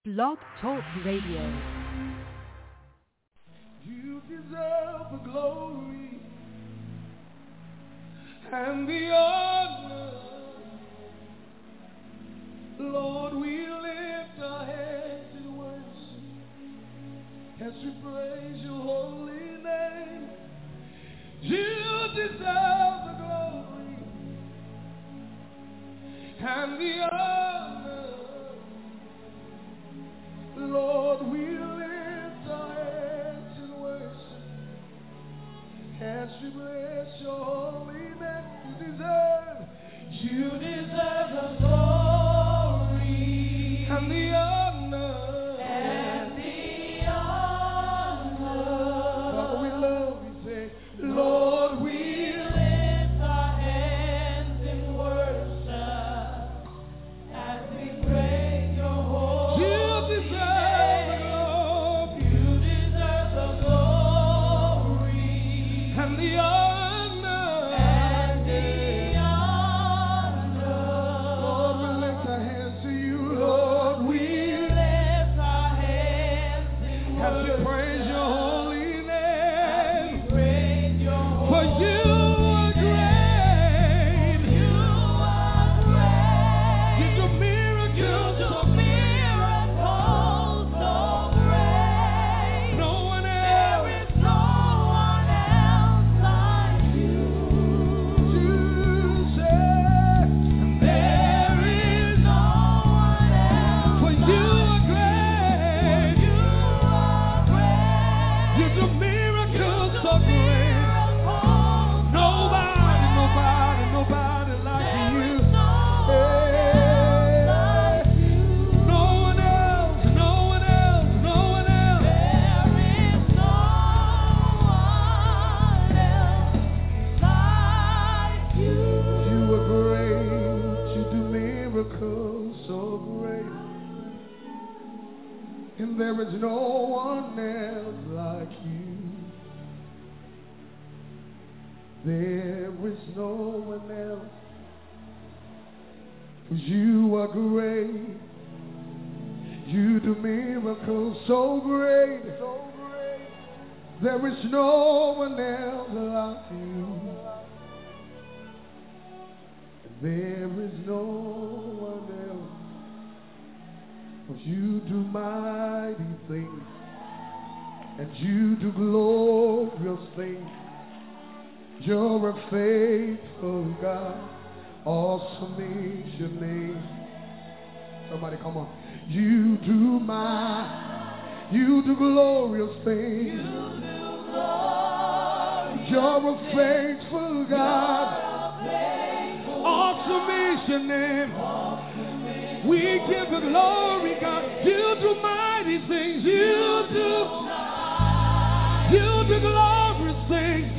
Blog Talk Radio. You deserve the glory and the honor. Lord, we lift our hands in worship as we praise your holy name. You deserve the glory and the honor. Lord, we lift our hands in worship as we bless your holy name. You deserve the glory and the honor. Father, we love you, say, Lord, we lift our hands in worship as we praise your holy name. You deserve the glory and the honor. There is no one else like you. There is no one else. 'Cause you are great. You do miracles so great. There is no one else like you. There is no one else. 'Cause you do mighty things, and you do glorious things. You're a faithful God. Awesome is your name. Somebody come on. You do glorious things. You're a faithful God. Awesome is your name. We give you glory, God. You do mighty things. You do glorious things.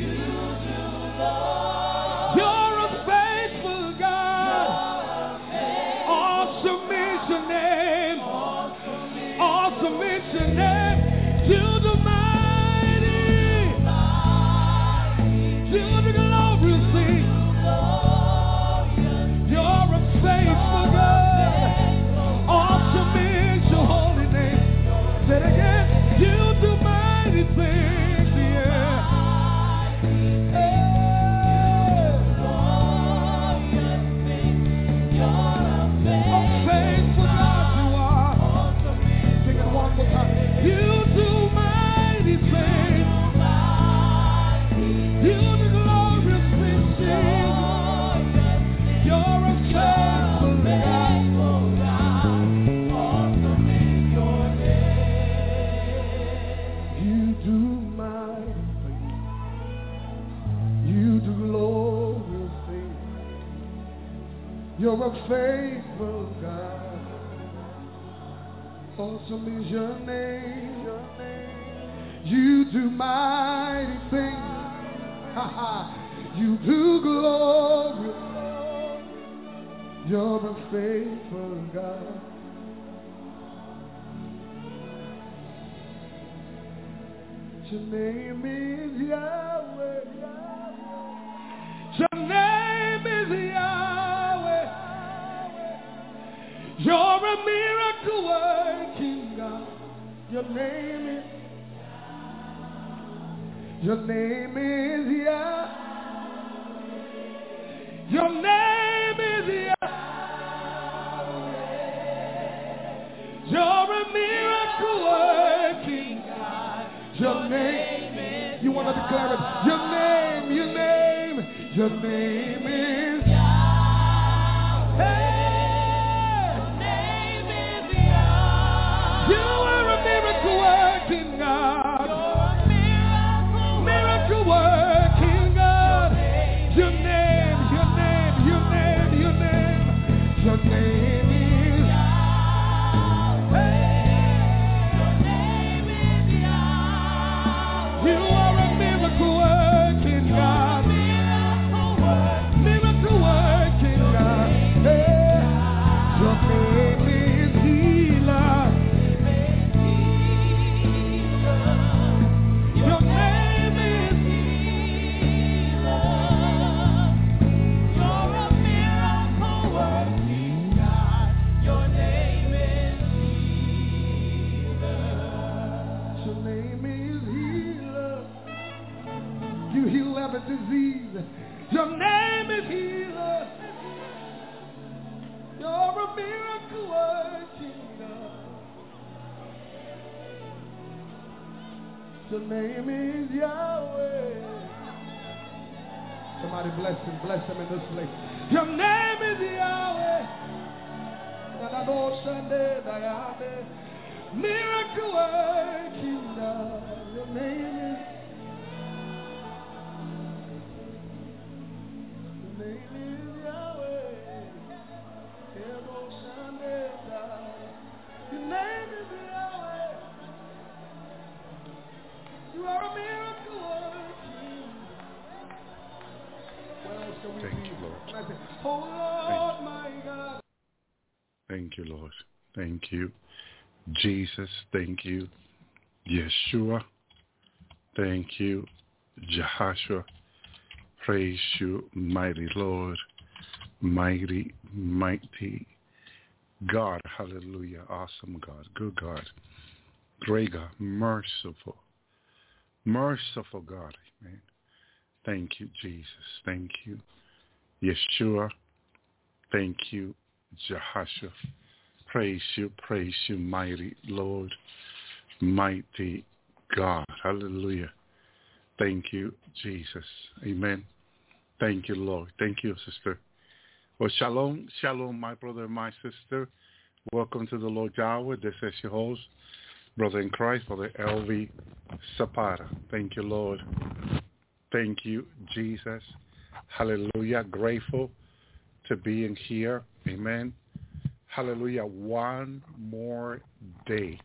You're a faithful God. Awesome is your name. Awesome is your name. You do mighty. You do glorious things. You're a faithful God. Awesome is your holy name. Say it again. You do mighty things, yeah. Oh, faithful God you are. Sing it one more time. You do mighty things. You do glorious things, Jesus. You're a faithful God. You're a faithful God. Awesome is your name. You do mighty things. You do glory. You're a faithful God. Your name is Yahweh. Your name is Yahweh. You're a miracle working Your name is Yah. Your name is Yahweh. You're a miracle working God. Your name is You want to declare it? Your name is Yahweh. Your name is Yahweh. You are a miracle working God. Miracle working God. Your name is Yahweh. Your name is Yahweh. You are a miracle working God. Miracle working God. Hey. Your name is healer. Your name is healer. You're a miracle working God. Your name is healer. Your name is healer. You heal every disease. Your name is healer. You're a miracle working God. Your name is Yahweh. Somebody bless him in this place. Your name is Yahweh. Miracle working God. Your name is Yahweh. Your name is Yahweh. You are a miracle working. What else can we Thank see? you, Lord. When I say, oh Lord, my God. Thank you, Lord. Thank you, Jesus. Thank you, Yeshua. Thank you, Jehoshua. Praise you, mighty Lord, mighty, mighty God. Hallelujah. Awesome God, good God, great God, merciful God. Amen. Thank you, Jesus. Thank you, Yeshua. Thank you, Jehoshua. Praise you, mighty Lord, mighty God. Hallelujah. Thank you, Jesus. Amen. Thank you, Lord. Thank you, sister. Well, shalom, my brother and my sister. Welcome to the Lord Yahweh. This is your host, brother in Christ, Brother L.V. Zapata. Thank you, Lord. Thank you, Jesus. Hallelujah. Grateful to be in here. Amen. Hallelujah. One more day.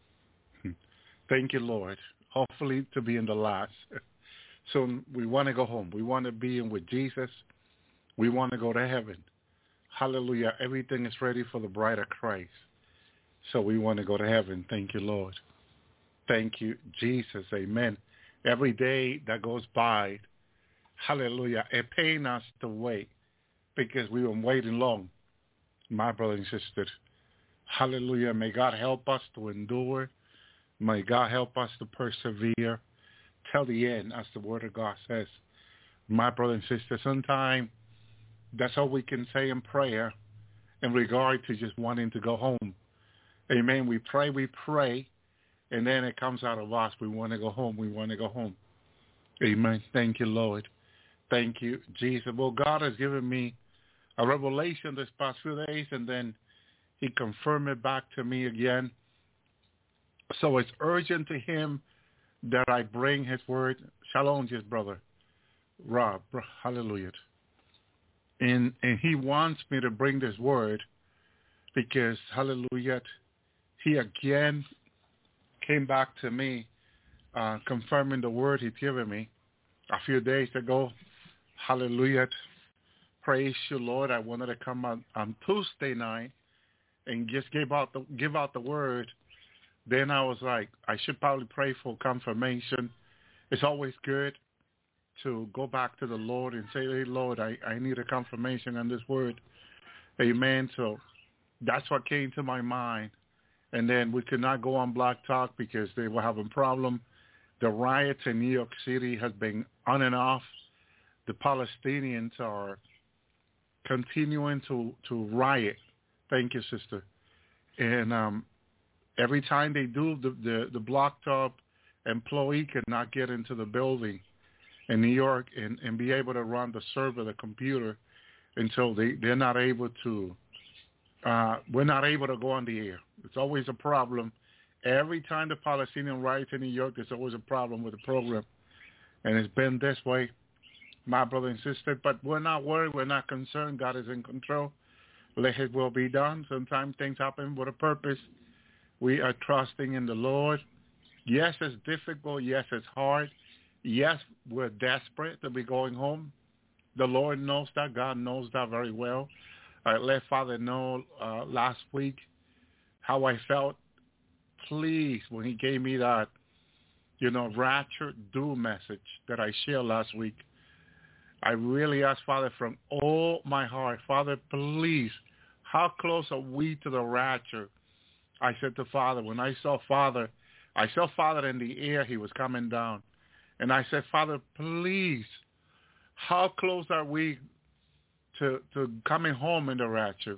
Thank you, Lord. Hopefully to be in the last. So we want to go home. We want to be in with Jesus. We want to go to heaven. Hallelujah. Everything is ready for the bride of Christ. So we want to go to heaven. Thank you, Lord. Thank you, Jesus. Amen. Every day that goes by, hallelujah, it pains us to wait because we've been waiting long, my brothers and sisters. Hallelujah. May God help us to endure. May God help us to persevere till the end, as the Word of God says. My brothers and sisters, sometimes that's all we can say in prayer in regard to just wanting to go home. Amen. We pray, and then it comes out of us. We want to go home. We want to go home. Amen. Thank you, Lord. Thank you, Jesus. Well, God has given me a revelation this past few days, and then he confirmed it back to me again. So it's urgent to him that I bring his word. Shalom, his brother, Rob. Hallelujah. And he wants me to bring this word because, hallelujah, he again came back to me confirming the word he'd given me a few days ago. Hallelujah. Praise you, Lord. I wanted to come on Tuesday night and just give out the word. Then I was like, I should probably pray for confirmation. It's always good to go back to the Lord and say, hey, Lord, I need a confirmation on this word. Amen. So that's what came to my mind. And then we could not go on Black Talk because they were having problem. The riots in New York City has been on and off. The Palestinians are continuing to riot. Thank you, sister. And every time they do, the Black Talk employee cannot get into the building in New York and be able to run the server, the computer, until they're not able to. We're not able to go on the air. It's always a problem. Every time the Palestinian riots in New York, there's always a problem with the program. And it's been this way, my brother and sister. But we're not worried. We're not concerned. God is in control. Let his will be done. Sometimes things happen with a purpose. We are trusting in the Lord. Yes, it's difficult. Yes, it's hard. Yes, we're desperate to be going home. The Lord knows that. God knows that very well. I let Father know last week how I felt pleased when he gave me that, rapture do message that I shared last week. I really asked Father from all my heart, Father, please, how close are we to the rapture? I said to Father, when I saw Father in the air, he was coming down. And I said, Father, please, how close are we to coming home in the rapture?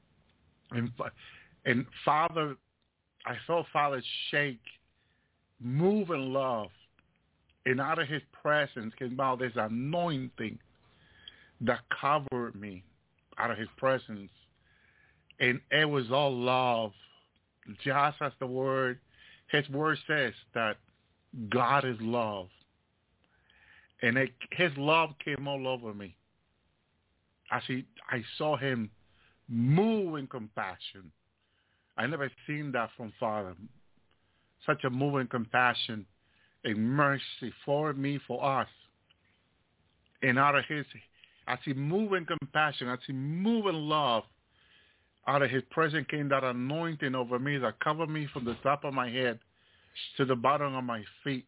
And Father, I felt Father shake, move in love. And out of his presence came out this anointing that covered me out of his presence. And it was all love. Just as his word says that God is love. And his love came all over me. I saw him move in compassion. I never seen that from Father. Such a move in compassion and mercy for me, for us. And out of as he moved in compassion, as he moved in love, out of his presence came that anointing over me that covered me from the top of my head to the bottom of my feet.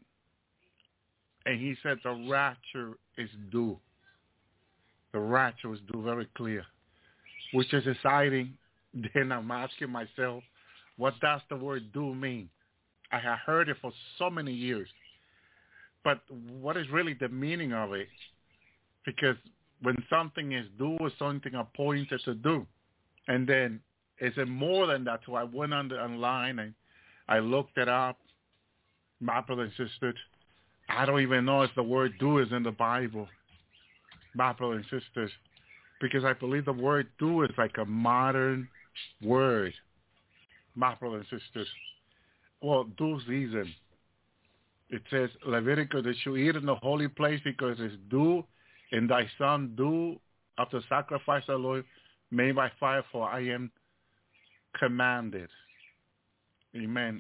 And he said the rapture is due. The rapture is due, very clear, which is exciting. Then I'm asking myself, what does the word due mean? I have heard it for so many years. But what is really the meaning of it? Because when something is due, it's something appointed to do. And then is it more than that? So I went online and I looked it up. My brothers and sisters, I don't even know if the word do is in the Bible. My brothers and sisters, because I believe the word do is like a modern word. My brothers and sisters. Well, due season. It says, Leviticus, that you eat in the holy place because it's due, and thy son due of the sacrifice of the Lord made by fire, for I am commanded. Amen.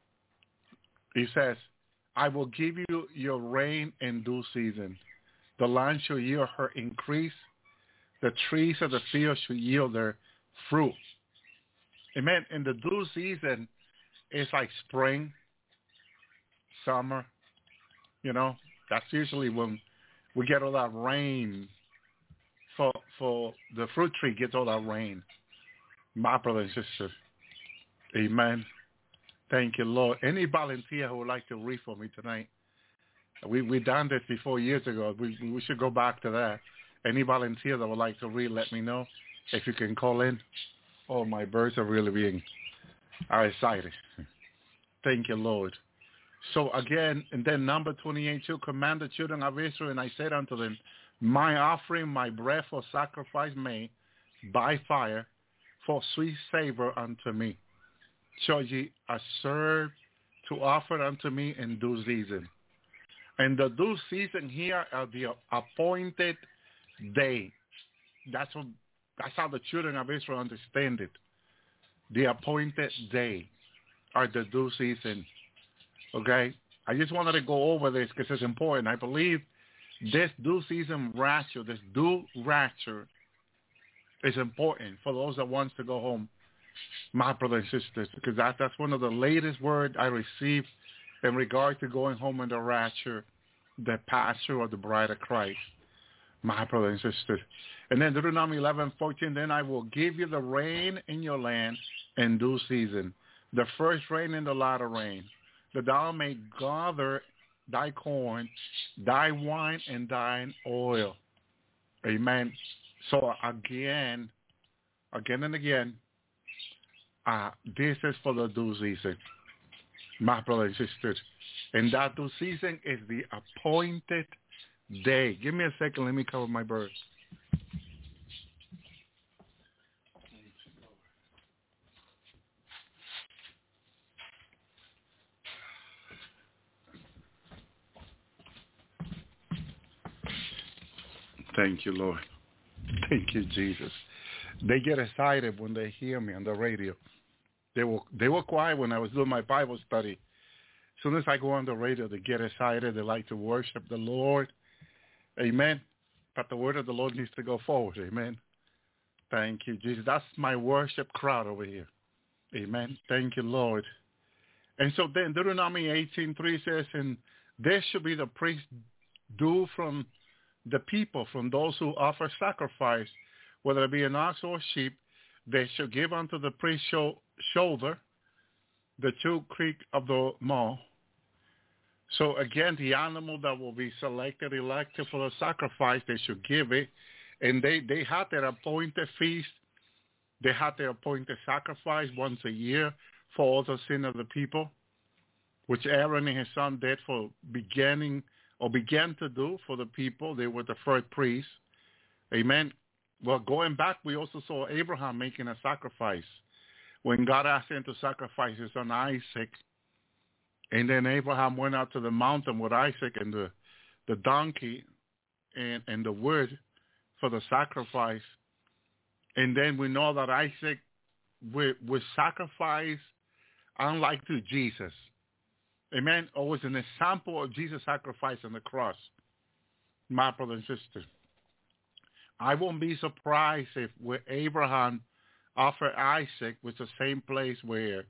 He says, I will give you your rain in due season. The land shall yield her increase. The trees of the field shall yield their fruit. Amen. In the due season, it's like spring, summer. That's usually when we get all that rain. For the fruit tree gets all that rain. My brothers and sisters. Amen. Thank you, Lord. Any volunteer who would like to read for me tonight? We done this before years ago. We should go back to that. Any volunteer that would like to read, let me know. If you can call in. Oh, my birds are really are excited. Thank you, Lord. So again, and then number 28, to command the children of Israel, and I said unto them, my offering, my bread for sacrifice made by fire, for sweet savor unto me. Shall ye serve to offer unto me in due season. And the due season here are the appointed day. That's how the children of Israel understand it. The appointed day are the due season. Okay? I just wanted to go over this because it's important. I believe this due season rapture, this due rapture is important for those that wants to go home, my brothers and sisters, because that's one of the latest words I received in regard to going home in the rapture, the pastor or the bride of Christ, my brothers and sisters. And then Deuteronomy 11:14, then I will give you the rain in your land in due season, the first rain and the latter rain, that thou may gather thy corn, thy wine, and thine oil. Amen. So again and again, this is for the due season, my brothers and sisters. And that due season is the appointed day. Give me a second. Let me cover my birds. Thank you, Lord. Thank you, Jesus. They get excited when they hear me on the radio. They were quiet when I was doing my Bible study. As soon as I go on the radio, they get excited. They like to worship the Lord. Amen. But the word of the Lord needs to go forward. Amen. Thank you, Jesus. That's my worship crowd over here. Amen. Thank you, Lord. And so then Deuteronomy 18:3 says, and this should be the priest due from the people, from those who offer sacrifice, whether it be an ox or a sheep, they shall give unto the priest's shoulder the 2 creek of the maw. So again, the animal that will be elected for the sacrifice, they should give it. And they had their appointed feast. They had their appointed sacrifice once a year for all the sin of the people, which Aaron and his son did began to do for the people. They were the first priests. Amen. Well, going back, we also saw Abraham making a sacrifice when God asked him to sacrifice his son Isaac. And then Abraham went out to the mountain with Isaac and the donkey and the wood for the sacrifice. And then we know that Isaac was sacrificed unlike to Jesus. Amen. Or was an example of Jesus' sacrifice on the cross. My brother and sister, I won't be surprised if where Abraham offered Isaac was the same place where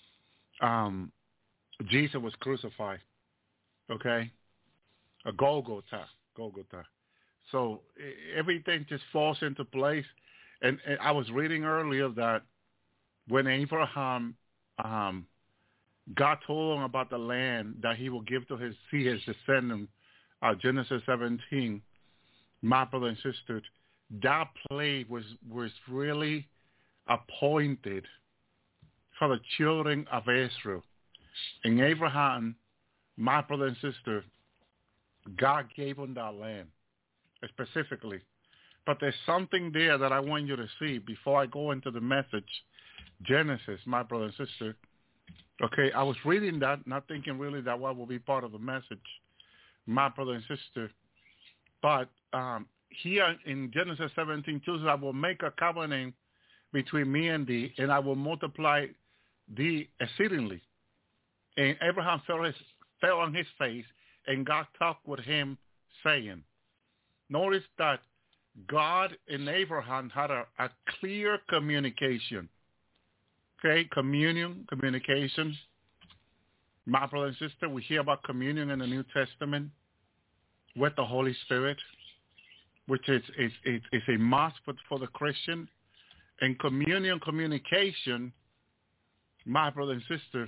Jesus was crucified. Okay? A Golgotha. So everything just falls into place. And I was reading earlier that when Abraham God told him about the land that he will give to his descendant, Genesis 17, my brother and sister, that place was really appointed for the children of Israel. And Abraham, my brother and sister, God gave him that land specifically. But there's something there that I want you to see before I go into the message. Genesis, my brother and sister. Okay, I was reading that, not thinking really that what will be part of the message, my brother and sister. But here in Genesis 17:2 says, I will make a covenant between me and thee, and I will multiply thee exceedingly. And Abraham fell on his face, and God talked with him, saying, notice that God and Abraham had a clear communication. Okay, communication. My brother and sister, we hear about communion in the New Testament with the Holy Spirit, which is a must for the Christian. And communication, my brothers and sisters,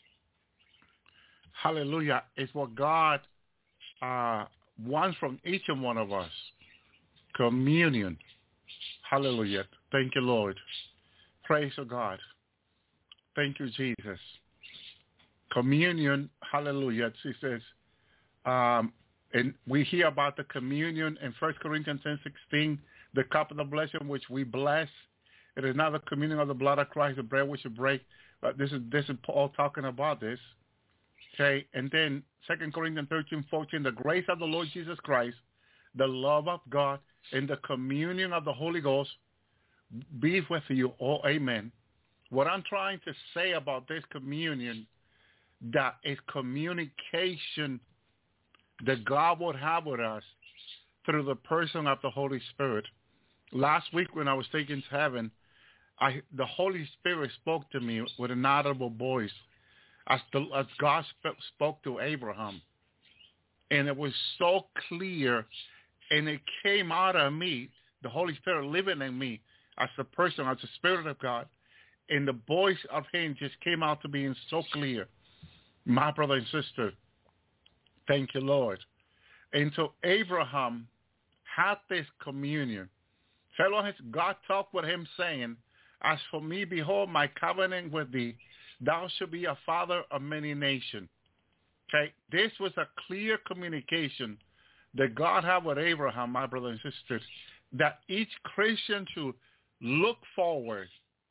hallelujah, is what God wants from each and one of us. Communion. Hallelujah. Thank you, Lord. Praise to God. Thank you, Jesus. Communion, hallelujah. She says, and we hear about the communion in 1 Corinthians 10:16, the cup of the blessing which we bless. It is not the communion of the blood of Christ, the bread which we break. This is Paul talking about this. Okay, and then 2 Corinthians 13:14, the grace of the Lord Jesus Christ, the love of God, and the communion of the Holy Ghost be with you all. Amen. What I'm trying to say about this communion, that is communication that God would have with us through the person of the Holy Spirit. Last week when I was taken to heaven, the Holy Spirit spoke to me with an audible voice as God spoke to Abraham. And it was so clear, and it came out of me, the Holy Spirit living in me as a person, as the Spirit of God. And the voice of him just came out to being so clear. My brother and sister, thank you, Lord. And so Abraham had this communion. Fellow, God talked with him saying, as for me, behold, my covenant with thee, thou shalt be a father of many nations. Okay, this was a clear communication that God had with Abraham, my brothers and sisters, that each Christian should look forward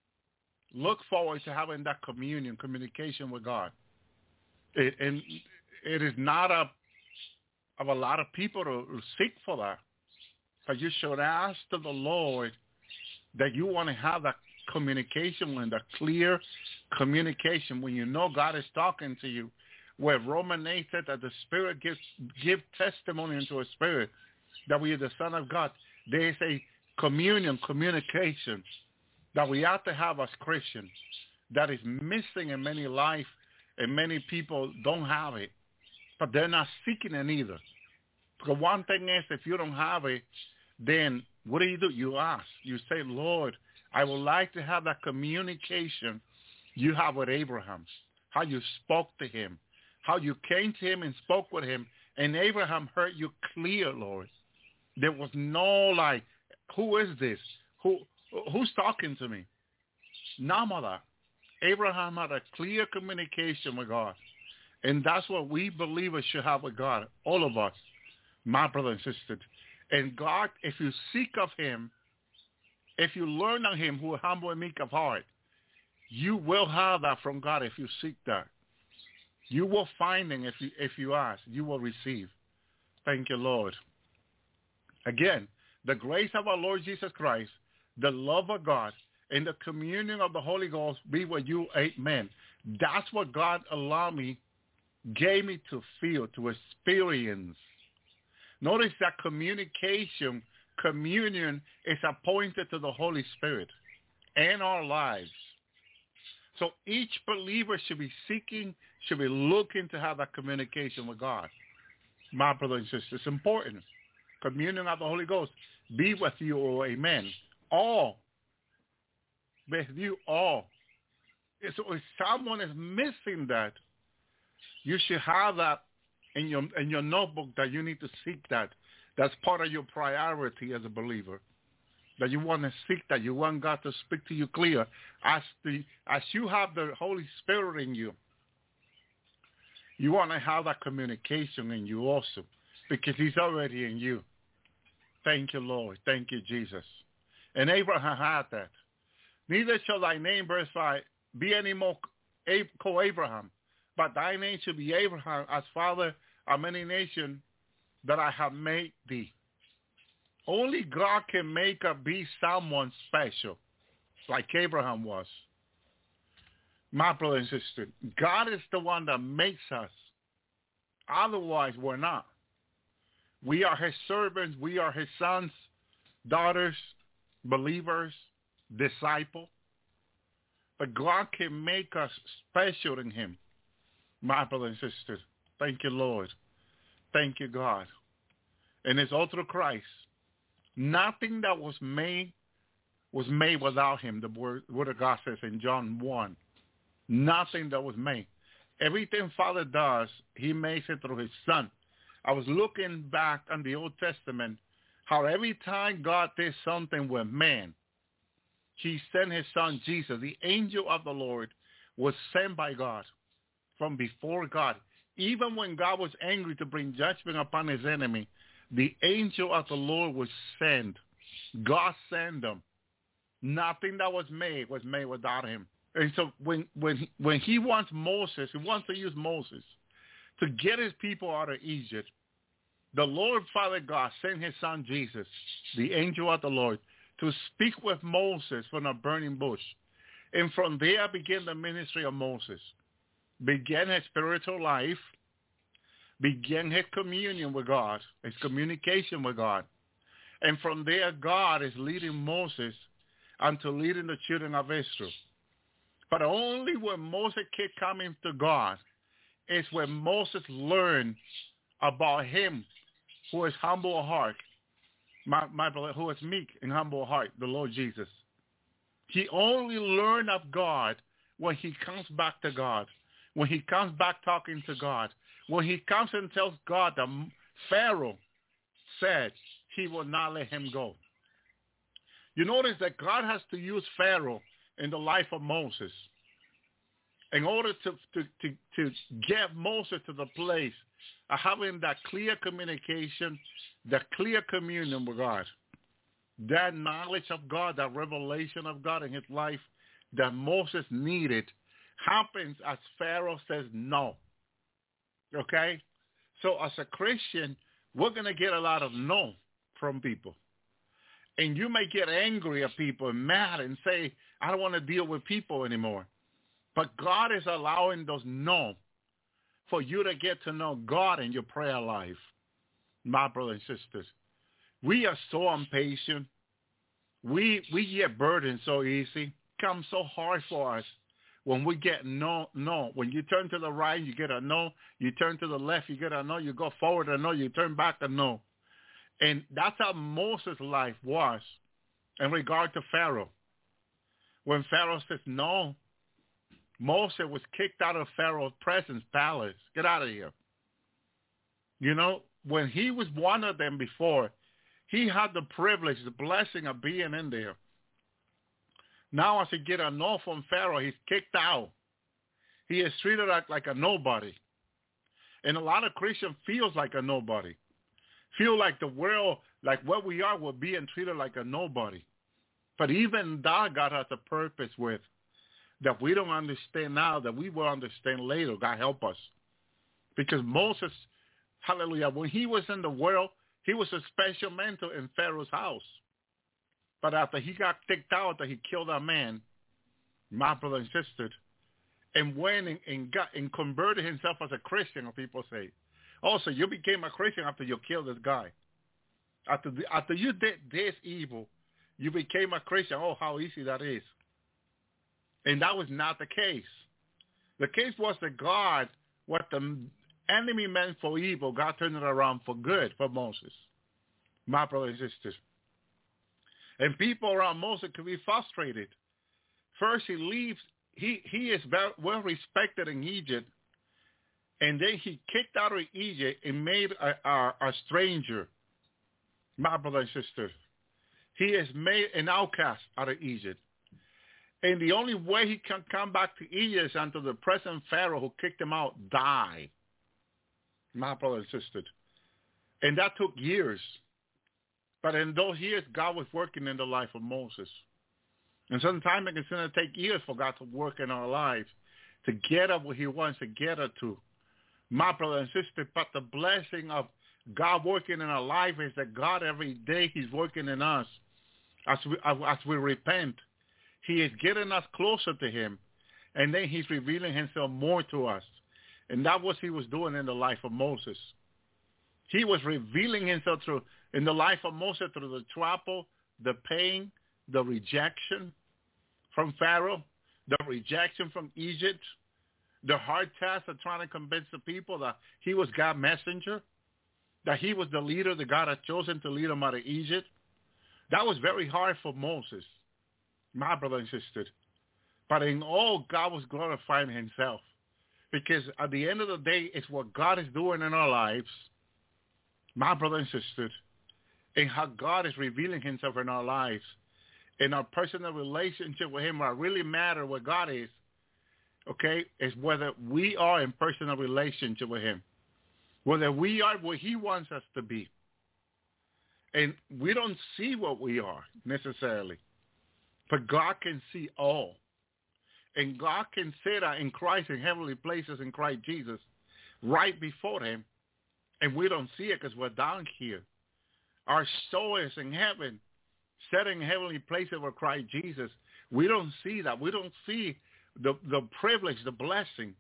to having that communication with God. And it is not of a lot of people to seek for that. But you should ask to the Lord that you want to have that communication, when the clear communication, when you know God is talking to you, where Romans 8 said that the Spirit give testimony into a spirit that we are the Son of God. There is a communication that we have to have as Christians that is missing in many lives, and many people don't have it, but they're not seeking it either. Because one thing is, if you don't have it, then what do? You ask. You say, Lord, I would like to have that communication you have with Abraham, how you spoke to him, how you came to him and spoke with him, and Abraham heard you clear, Lord. There was no like, who is this? Who's talking to me? None of that. Abraham had a clear communication with God. And that's what we believers should have with God, all of us, my brothers and sisters. And God, if you seek of him, if you learn of him who is humble and meek of heart, you will have that from God if you seek that. You will find him if you ask. You will receive. Thank you, Lord. Again, the grace of our Lord Jesus Christ, the love of God, and the communion of the Holy Ghost be with you. Amen. That's what God gave me to feel, to experience. Notice that communion is appointed to the Holy Spirit and our lives. So each believer should be seeking, should be looking to have that communication with God. My brothers and sisters, it's important. Communion of the Holy Ghost be with you, oh, amen. All. With you all. So if someone is missing that, you should have that in your notebook, that you need to seek that. That's part of your priority as a believer. That you want to seek that. You want God to speak to you clear. As you have the Holy Spirit in you, you want to have that communication in you also, because he's already in you. Thank you, Lord. Thank you, Jesus. And Abraham had that. Neither shall thy name, verse 5, be any more co-Abraham, but thy name shall be Abraham, as father of many nations that I have made thee. Only God can make us be someone special, like Abraham was. My brother and sister, God is the one that makes us. Otherwise, we're not. We are his servants. We are his sons, daughters, believers, disciples. But God can make us special in him. My brother and sister, thank you, Lord. Thank you, God. And it's all through Christ. Nothing that was made without him, the word of God says in John 1. Nothing that was made. Everything Father does, he makes it through his Son. I was looking back on the Old Testament, how every time God did something with man, he sent his Son Jesus. The angel of the Lord was sent by God from before God. Even when God was angry to bring judgment upon his enemy, the angel of the Lord was sent. God sent them. Nothing that was made without him. And so when he wants Moses, he wants to use Moses to get his people out of Egypt, the Lord Father God sent his Son Jesus, the angel of the Lord, to speak with Moses from a burning bush. And from there began the ministry of Moses. Began his spiritual life, began his communion with God, his communication with God. And from there, God is leading Moses unto leading the children of Israel. But only when Moses kept coming to God is when Moses learned about him who is humble of heart, my brother, who is meek and humble of heart, the Lord Jesus. He only learned of God when he comes back to God, when he comes back talking to God, when he comes and tells God that Pharaoh said he will not let him go. You notice that God has to use Pharaoh in the life of Moses in order to get Moses to the place of having that clear communication, that clear communion with God, that knowledge of God, that revelation of God in his life that Moses needed happens as Pharaoh says no. Okay? So as a Christian, we're going to get a lot of no from people. And you may get angry at people and mad and say, I don't want to deal with people anymore. But God is allowing those no for you to get to know God in your prayer life. My brothers and sisters, we are so impatient. We get burdened so easy. It comes so hard for us when we get no. When you turn to the right, you get a no. You turn to the left, you get a no. You go forward a no. You turn back a no. And that's how Moses' life was in regard to Pharaoh. When Pharaoh says no, Moses was kicked out of Pharaoh's presence, palace. Get out of here. You know, when he was one of them before, he had the privilege, the blessing of being in there. Now as he get a no from Pharaoh, he's kicked out. He is treated like a nobody. And a lot of Christians feels like a nobody. Feel like the world, like what we are, we're being treated like a nobody. But even that God has a purpose with that we don't understand now, that we will understand later. God help us. Because Moses, hallelujah, when he was in the world, he was a special mentor in Pharaoh's house. But after he got kicked out, that he killed a man, my brother and sister, and went and converted himself as a Christian, or people say. Also, you became a Christian after you killed this guy. After you did this evil, you became a Christian. Oh, how easy that is. And that was not the case. The case was that God, what the enemy meant for evil, God turned it around for good for Moses. My brothers and sisters. And people around Moses could be frustrated. First, he leaves. He is very well respected in Egypt. And then he kicked out of Egypt and made a stranger. My brother and sister. He is made an outcast out of Egypt. And the only way he can come back to Egypt is until the present Pharaoh who kicked him out die. My brother and sister. And that took years. But in those years, God was working in the life of Moses. And sometimes it's going to take years for God to work in our lives to get us where he wants to get us to. My brother and sister, but the blessing of God working in our life is that God every day he's working in us as we repent. He is getting us closer to him, and then he's revealing himself more to us. And that was he was doing in the life of Moses. He was revealing himself in the life of Moses through the trouble, the pain, the rejection from Pharaoh, the rejection from Egypt, the hard task of trying to convince the people that he was God's messenger, that he was the leader that God had chosen to lead them out of Egypt. That was very hard for Moses, my brother and sister. But in all, God was glorifying himself. Because at the end of the day, it's what God is doing in our lives, my brother and sister, and how God is revealing himself in our lives, in our personal relationship with him. What really matters with God is, okay, is whether we are in personal relationship with him, whether we are where he wants us to be. And we don't see what we are necessarily, but God can see all. And God can sit in Christ in heavenly places in Christ Jesus right before him. And we don't see it because we're down here. Our soul is in heaven, set in heavenly places with Christ Jesus. We don't see that. We don't see the privilege, the blessing.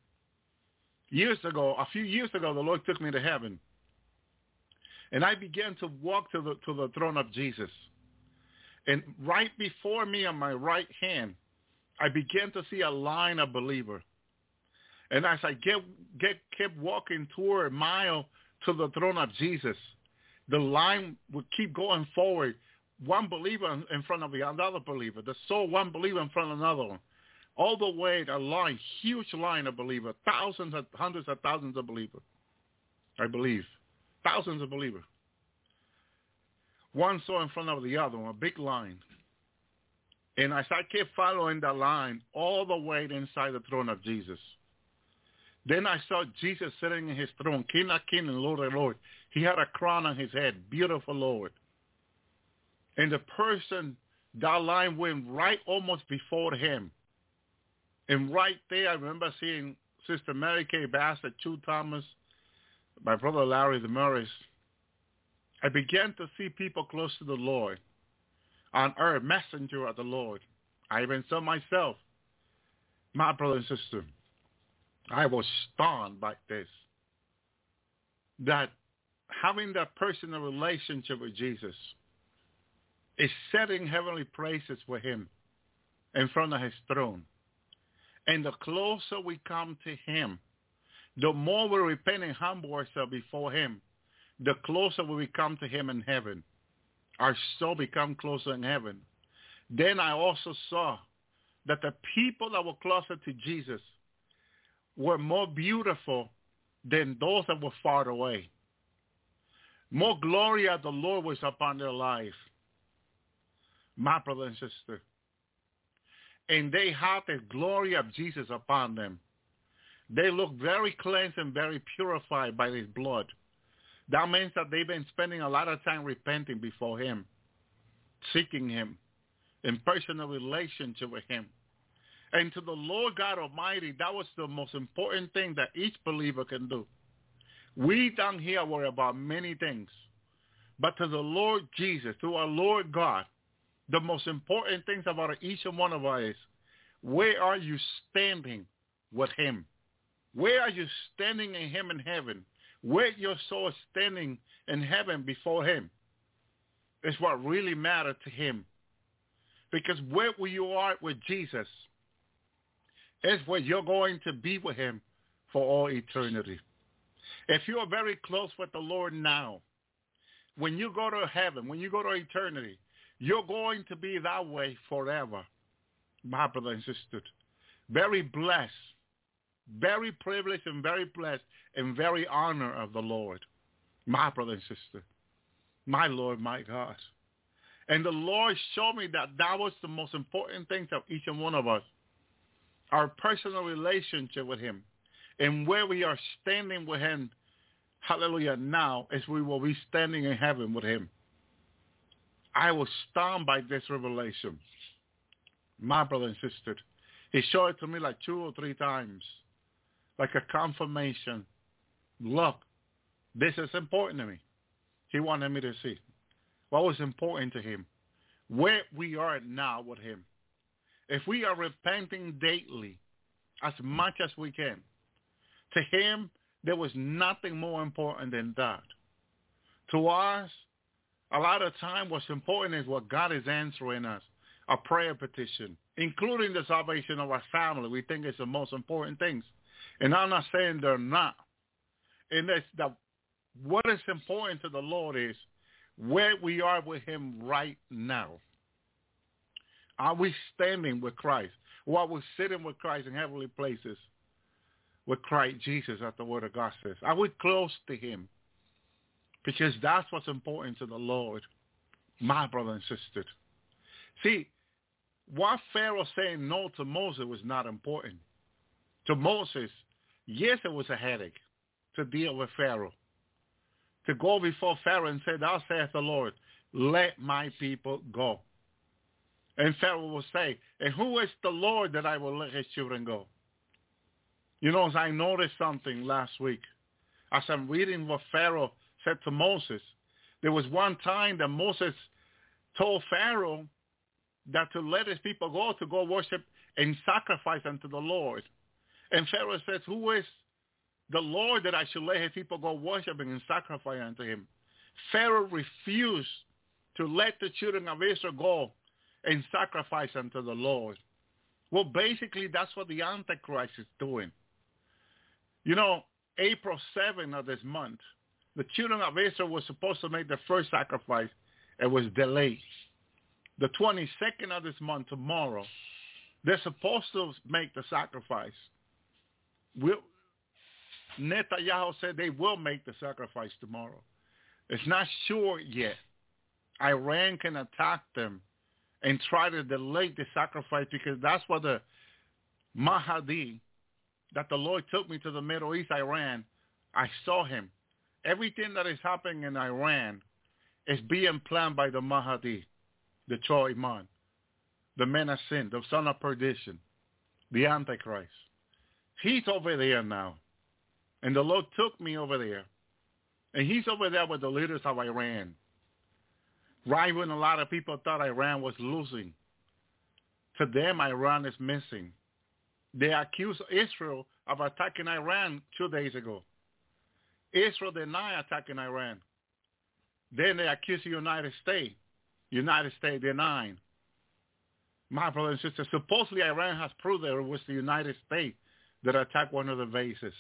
A few years ago, the Lord took me to heaven. And I began to walk to the throne of Jesus. And right before me on my right hand, I began to see a line of believers. And as I kept walking toward a mile to the throne of Jesus, the line would keep going forward one believer in front of the other believer. They saw one believer in front of another one. All the way, a line, huge line of believers, thousands, hundreds of thousands of believers, I believe. Thousands of believers. One saw in front of the other one, a big line. And as I kept following that line all the way inside the throne of Jesus, then I saw Jesus sitting in his throne, King of Kings and Lord of Lords. He had a crown on his head, beautiful Lord. And the person, that line went right almost before him. And right there, I remember seeing Sister Mary Kay Bassett, Chu Thomas, my brother Larry Demurris. I began to see people close to the Lord on earth, messenger of the Lord. I even saw myself, my brother and sister. I was stunned by this, that having that personal relationship with Jesus is setting heavenly praises for him in front of his throne. And the closer we come to him, the more we repent and humble ourselves before him, the closer we come to him in heaven. Our soul become closer in heaven. Then I also saw that the people that were closer to Jesus were more beautiful than those that were far away. More glory of the Lord was upon their life, my brother and sister. And they had the glory of Jesus upon them. They looked very cleansed and very purified by his blood. That means that they've been spending a lot of time repenting before him, seeking him, in personal relationship with him. And to the Lord God Almighty, that was the most important thing that each believer can do. We down here worry about many things. But to the Lord Jesus, to our Lord God, the most important things about each and one of us is, where are you standing with him? Where are you standing in him in heaven? Where your soul is standing in heaven before him is what really matters to him. Because where you are with Jesus is where you're going to be with him for all eternity. If you are very close with the Lord now, when you go to heaven, when you go to eternity, you're going to be that way forever, my brother and sister. Very blessed, very privileged and very blessed and very honor of the Lord, my brother and sister, my Lord, my God. And the Lord showed me that that was the most important thing of each and one of us, our personal relationship with him, and where we are standing with him, hallelujah, now as we will be standing in heaven with him. I was stunned by this revelation, my brother and sister. He showed it to me like 2 or 3 times, like a confirmation. Look, this is important to me. He wanted me to see what was important to him, where we are now with him. If we are repenting daily as much as we can, to him, there was nothing more important than that. To us, a lot of time what's important is what God is answering us, a prayer petition, including the salvation of our family. We think it's the most important things. And I'm not saying they're not. And that's what is important to the Lord is where we are with him right now. Are we standing with Christ? Or are we sitting with Christ in heavenly places with Christ Jesus, as the word of God says? Are we close to him? Because that's what's important to the Lord, my brother and sister. See, what Pharaoh saying no to Moses was not important. To Moses, yes, it was a headache to deal with Pharaoh. To go before Pharaoh and say, thou saith the Lord, let my people go. And Pharaoh will say, and who is the Lord that I will let his children go? You know, as I noticed something last week, as I'm reading what Pharaoh said to Moses, there was one time that Moses told Pharaoh that to let his people go, to go worship and sacrifice unto the Lord. And Pharaoh says, who is the Lord that I should let his people go worshiping and sacrifice unto him? Pharaoh refused to let the children of Israel go and sacrifice unto the Lord. Well, basically, that's what the Antichrist is doing. You know, April 7th of this month, the children of Israel were supposed to make the first sacrifice. It was delayed. the 22nd of this month, tomorrow, they're supposed to make the sacrifice. Netanyahu said they will make the sacrifice tomorrow. It's not sure yet. Iran can attack them and try to delay the sacrifice, because that's what the Mahdi, that the Lord took me to the Middle East, Iran. I saw him. Everything that is happening in Iran is being planned by the Mahdi, the Choi Iman, the man of sin, the son of perdition, the Antichrist. He's over there now. And the Lord took me over there. And he's over there with the leaders of Iran. Right when a lot of people thought Iran was losing. To them, Iran is missing. They accused Israel of attacking Iran 2 days ago. Israel denied attacking Iran. Then they accused the United States. United States denied. My brother and sister, supposedly Iran has proved that it was the United States that attacked one of the bases.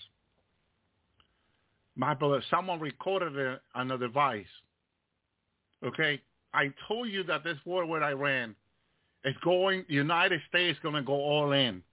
My brother, someone recorded it on a device. Okay? I told you that this war with Iran is going, the United States is going to go all in.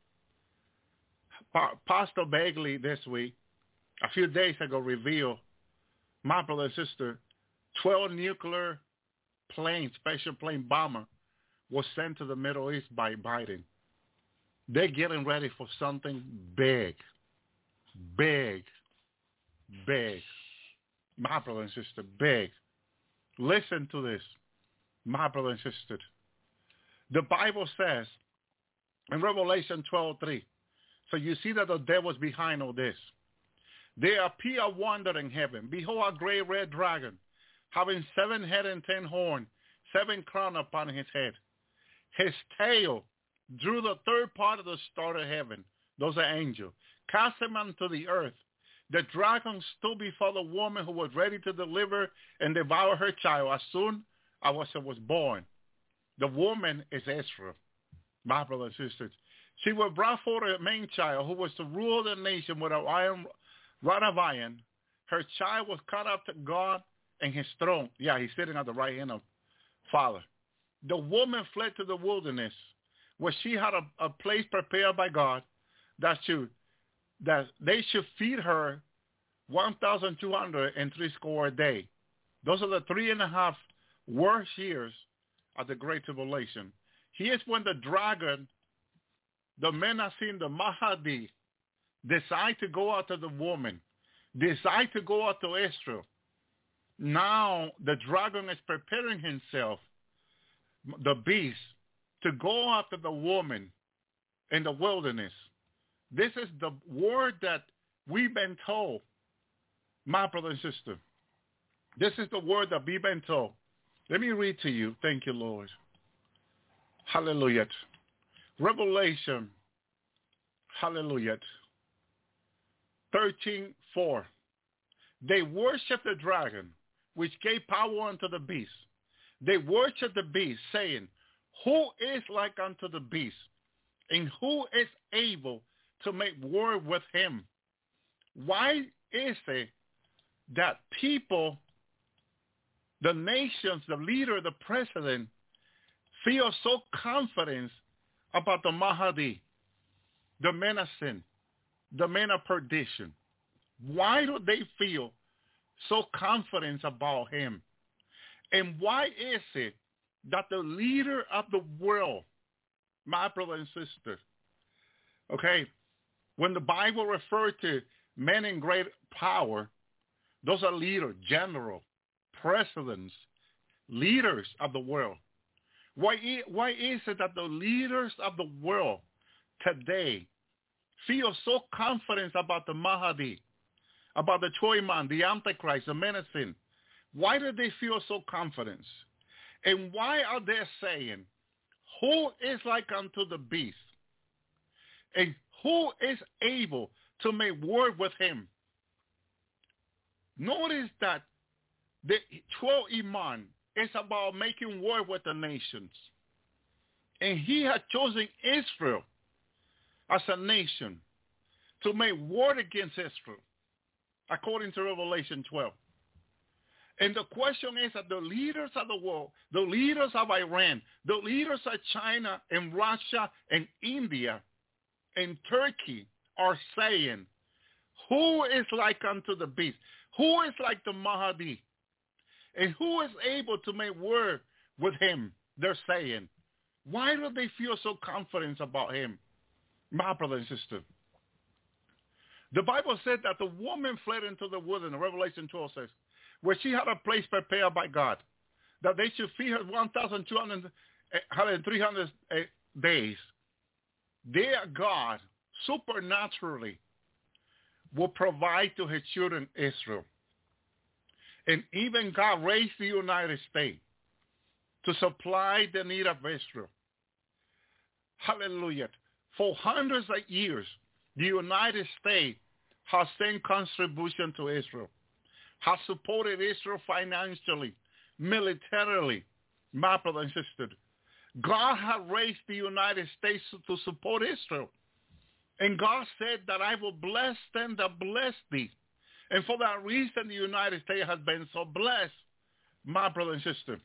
Pastor Bagley this week, a few days ago, revealed, my brother and sister, 12 nuclear planes, special plane bomber, was sent to the Middle East by Biden. They're getting ready for something big. Big. Big. My brother and sister, big. Listen to this, my brother and sister. The Bible says in Revelation 12:3, so you see that the devil is behind all this. There appeared wonder in heaven. Behold, a great red dragon, having 7 heads and 10 horns, 7 crowns upon his head. His tail drew the third part of the star of heaven. Those are angels. Cast him unto the earth. The dragon stood before the woman who was ready to deliver and devour her child as soon as it was born. The woman is Israel, my brothers and sisters. She was brought forth a main child who was to rule the nation with a rod of iron. Her child was caught up to God and his throne. Yeah, he's sitting at the right hand of Father. The woman fled to the wilderness, where she had a place prepared by God that they should feed her 1,203 score a day. Those are the 3.5 worst years of the Great Tribulation. Here's when the dragon, the men have seen the Mahdi, decide to go after the woman, decide to go after Israel. Now the dragon is preparing himself, the beast, to go after the woman in the wilderness. This is the word that we've been told, my brother and sister. This is the word that we've been told. Let me read to you. Thank you, Lord. Hallelujah. Revelation, hallelujah, 13:4. They worship the dragon, which gave power unto the beast. They worship the beast, saying, who is like unto the beast, and who is able to make war with him? Why is it that people, the nations, the leader, the president, feel so confident about the Mahdi, the man of sin, the man of perdition? Why do they feel so confident about him? And why is it that the leader of the world, my brother and sister, okay, when the Bible refers to men in great power, those are leaders, general, presidents, leaders of the world. Why is it that the leaders of the world today feel so confident about the Mahdi, about the Choi Man, the Antichrist, the man of sin? Why do they feel so confident? And why are they saying, who is like unto the beast? And who is able to make war with him? Notice that the 12 Iman is about making war with the nations. And he had chosen Israel as a nation to make war against Israel, according to Revelation 12. And the question is that the leaders of the world, the leaders of Iran, the leaders of China and Russia and India and Turkey are saying, who is like unto the beast? Who is like the Mahdi? And who is able to make war with him? They're saying. Why do they feel so confident about him? My brother and sister. The Bible said that the woman fled into the wilderness, Revelation 12 says, where she had a place prepared by God, that they should feed her 1,300 days. Their God supernaturally will provide to his children Israel. And even God raised the United States to supply the need of Israel. Hallelujah. For hundreds of years, the United States has sent contribution to Israel, has supported Israel financially, militarily, my brother and sister. God has raised the United States to support Israel. And God said that I will bless them that bless thee. And for that reason, the United States has been so blessed, my brother and sister.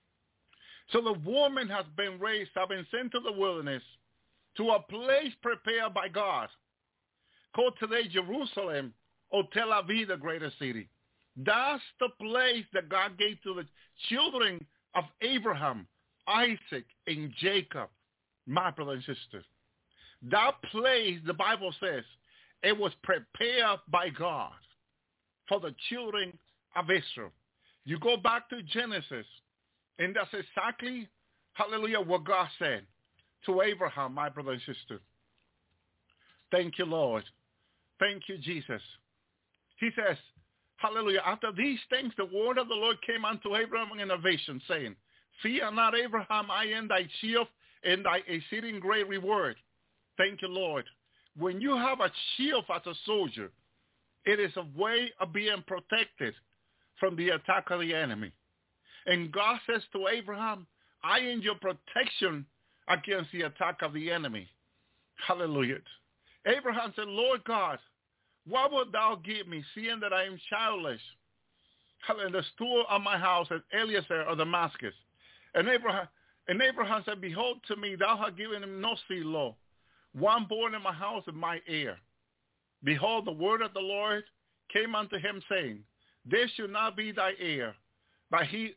So the woman has been raised, has been sent to the wilderness, to a place prepared by God, called today Jerusalem or Tel Aviv, the greater city. That's the place that God gave to the children of Abraham, Isaac, and Jacob, my brother and sister. That place, the Bible says, it was prepared by God for the children of Israel. You go back to Genesis, and that's exactly, hallelujah, what God said to Abraham, my brother and sister. Thank you, Lord. Thank you, Jesus. He says, hallelujah, after these things, the word of the Lord came unto Abraham in a vision, saying, fear not, Abraham, I am thy shield and thy exceeding great reward. Thank you, Lord. When you have a shield as a soldier, it is a way of being protected from the attack of the enemy. And God says to Abraham, I am your protection against the attack of the enemy. Hallelujah. Abraham said, Lord God, what wilt thou give me, seeing that I am childless? Hallelujah. The steward of my house is Eliezer of Damascus. And Abraham said, behold to me, thou hast given him no seed law. One born in my house is my heir. Behold, the word of the Lord came unto him, saying, this should not be thy heir, but he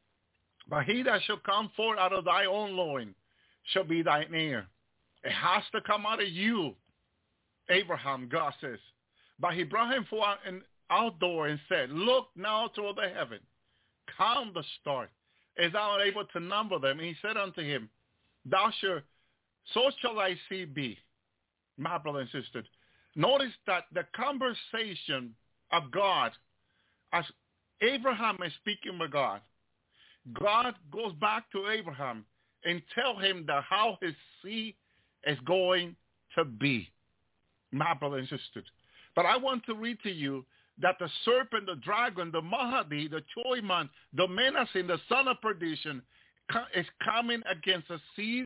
that shall come forth out of thy own loin shall be thine heir. It has to come out of you, Abraham, God says. But he brought him forth an outdoor and said, look now toward the heaven, count the stars, as thou art able to number them. And he said unto him, so shall thy seed be. My brother and sister, notice that the conversation of God, as Abraham is speaking with God, God goes back to Abraham and tell him that how his seed is going to be. My brother and sister. But I want to read to you that the serpent, the dragon, the Mahdi, the Choiman, the menacing, the son of perdition is coming against the seed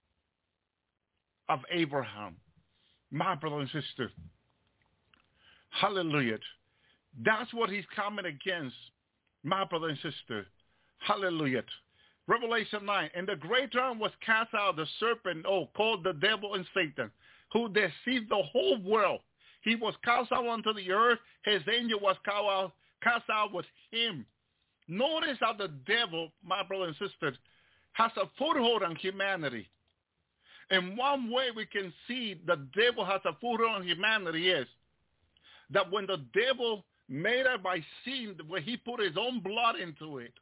of Abraham. My brother and sister. Hallelujah. That's what he's coming against, my brother and sister. Hallelujah. Revelation 9. And the great dragon was cast out, the serpent, called the devil and Satan, who deceived the whole world. He was cast out onto the earth. His angel was cast out with him. Notice how the devil, my brother and sister, has a foothold on humanity. And one way we can see the devil has a foothold on humanity is that when the devil made it by sin, where he put his own blood into it,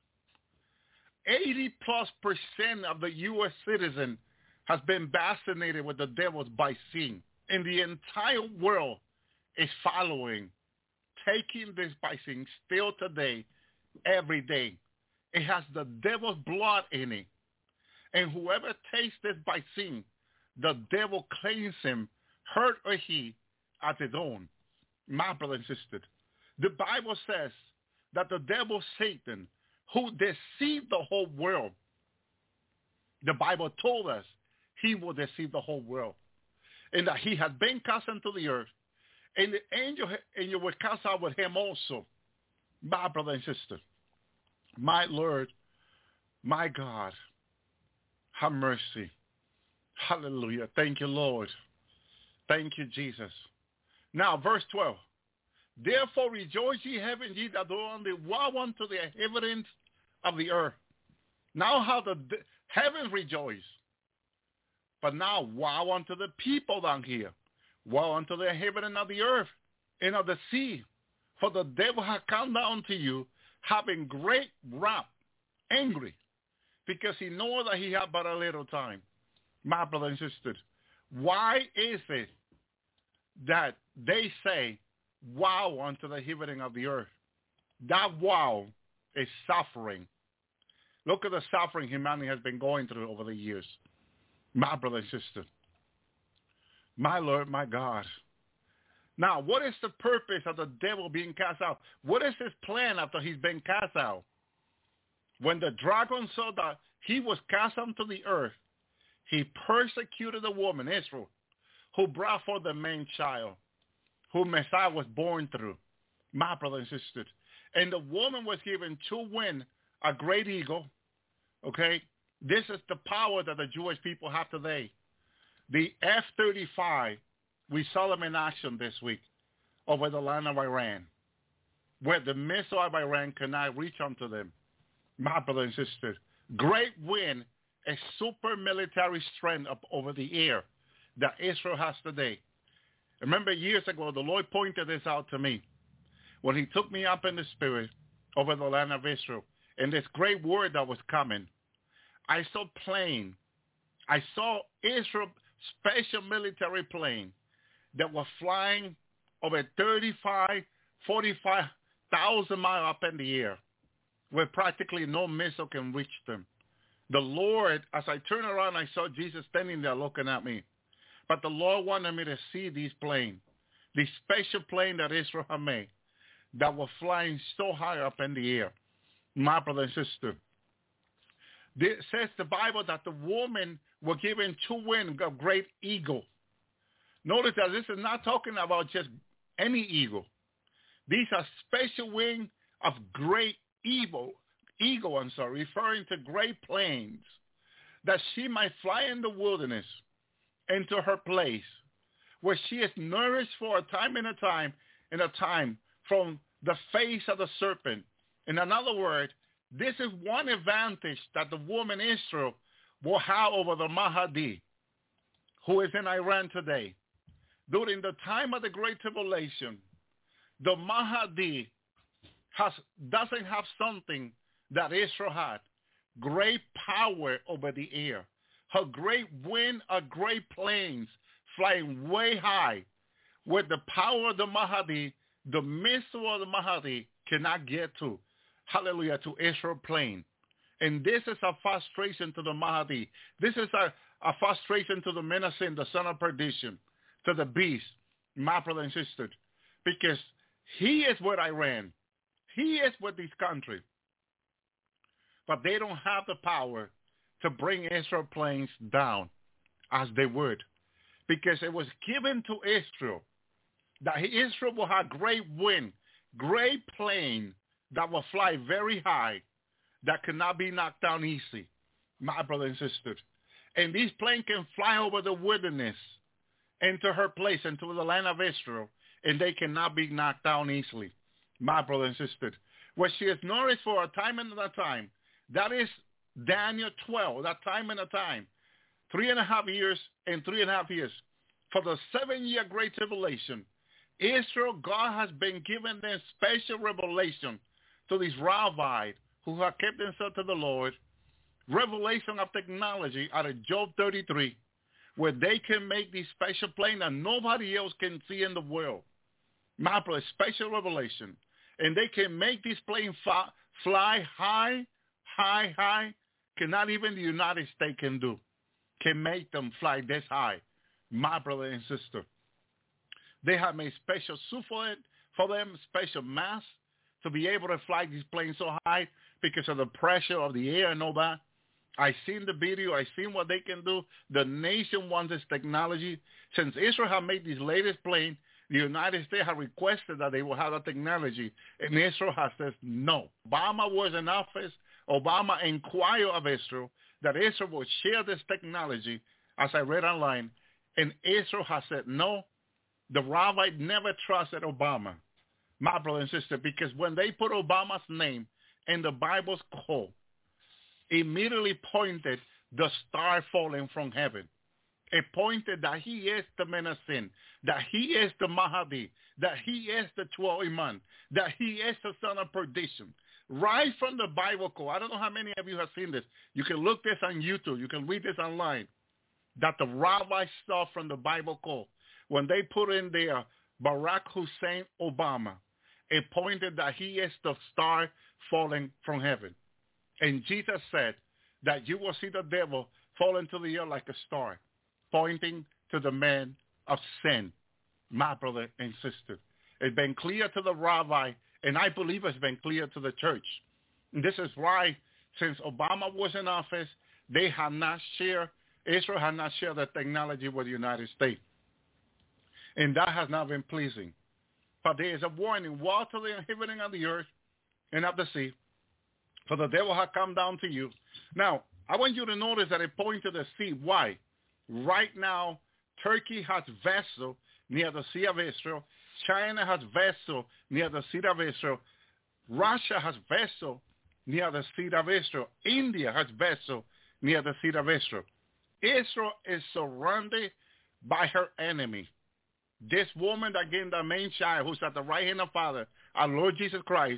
80+% of the U.S. citizen has been vaccinated with the devils by sin. And the entire world is following, taking this by sin still today, every day. It has the devil's blood in it. And whoever takes this by sin, the devil claims him, her or he, as his own. My brother and sister, the Bible says that the devil, Satan, who deceived the whole world, the Bible told us he will deceive the whole world. And that he had been cast into the earth. And the angel was cast out with him also. My brother and sister. My Lord, my God, have mercy. Hallelujah. Thank you, Lord. Thank you, Jesus. Now, verse 12. Therefore rejoice ye heaven, ye that dwell on the woe unto the inhabitants of the earth. Now how the heavens rejoice. But now woe unto the people down here. Woe unto the inhabitants of the earth and of the sea. For the devil hath come down to you, having great wrath, angry, because he knoweth that he hath but a little time. My brothers and sisters, why is it that they say, woe unto the inhabitant of the earth? That woe is suffering. Look at the suffering humanity has been going through over the years. My brother and sister. My Lord, my God. Now, what is the purpose of the devil being cast out? What is his plan after he's been cast out? When the dragon saw that he was cast onto the earth, he persecuted the woman, Israel, who brought forth the man child, who Messiah was born through. My brother and sister. And the woman was given to win a great eagle. Okay? This is the power that the Jewish people have today. The F-35, we saw them in action this week over the land of Iran, where the missile of Iran cannot reach onto them. My brother and sister, great wind, a super military strength up over the air that Israel has today. Remember years ago, the Lord pointed this out to me when he took me up in the spirit over the land of Israel. And this great word that was coming, I saw plane. I saw Israel special military plane that was flying over 40,000 miles up in the air, where practically no missile can reach them. The Lord, as I turned around, I saw Jesus standing there looking at me. But the Lord wanted me to see these planes, the special plane that Israel had made, that were flying so high up in the air. My brother and sister. It says the Bible that the woman were given two wings of great eagle. Notice that this is not talking about just any eagle. These are special wings of great eagle, referring to great planes, that she might fly in the wilderness into her place, where she is nourished for a time and a time from the face of the serpent. In another word, this is one advantage that the woman Israel will have over the Mahdi, who is in Iran today. During the time of the Great Tribulation, the Mahdi doesn't have something that Israel had. Great power over the air. Her great wind of great planes flying way high, with the power of the Mahdi, the missile of the Mahdi cannot get to. Hallelujah, to Israel plane. And this is a frustration to the Mahdi. This is a frustration to the men of sin, the son of perdition, to the beast, my brother and sister, because he is with Iran. He is with this country. But they don't have the power to bring Israel planes down as they would, because it was given to Israel that Israel will have great wind, great plane that will fly very high, that cannot be knocked down easy, my brother and sister. And these planes can fly over the wilderness into her place, into the land of Israel, and they cannot be knocked down easily, my brother and sister. Where she is nourished for a time and a time. That is Daniel 12, that time and a time. 3.5 years and 3.5 years. For the 7-year great tribulation, Israel, God has been given them special revelation to these rabbis who have kept themselves to the Lord. Revelation of technology out of Job 33, where they can make these special planes that nobody else can see in the world. My brother, special revelation. And they can make these planes fly high, cannot even the United States can do. Can make them fly this high, my brother and sister. They have made special suit for them, special masks to be able to fly these planes so high because of the pressure of the air and all that. I seen the video. I seen what they can do. The nation wants this technology. Since Israel have made these latest planes, The United States has requested that they will have that technology, and Israel has said no. Obama was in office. Obama inquired of Israel that Israel will share this technology, as I read online, and Israel has said no. The rabbi never trusted Obama, my brother and sister, because when they put Obama's name in the Bible's call, immediately pointed the star falling from heaven. It pointed that he is the man of sin, that he is the Mahdi, that he is the 12 Imam, that he is the son of perdition. Right from the Bible call. I don't know how many of you have seen this. You can look this on YouTube. You can read this online. That the rabbi saw from the Bible call. When they put in there Barack Hussein Obama, it pointed that he is the star falling from heaven. And Jesus said that you will see the devil fall into the air like a star, pointing to the man of sin, my brother and sister. It's been clear to the rabbi, and I believe it's been clear to the church. And this is why, since Obama was in office, they have not shared, Israel has not shared the technology with the United States. And that has not been pleasing. But there is a warning, woe to the inhabiting of the earth and of the sea, for the devil has come down to you. Now, I want you to notice that it points to the sea. Why? Right now, Turkey has vessel near the Sea of Israel. China has vessel near the Sea of Israel. Russia has vessel near the Sea of Israel. India has vessel near the Sea of Israel. Israel is surrounded by her enemy. This woman that gave the main child, who's at the right hand of Father, our Lord Jesus Christ,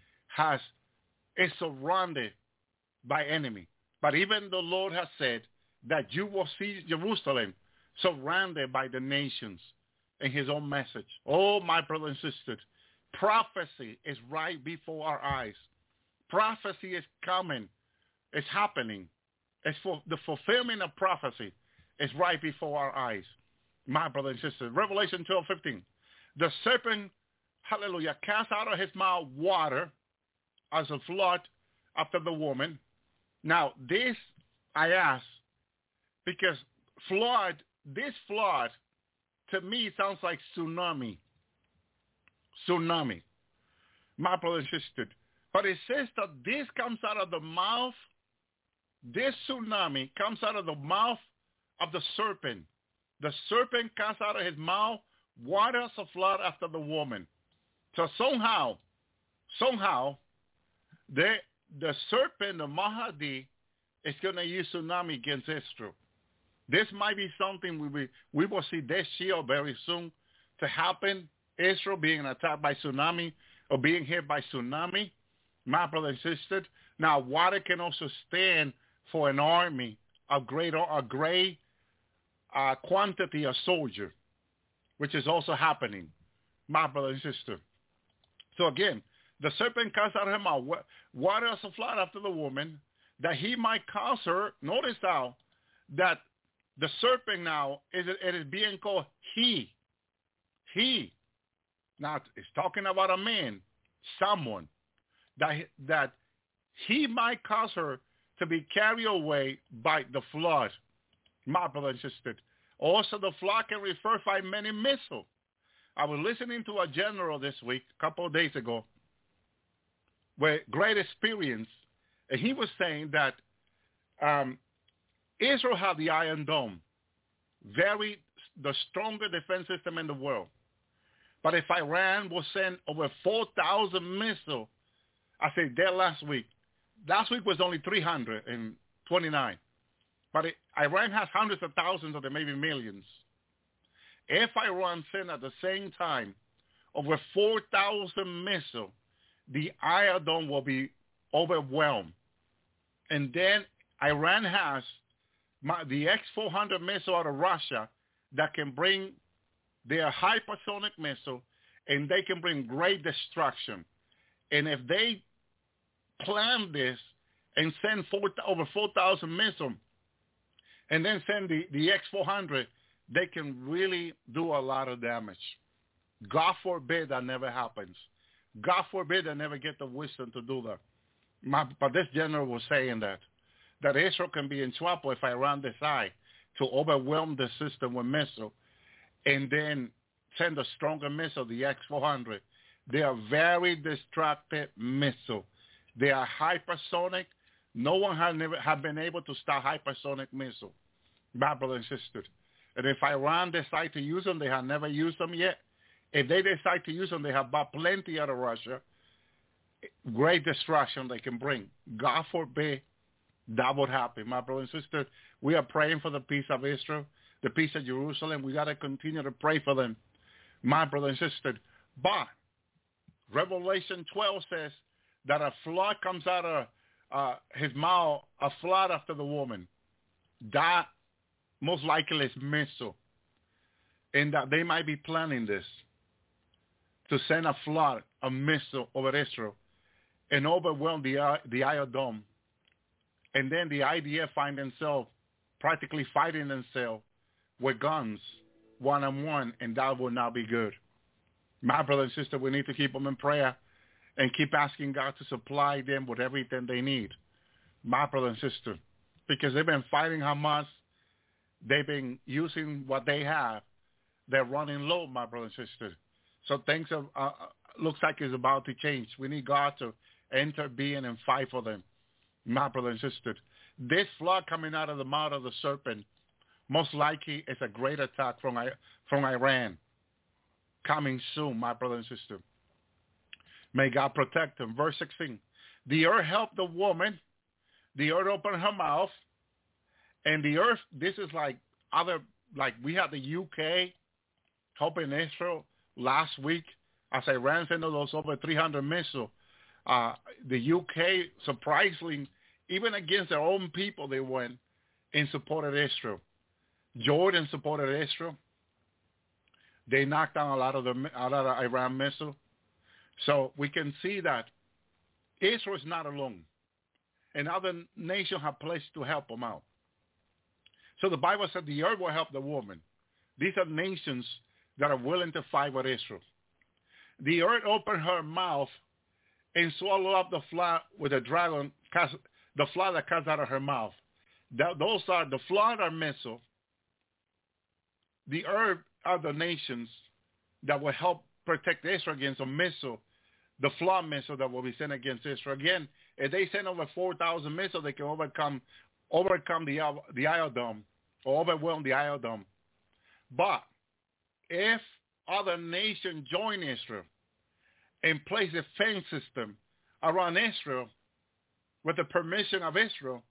is surrounded by enemy. But even the Lord has said that you will see Jerusalem surrounded by the nations in his own message. Oh, my brothers and sisters, prophecy is right before our eyes. Prophecy is coming. It's happening. It's for the fulfillment of prophecy is right before our eyes. My brothers and sisters, Revelation 12:15. The serpent, hallelujah, cast out of his mouth water as a flood after the woman. Now, this I ask because this flood, to me, sounds like tsunami. Tsunami. My brothers and sisters. But it says that this comes out of the mouth, this tsunami comes out of the mouth of the serpent. The serpent comes out of his mouth, water as a flood after the woman. So somehow, the serpent, the Mahdi, is going to use tsunami against Israel. This might be something we will see this year very soon to happen. Israel being attacked by tsunami or being hit by tsunami. My brother and sister. Now, water can also stand for an army, a great quantity of soldier, which is also happening, my brother and sister. So again, the serpent cast out of her mouth water as a flood after the woman, that he might cause her. Notice now that the serpent now it is being called he. He. Now it's talking about a man, someone that he might cause her to be carried away by the flood. My brother and sister. Also, the flood can refer by many missiles. I was listening to a general this week, a couple of days ago, with great experience, and he was saying that Israel had the Iron Dome, the strongest defense system in the world. But if Iran will send over 4,000 missiles, I said that last week was only 329. But Iran has hundreds of thousands or maybe millions. If Iran sent at the same time over 4,000 missiles, the Iron Dome will be overwhelmed. And then Iran has the X-400 missile out of Russia that can bring their hypersonic missile, and they can bring great destruction. And if they plan this and send over 4,000 missiles, and then send the X-400, they can really do a lot of damage. God forbid that never happens. God forbid they never get the wisdom to do that. But this general was saying that Israel can be in trouble if Iran decide to overwhelm the system with missiles, and then send a stronger missile, the X-400. They are very destructive missile. They are hypersonic. No one have been able to stop hypersonic missile, my brothers and sisters. And if Iran decide to use them, they have never used them yet. If they decide to use them, they have bought plenty out of Russia. Great destruction they can bring. God forbid that would happen. My brothers and sisters, we are praying for the peace of Israel, the peace of Jerusalem. We got to continue to pray for them, my brothers and sisters. But Revelation 12 says that a flood comes out of his mouth, a flood after the woman. That most likely is missile. And that they might be planning this to send a flood, a missile over Israel and overwhelm the Iron Dome. And then the IDF find themselves practically fighting themselves with guns, one-on-one, and that will not be good. My brother and sister, we need to keep them in prayer and keep asking God to supply them with everything they need. My brother and sister, because they've been fighting Hamas. They've been using what they have. They're running low, my brother and sister. So things looks like it's about to change. We need God to intervene and fight for them, my brother and sister. This flood coming out of the mouth of the serpent most likely is a great attack from Iran coming soon, my brother and sister. May God protect them. Verse 16. The earth helped the woman. The earth opened her mouth. And the earth, this is like we had the UK helping Israel last week as Iran sent those over 300 missiles. The UK, surprisingly, even against their own people, they went and supported Israel. Jordan supported Israel. They knocked down a lot of Iran missiles. So we can see that Israel is not alone. And other nations have pledged to help them out. So the Bible said the earth will help the woman. These are nations that are willing to fight with Israel. The earth opened her mouth and swallowed up the flood with a dragon, the flood that comes out of her mouth. Those are the flood are missile. The earth are the nations that will help protect Israel against a missile, the flood missile that will be sent against Israel. Again, if they send over 4,000 missiles, they can overcome the Iron Dome or overwhelm the Iron Dome. But if other nations join Israel and place a fence system around Israel with the permission of Israel,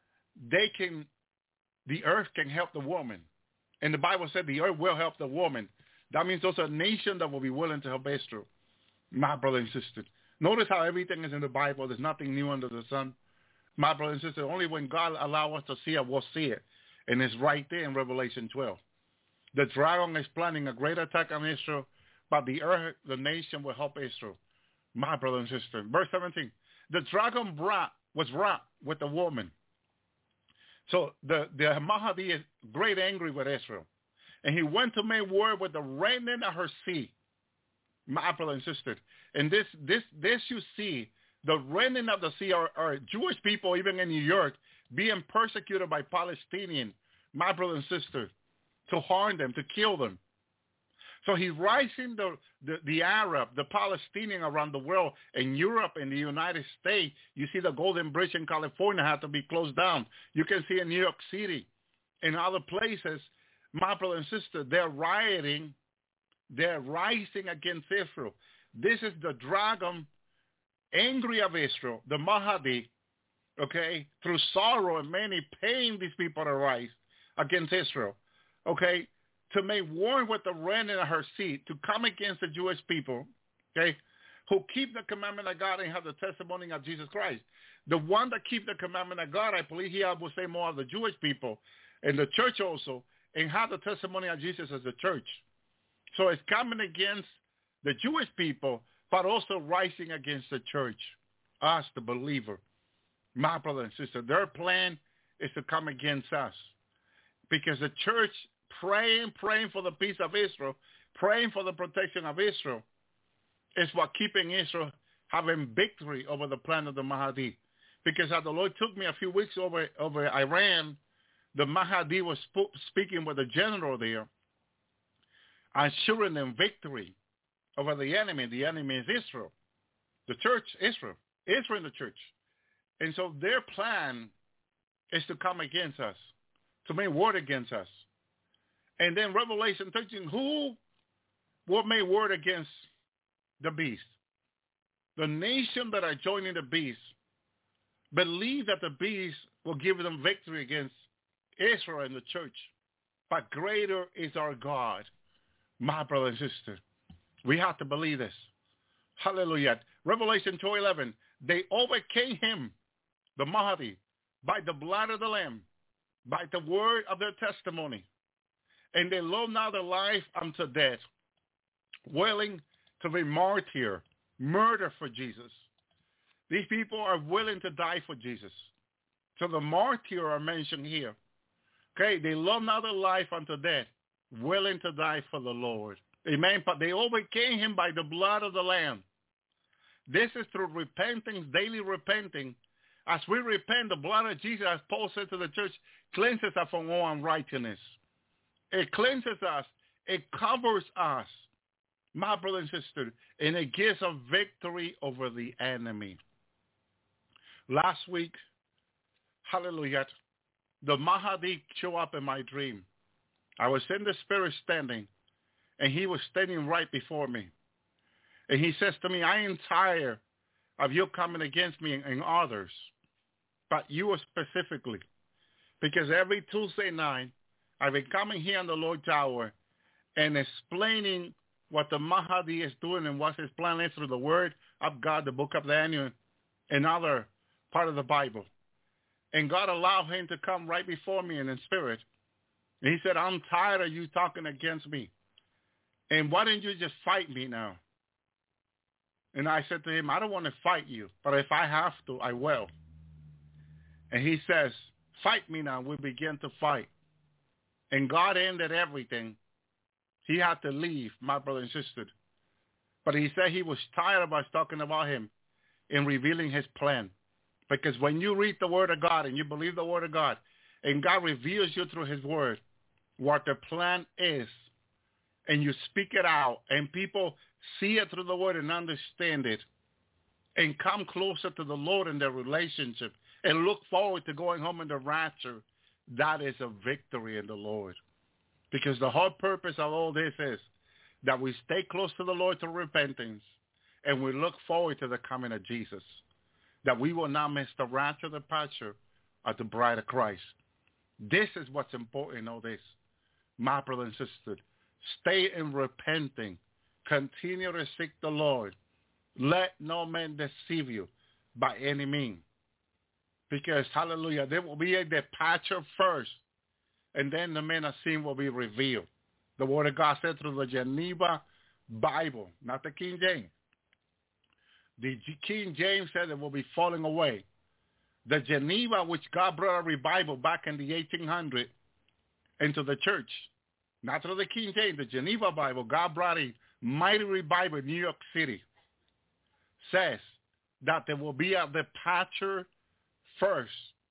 the earth can help the woman. And the Bible said the earth will help the woman. That means those are nations that will be willing to help Israel. My brother and sister. Notice how everything is in the Bible. There's nothing new under the sun. My brother and sister, only when God allows us to see it, we'll see it. And it's right there in Revelation 12. The dragon is planning a great attack on Israel, but the earth, the nation, will help Israel. My brother and sister. Verse 17. The dragon was wrought with the woman. So the Mahdi is great angry with Israel. And he went to make war with the remnant of her seed. My brother and sister. And this you see, the remnant of the sea are Jewish people, even in New York, being persecuted by Palestinians, my brother and sister, to harm them, to kill them. So he's rising the Arab, the Palestinian around the world. In Europe, in the United States, you see the Golden Bridge in California had to be closed down. You can see in New York City, in other places, my brother and sister, they're rioting. They're rising against Israel. This is the dragon, angry of Israel, the Mahdi, okay, through sorrow and many pain, these people to rise against Israel, okay, to make war with the remnant of her seed, to come against the Jewish people, okay, who keep the commandment of God and have the testimony of Jesus Christ. The one that keep the commandment of God, I believe he will say more of the Jewish people and the church also, and have the testimony of Jesus as the church. So it's coming against the Jewish people, but also rising against the church, us, the believer. My brother and sister, their plan is to come against us because the church praying for the peace of Israel, praying for the protection of Israel is what keeping Israel having victory over the plan of the Mahdi. Because as the Lord took me a few weeks over Iran, the Mahdi was speaking with the general there. assuring them victory over the enemy. The enemy is Israel. The church, Israel. Israel in the church. And so their plan is to come against us, to make war against us. And then Revelation 13, who will make war against the beast? The nation that are joining the beast believe that the beast will give them victory against Israel and the church. But greater is our God, my brother and sister. We have to believe this. Hallelujah. Revelation 2:11, they overcame him, the Mahdi, by the blood of the Lamb, by the word of their testimony. And they loved not their life unto death, willing to be murder for Jesus. These people are willing to die for Jesus. So the martyr are mentioned here. Okay, they love not their life unto death, willing to die for the Lord. Amen. But they overcame him by the blood of the Lamb. This is through repentance, daily repenting. As we repent, the blood of Jesus, as Paul said to the church, cleanses us from all unrighteousness. It cleanses us. It covers us, my brother and sister, and it gives us victory over the enemy. Last week, hallelujah, the Mahdi showed up in my dream. I was in the spirit standing, and he was standing right before me. And he says to me, I am tired of you coming against me and others, but you specifically, because every Tuesday night, I've been coming here in the Lord's Hour and explaining what the Mahdi is doing and what his plan is through the Word of God, the book of Daniel, and other part of the Bible. And God allowed him to come right before me in the spirit. And he said, I'm tired of you talking against me. And why don't you just fight me now? And I said to him, I don't want to fight you, but if I have to, I will. And he says, fight me now. We begin to fight. And God ended everything. He had to leave, my brother and sister. But he said he was tired of us talking about him and revealing his plan. Because when you read the Word of God and you believe the Word of God, and God reveals you through his Word what the plan is, and you speak it out, and people see it through the Word and understand it, and come closer to the Lord in their relationship, and look forward to going home in the rapture, that is a victory in the Lord. Because the whole purpose of all this is that we stay close to the Lord through repentance, and we look forward to the coming of Jesus, that we will not miss the rapture, the departure of the bride of Christ. This is what's important in all this, my brother and sister. Stay in repenting. Continue to seek the Lord. Let no man deceive you by any means. Because, hallelujah, there will be a departure first, and then the man of sin will be revealed. The Word of God said through the Geneva Bible, not the King James. The King James said it will be falling away. The Geneva, which God brought a revival back in the 1800s into the church, not through the King James, the Geneva Bible, God brought a mighty revival in New York City, says that there will be a departure first,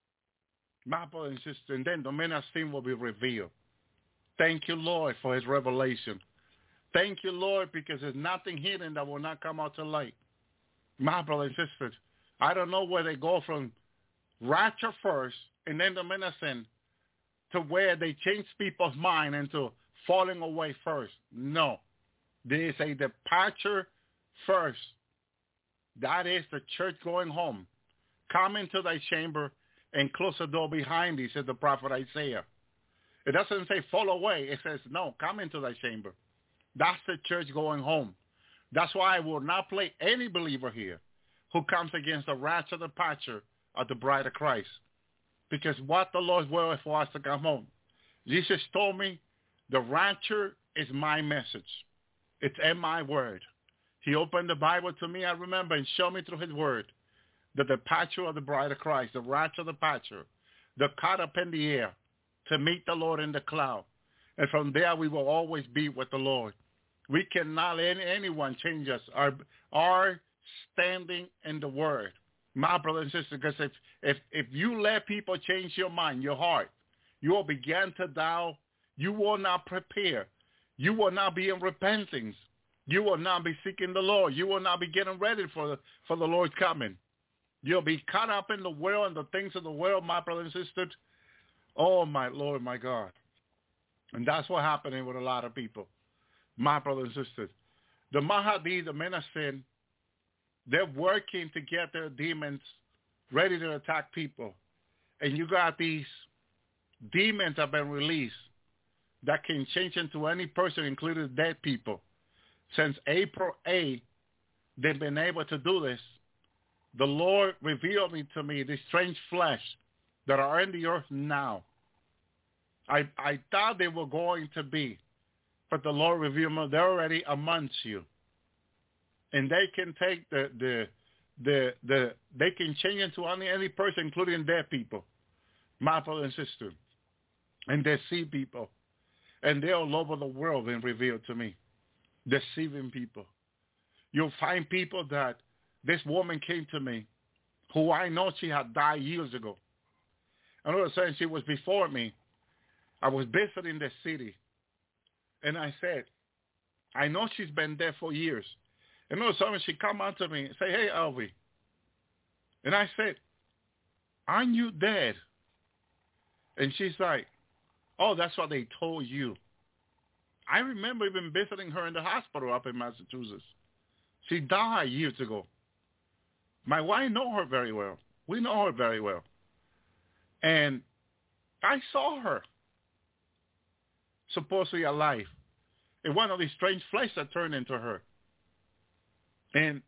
my brother and sister, and then the man of sin will be revealed. Thank you, Lord, for his revelation. Thank you, Lord, because there's nothing hidden that will not come out to light. My brother and sisters, I don't know where they go from rapture first and then the man of sin to where they change people's mind into falling away first. No. There is a departure first. That is the church going home. Come into thy chamber and close the door behind thee, said the prophet Isaiah. It doesn't say fall away. It says, no, come into thy chamber. That's the church going home. That's why I will not play any believer here who comes against the rapture, the departure of the bride of Christ. Because what the Lord's will is for us to come home. Jesus told me the rapture is my message. It's in my word. He opened the Bible to me, I remember, and showed me through his word the departure of the bride of Christ, the rapture, the departure, the caught up in the air to meet the Lord in the cloud. And from there we will always be with the Lord. We cannot let anyone change us. Our standing in the word. My brother and sister, because if you let people change your mind, your heart, you will begin to doubt. You will not prepare. You will not be in repentance. You will not be seeking the Lord. You will not be getting ready for the Lord's coming. You'll be caught up in the world and the things of the world, my brothers and sisters. Oh, my Lord, my God. And that's what's happening with a lot of people, my brothers and sisters. The Mahdi, the men of sin, they're working to get their demons ready to attack people. And you got these demons that have been released that can change into any person, including dead people. Since April 8th, they've been able to do this. The Lord revealed to me these strange flesh that are in the earth now. I thought they were going to be, but the Lord revealed me they're already amongst you. And they can take they can change into any person, including dead people, my brother and sister, and deceive people. And they're all over the world and revealed to me, deceiving people. You'll find people that this woman came to me, who I know she had died years ago. And all of a sudden she was before me. I was visiting the city. And I said, I know she's been there for years. And all of a sudden she come out to me and say, hey, Elvi. And I said, aren't you dead? And she's like, oh, that's what they told you. I remember even visiting her in the hospital up in Massachusetts. She died years ago. My wife know her very well. We know her very well. And I saw her, supposedly alive, in one of these strange flesh that turned into her. And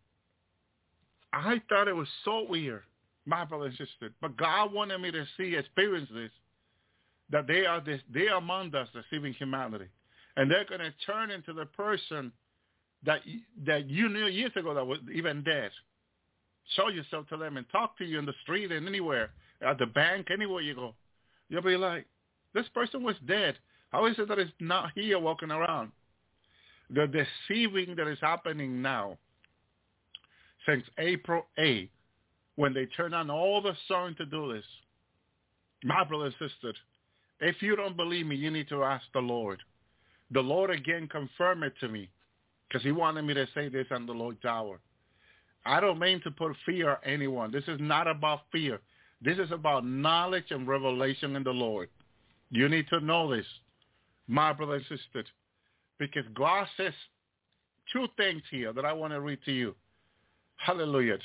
I thought it was so weird, my brother and sister. But God wanted me to experience this, that they are among us deceiving humanity. And they're going to turn into the person that you knew years ago that was even dead. Show yourself to them and talk to you in the street and anywhere, at the bank, anywhere you go. You'll be like, this person was dead. How is it that it's not here walking around? The deceiving that is happening now, since April 8th, when they turn on all the sun to do this. My brother and sister, if you don't believe me, you need to ask the Lord. The Lord again confirmed it to me, because he wanted me to say this on the Lord's hour. I don't mean to put fear on anyone. This is not about fear. This is about knowledge and revelation in the Lord. You need to know this, my brother and sister, because God says two things here that I want to read to you. Hallelujah.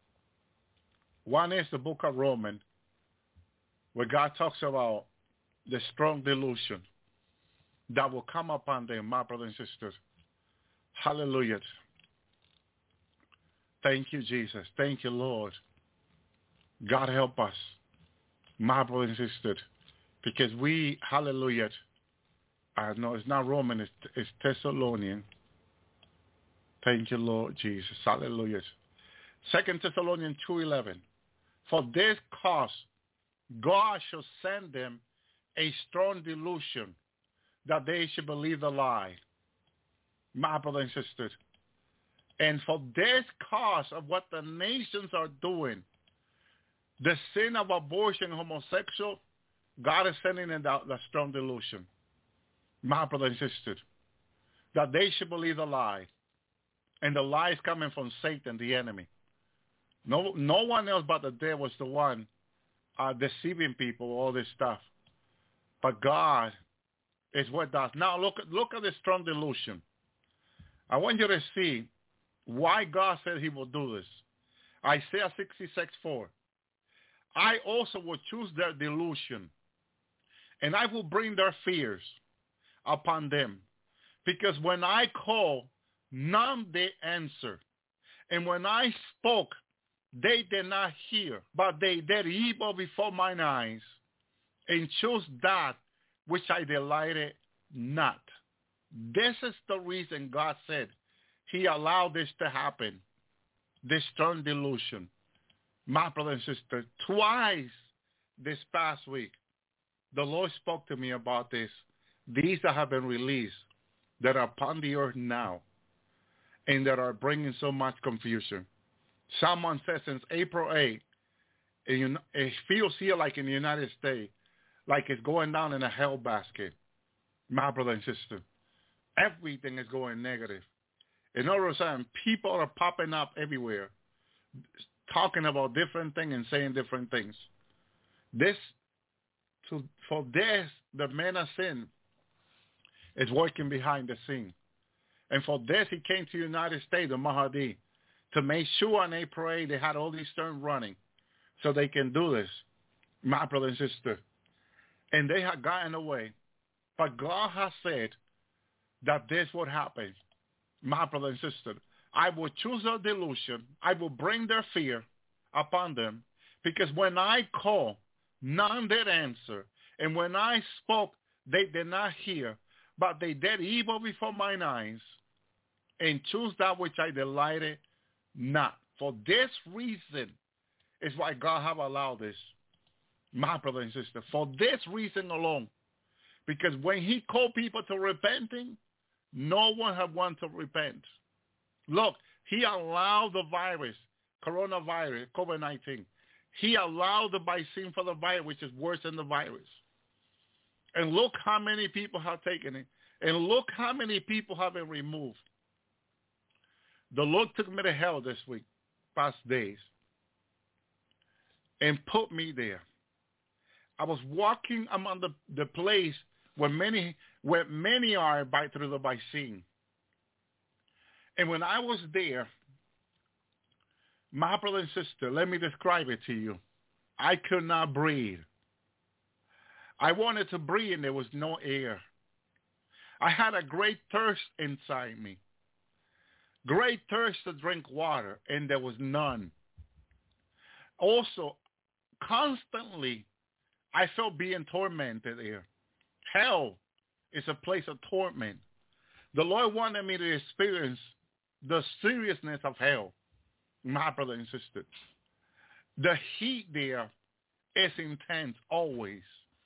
One is the book of Romans, where God talks about the strong delusion that will come upon them, my brothers and sisters. Hallelujah. Thank you, Jesus. Thank you, Lord. God help us, my brothers and sisters, because we, hallelujah, no, it's not Roman, it's Thessalonian. Thank you, Lord Jesus. Hallelujah. 2 Thessalonians 2:11. For this cause, God shall send them a strong delusion, that they should believe the lie. My brothers and sisters. And for this cause of what the nations are doing, the sin of abortion, homosexual, God is sending in the strong delusion. My brothers and sisters. That they should believe the lie. And the lie is coming from Satan, the enemy. No one else but the devil was the one deceiving people, all this stuff. But God is what does. Now look at the strong delusion. I want you to see why God said he will do this. Isaiah 66:4. I also will choose their delusion, and I will bring their fears upon them. Because when I call, none they answer. And when I spoke, they did not hear, but they did evil before mine eyes, and chose that which I delighted not. This is the reason God said he allowed this to happen, this strong delusion. My brother and sister, twice this past week, the Lord spoke to me about this. These that have been released, that are upon the earth now, and that are bringing so much confusion. Someone said since April 8th, it feels here like in the United States, like it's going down in a hell basket. My brother and sister, Everything is going negative. And all of a sudden, people are popping up everywhere, talking about different things and saying different things. For this, the man of sin is working behind the scene. And for this, he came to the United States, the Mahdi, to make sure on April 8th they had all these terms running so they can do this, my brother and sister. And they had gotten away. But God has said that this would happen, my brother and sister. I will choose their delusion. I will bring their fear upon them. Because when I call, none did answer. And when I spoke, they did not hear. But they did evil before mine eyes, and choose that which I delighted not. For this reason is why God have allowed this, my brother and sister. For this reason alone. Because when he called people to repenting, no one had wanted to repent. Look, he allowed the virus, coronavirus, COVID-19. He allowed the vaccine for the virus, which is worse than the virus. And look how many people have taken it. And look how many people have been removed. The Lord took me to hell this week, past days, and put me there. I was walking among the place where many are through the vaccine. And when I was there, my brother and sister, let me describe it to you. I could not breathe. I wanted to breathe and there was no air. I had a great thirst inside me. Great thirst to drink water, and there was none. Also, constantly, I felt being tormented there. Hell is a place of torment. The Lord wanted me to experience the seriousness of hell, my brother and sister. The heat there is intense always.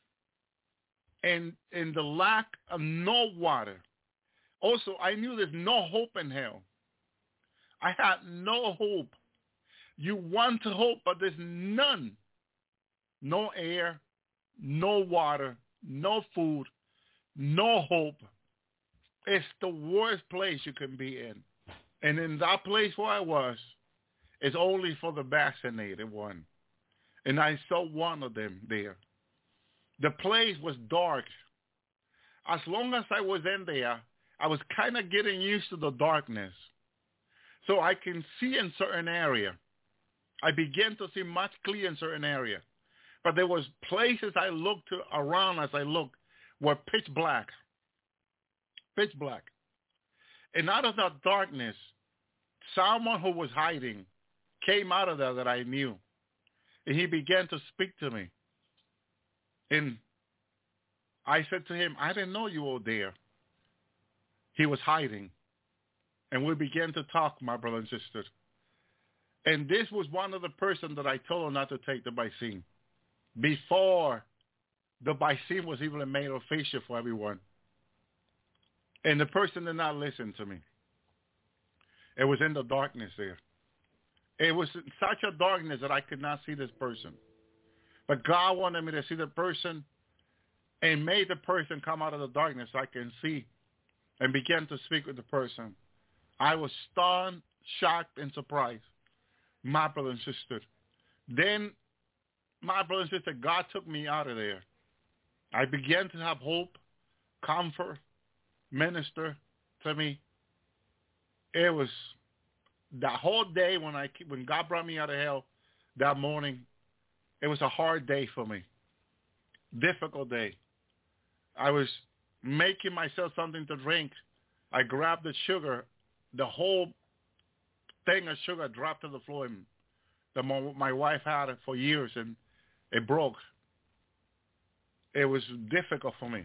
And the lack of no water. Also, I knew there's no hope in hell. I had no hope. You want to hope, but there's none. No air, no water, no food, no hope. It's the worst place you can be in. And in that place where I was, it's only for the vaccinated one. And I saw one of them there. The place was dark. As long as I was in there, I was kind of getting used to the darkness. So I can see in certain area. I began to see much clearer in certain area. But there was places I looked around as I looked were pitch black. Pitch black. And out of that darkness, someone who was hiding came out of there that I knew. And he began to speak to me. And I said to him, I didn't know you were there. He was hiding. And we began to talk, my brother and sister. And this was one of the persons that I told her not to take the vaccine. Before the vaccine was even made official for everyone. And the person did not listen to me. It was in the darkness there. It was in such a darkness that I could not see this person. But God wanted me to see the person and made the person come out of the darkness so I can see and began to speak with the person. I was stunned, shocked, and surprised, my brother and sister. Then, my brother and sister, God took me out of there. I began to have hope, comfort, minister to me. It was that whole day when God brought me out of hell that morning, it was a hard day for me, difficult day. I was making myself something to drink. I grabbed the sugar. The whole thing of sugar dropped to the floor. And my wife had it for years, and it broke. It was difficult for me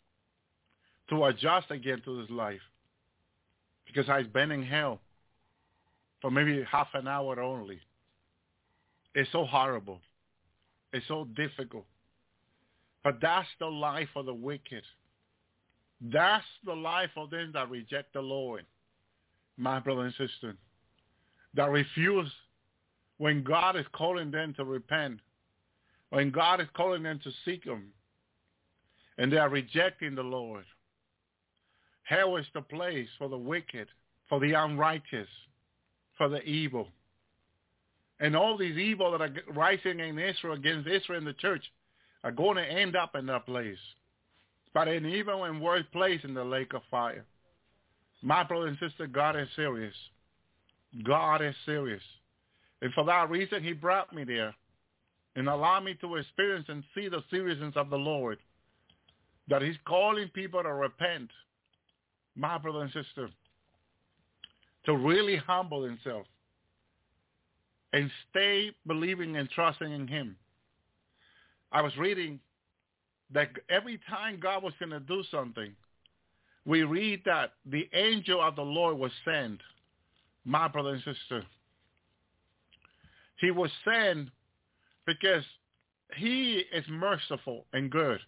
to adjust again to this life because I've been in hell for maybe half an hour only. It's so horrible. It's so difficult. But that's the life of the wicked. That's the life of them that reject the Lord, my brother and sister, that refuse when God is calling them to repent, when God is calling them to seek Him, and they are rejecting the Lord. Hell is the place for the wicked, for the unrighteous, for the evil. And all these evil that are rising in Israel against Israel and the church are going to end up in that place. But an evil and worse place in the lake of fire. My brother and sister, God is serious. God is serious. And for that reason, he brought me there and allowed me to experience and see the seriousness of the Lord. That he's calling people to repent. My brother and sister, to really humble themselves and stay believing and trusting in him. I was reading that every time God was going to do something, we read that the angel of the Lord was sent. My brother and sister, he was sent because he is merciful and good.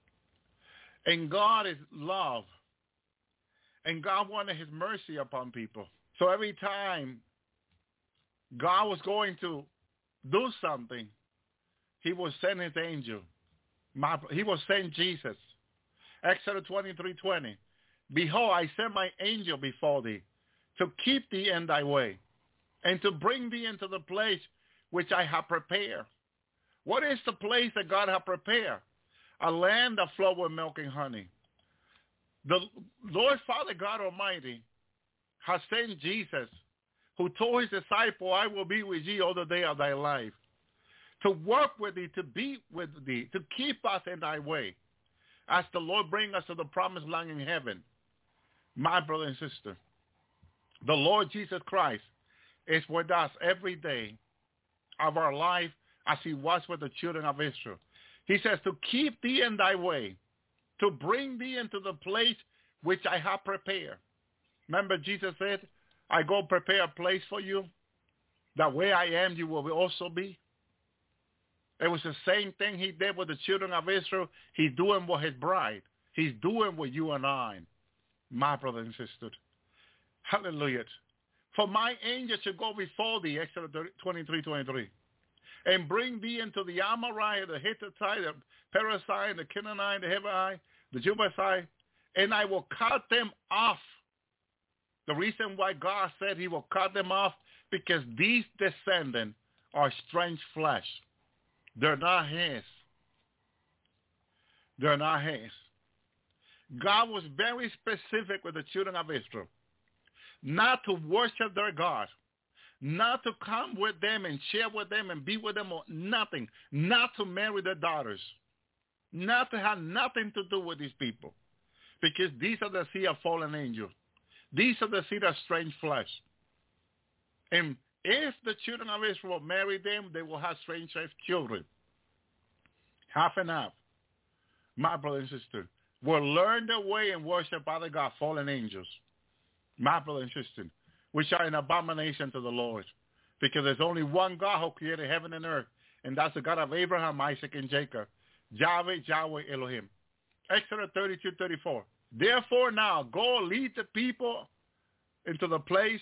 And God is love. And God wanted his mercy upon people. So every time God was going to do something, he will send his angel. He will send Jesus. Exodus 23:20. Behold, I send my angel before thee to keep thee in thy way and to bring thee into the place which I have prepared. What is the place that God has prepared? A land that flows with milk and honey. The Lord Father God Almighty has sent Jesus, who told his disciple, I will be with thee all the day of thy life, to work with thee, to be with thee, to keep us in thy way, as the Lord bring us to the promised land in heaven. My brother and sister, the Lord Jesus Christ is with us every day of our life as he was with the children of Israel. He says to keep thee in thy way, to bring thee into the place which I have prepared. Remember Jesus said, I go prepare a place for you, that where I am you will also be. It was the same thing he did with the children of Israel. He's doing with his bride. He's doing with you and I, my brother and sister. Hallelujah. For my angel shall go before thee, Exodus 23:23, and bring thee into the Amorite, the Hittite, the Perizzite, the Canaanite, the Hivite, the Jebusite, and I will cut them off. The reason why God said he will cut them off, because these descendants are strange flesh. They're not his. They're not his. God was very specific with the children of Israel, not to worship their God, not to come with them and share with them and be with them or nothing, not to marry their daughters, not to have nothing to do with these people, because these are the seed of fallen angels. These are the seed of strange flesh. And if the children of Israel marry them, they will have strange children. Half and half. My brother and sister will learn their way and worship other God, fallen angels. My brother and sister, which are an abomination to the Lord. Because there's only one God who created heaven and earth, and that's the God of Abraham, Isaac, and Jacob. Yahweh Elohim. Exodus 32:34. Therefore now go lead the people into the place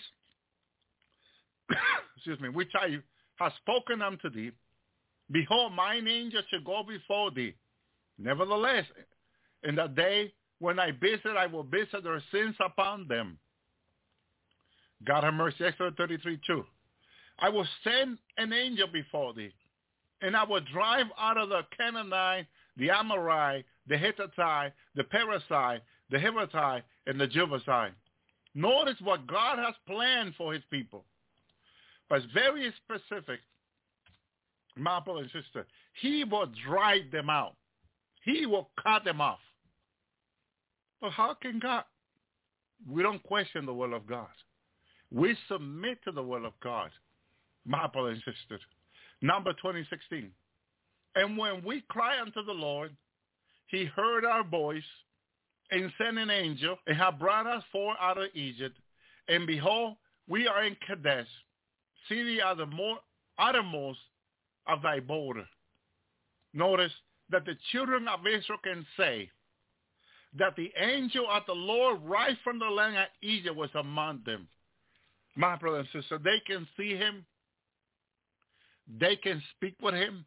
which I have spoken unto thee. Behold, mine angel shall go before thee. Nevertheless, in the day when I visit, I will visit their sins upon them. God have mercy. Exodus 33:2. I will send an angel before thee, and I will drive out of the Canaanite, the Amorite, the Hittite, the Perizzite, the Hivite, and the Jebusite. Notice what God has planned for his people. But it's very specific, my brother and sister. He will drive them out. He will cut them off. But how can God? We don't question the will of God. We submit to the will of God, my brother and sister. Number 20:16. And when we cry unto the Lord, he heard our voice and sent an angel and have brought us forth out of Egypt. And behold, we are in Kadesh, city of the uttermost of thy border. Notice that the children of Israel can say that the angel of the Lord right from the land of Egypt was among them. My brother and sister, they can see him. They can speak with him.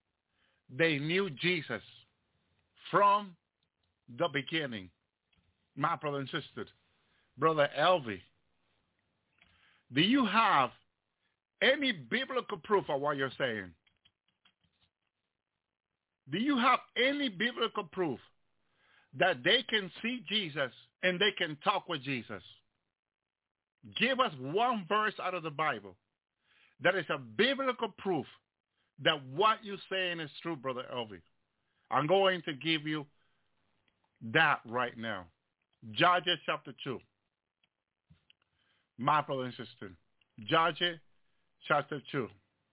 They knew Jesus from the beginning. My brother and sister, Brother Elvi, do you have any biblical proof of what you're saying? Do you have any biblical proof that they can see Jesus and they can talk with Jesus? Give us one verse out of the Bible that is a biblical proof that what you're saying is true, Brother Elvi. I'm going to give you that right now. Judges chapter 2. My brother and sister. Judges chapter 2.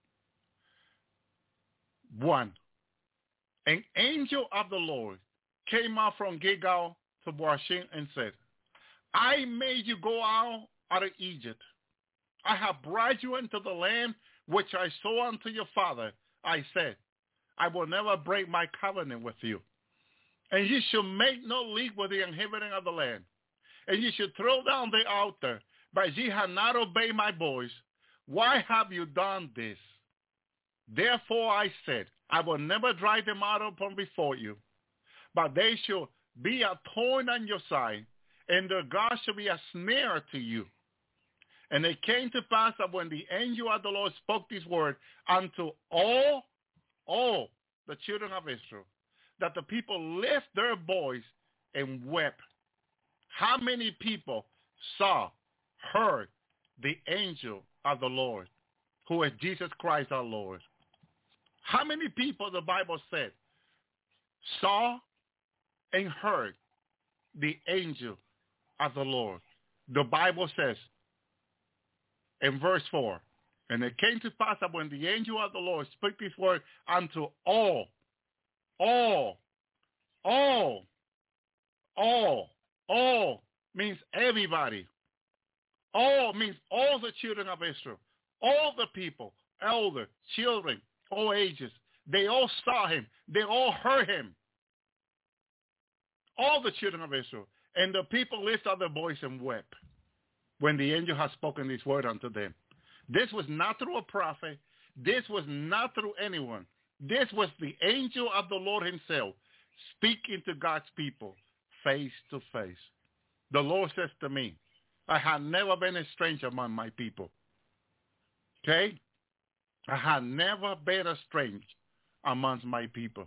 1. An angel of the Lord came out from Gilgal to Bochim and said, I made you go out of Egypt. I have brought you into the land which I swore unto your father. I said, I will never break my covenant with you. And you shall make no league with the inhabitant of the land. And you should throw down the altar, but ye have not obeyed my voice. Why have you done this? Therefore I said, I will never drive them out from before you, but they shall be a thorn on your side, and their God shall be a snare to you. And it came to pass that when the angel of the Lord spoke this word unto all the children of Israel, that the people lift their voice and wept. How many people saw, heard the angel of the Lord, who is Jesus Christ our Lord? How many people, the Bible said, saw and heard the angel of the Lord? The Bible says in verse 4, and it came to pass that when the angel of the Lord spoke this word unto all means everybody. All means all the children of Israel, all the people, elder, children, all ages. They all saw him. They all heard him. All the children of Israel. And the people lifted up their voice and wept when the angel had spoken this word unto them. This was not through a prophet. This was not through anyone. This was the angel of the Lord himself speaking to God's people face to face. The Lord says to me, I have never been a stranger among my people. Okay? I have never been a stranger amongst my people.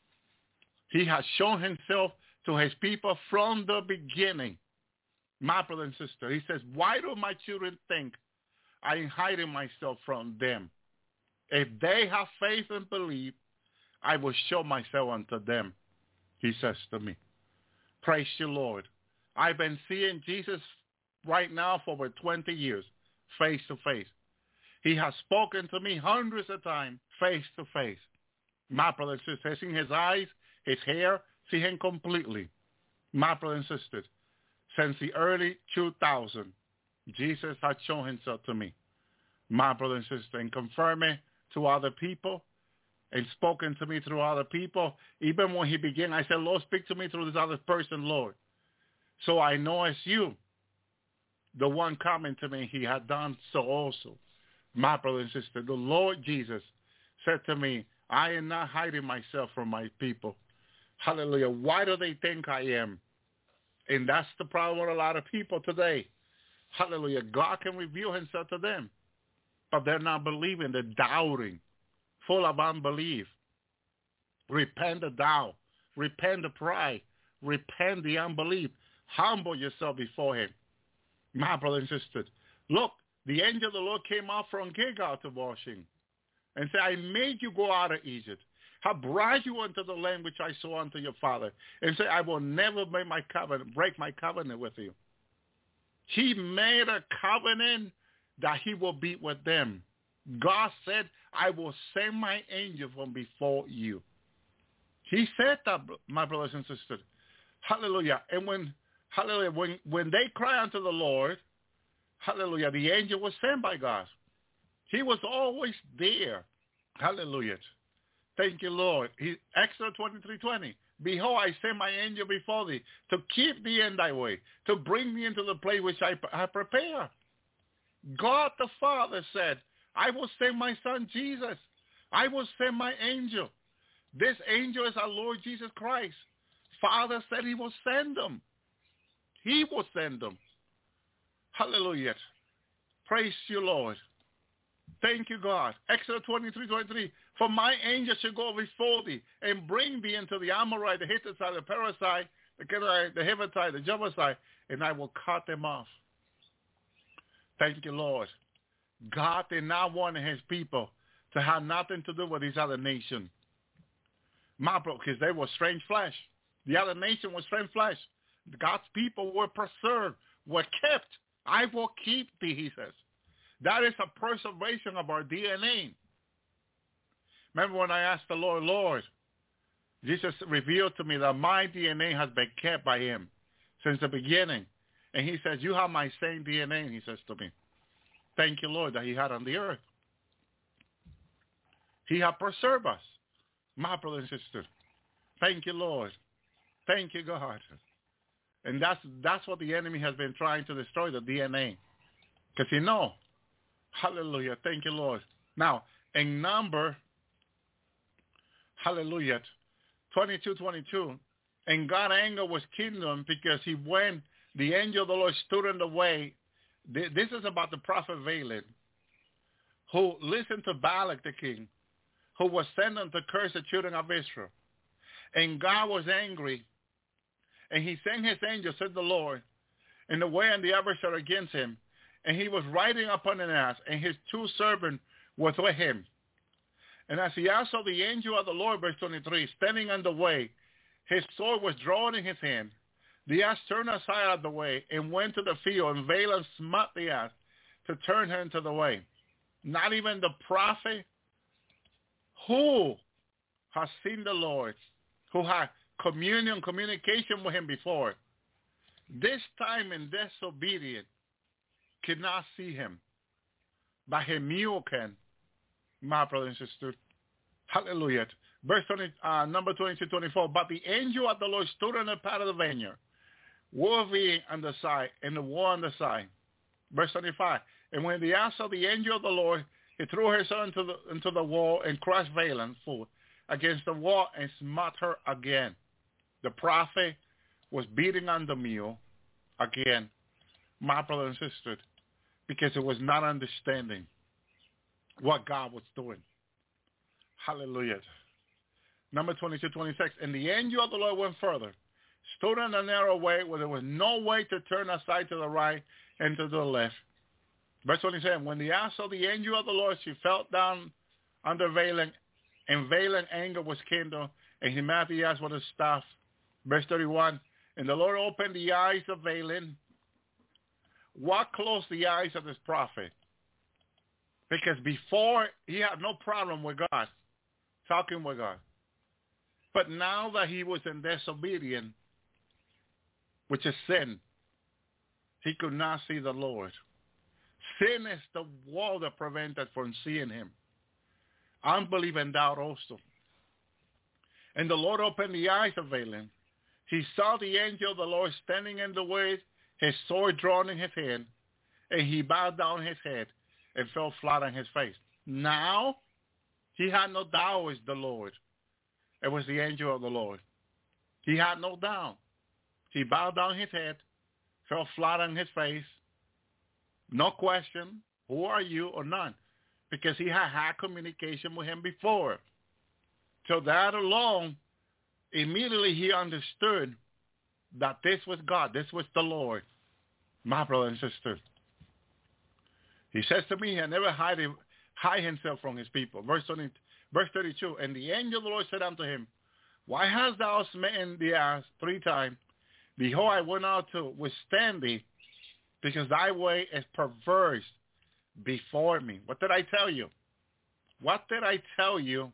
He has shown himself to his people from the beginning. My brother and sister, he says, why do my children think I am hiding myself from them? If they have faith and believe, I will show myself unto them, he says to me. Praise you, Lord. I've been seeing Jesus right now for over 20 years, face to face. He has spoken to me hundreds of times, face to face. My brother and sister, seeing his eyes, his hair, see him completely. My brother and sisters, since the early 2000s, Jesus has shown himself to me. My brother and sister, and confirming to other people and spoken to me through other people. Even when he began, I said, Lord, speak to me through this other person, Lord. So I know it's you, the one coming to me. He had done so also. My brother and sister, the Lord Jesus said to me, I am not hiding myself from my people. Hallelujah. Why do they think I am? And that's the problem with a lot of people today. Hallelujah. God can reveal himself to them, but they're not believing. They're doubting, full of unbelief. Repent the doubt. Repent the pride. Repent the unbelief. Humble yourself before him. My brother and sister, look, the angel of the Lord came out from Gilgal to Bochim and said, I made you go out of Egypt. I brought you into the land which I swore unto your father, and said, I will never break my covenant with you. He made a covenant that he will be with them. God said, I will send my angel from before you. He said that, my brothers and sisters. Hallelujah. And when they cry unto the Lord, hallelujah, the angel was sent by God. He was always there. Hallelujah. Thank you, Lord. Exodus 23:20. Behold, I send my angel before thee to keep thee in thy way, to bring thee into the place which I prepare. God the Father said, I will send my son Jesus. I will send my angel. This angel is our Lord Jesus Christ. Father said he will send them. he will send them. Hallelujah. Praise you, Lord. Thank you, God. Exodus 23:23. For my angel shall go before thee and bring thee into the Amorite, the Hittite, the Perizzite, the Kenizzite, the Hivite, the Jebusite, and I will cut them off. Thank you, Lord. God did not want his people to have nothing to do with these other nations. Because they were strange flesh. The other nation was strange flesh. God's people were preserved, were kept. I will keep thee, he says. That is a preservation of our DNA. Remember when I asked the Lord, Lord, Jesus revealed to me that my DNA has been kept by him since the beginning. And he says, you have my same DNA, he says to me. Thank you, Lord, that he had on the earth. He has preserved us, my brother and sister. Thank you, Lord. Thank you, God. And that's what the enemy has been trying to destroy, the DNA. Because you know, hallelujah, thank you, Lord. Now, in number, hallelujah, 22:22, and God's anger was kindled because the angel of the Lord stood in the way. This is about the prophet Balaam, who listened to Balak the king, who was sent to curse the children of Israel. And God was angry, and he sent his angel, said the Lord, in the way and the adversary against him. And he was riding upon an ass, and his two servants were with him. And as he saw the angel of the Lord, verse 23, standing on the way, his sword was drawn in his hand. The ass turned aside out of the way and went to the field, and Balaam smote the ass to turn her into the way. Not even the prophet who has seen the Lord, who had communication with him before, this time in disobedience, could not see him. But his mule can, my brother and sister. Hallelujah. Verse 20, number 22:24. But the angel of the Lord stood on the path of the vineyard, wolverine on the side, and the wall on the side. Verse 25. And when the ass saw the angel of the Lord, he threw her son into the wall and crushed Balaam full against the wall and smote her again. The prophet was beating on the mule again, my brother and sister, because it was not understanding what God was doing. Hallelujah. Number 22:26. And the angel of the Lord went further, stood on a narrow way where there was no way to turn aside to the right and to the left. Verse 27. When the ass saw the angel of the Lord, she fell down under Balaam, and Balaam's anger was kindled, and he met the ass with a staff. Verse 31. And the Lord opened the eyes of Balaam. What closed the eyes of this prophet? Because before, he had no problem with God, talking with God. But now that he was in disobedience, which is sin, he could not see the Lord. Sin is the wall that prevented from seeing him. Unbelief and doubt also. And the Lord opened the eyes of Balaam. He saw the angel of the Lord standing in the way, his sword drawn in his hand, and he bowed down his head and fell flat on his face. Now, he had no doubt it was the Lord. It was the angel of the Lord. He had no doubt. He bowed down his head, fell flat on his face. No question, who are you or none? Because he had communication with him before. So that alone, immediately he understood that this was God. This was the Lord. My brother and sister. He says to me, he never hide himself from his people. Verse 32. And the angel of the Lord said unto him, why hast thou smitten the ass 3 times? Behold, I went out to withstand thee, because thy way is perverse before me. What did I tell you? What did I tell you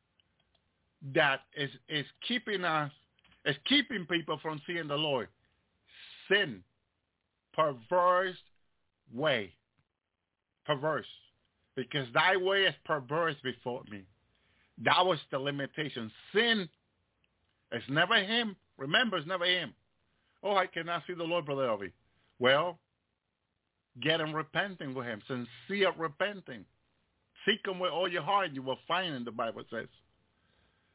that is keeping people from seeing the Lord? Sin. Perverse way. Perverse. Because thy way is perverse before me. That was the limitation. Sin is never him. Remember, it's never him. Oh, I cannot see the Lord, Brother Elvi. Well, get him repenting with him. Sincere repenting. Seek him with all your heart, you will find him, the Bible says.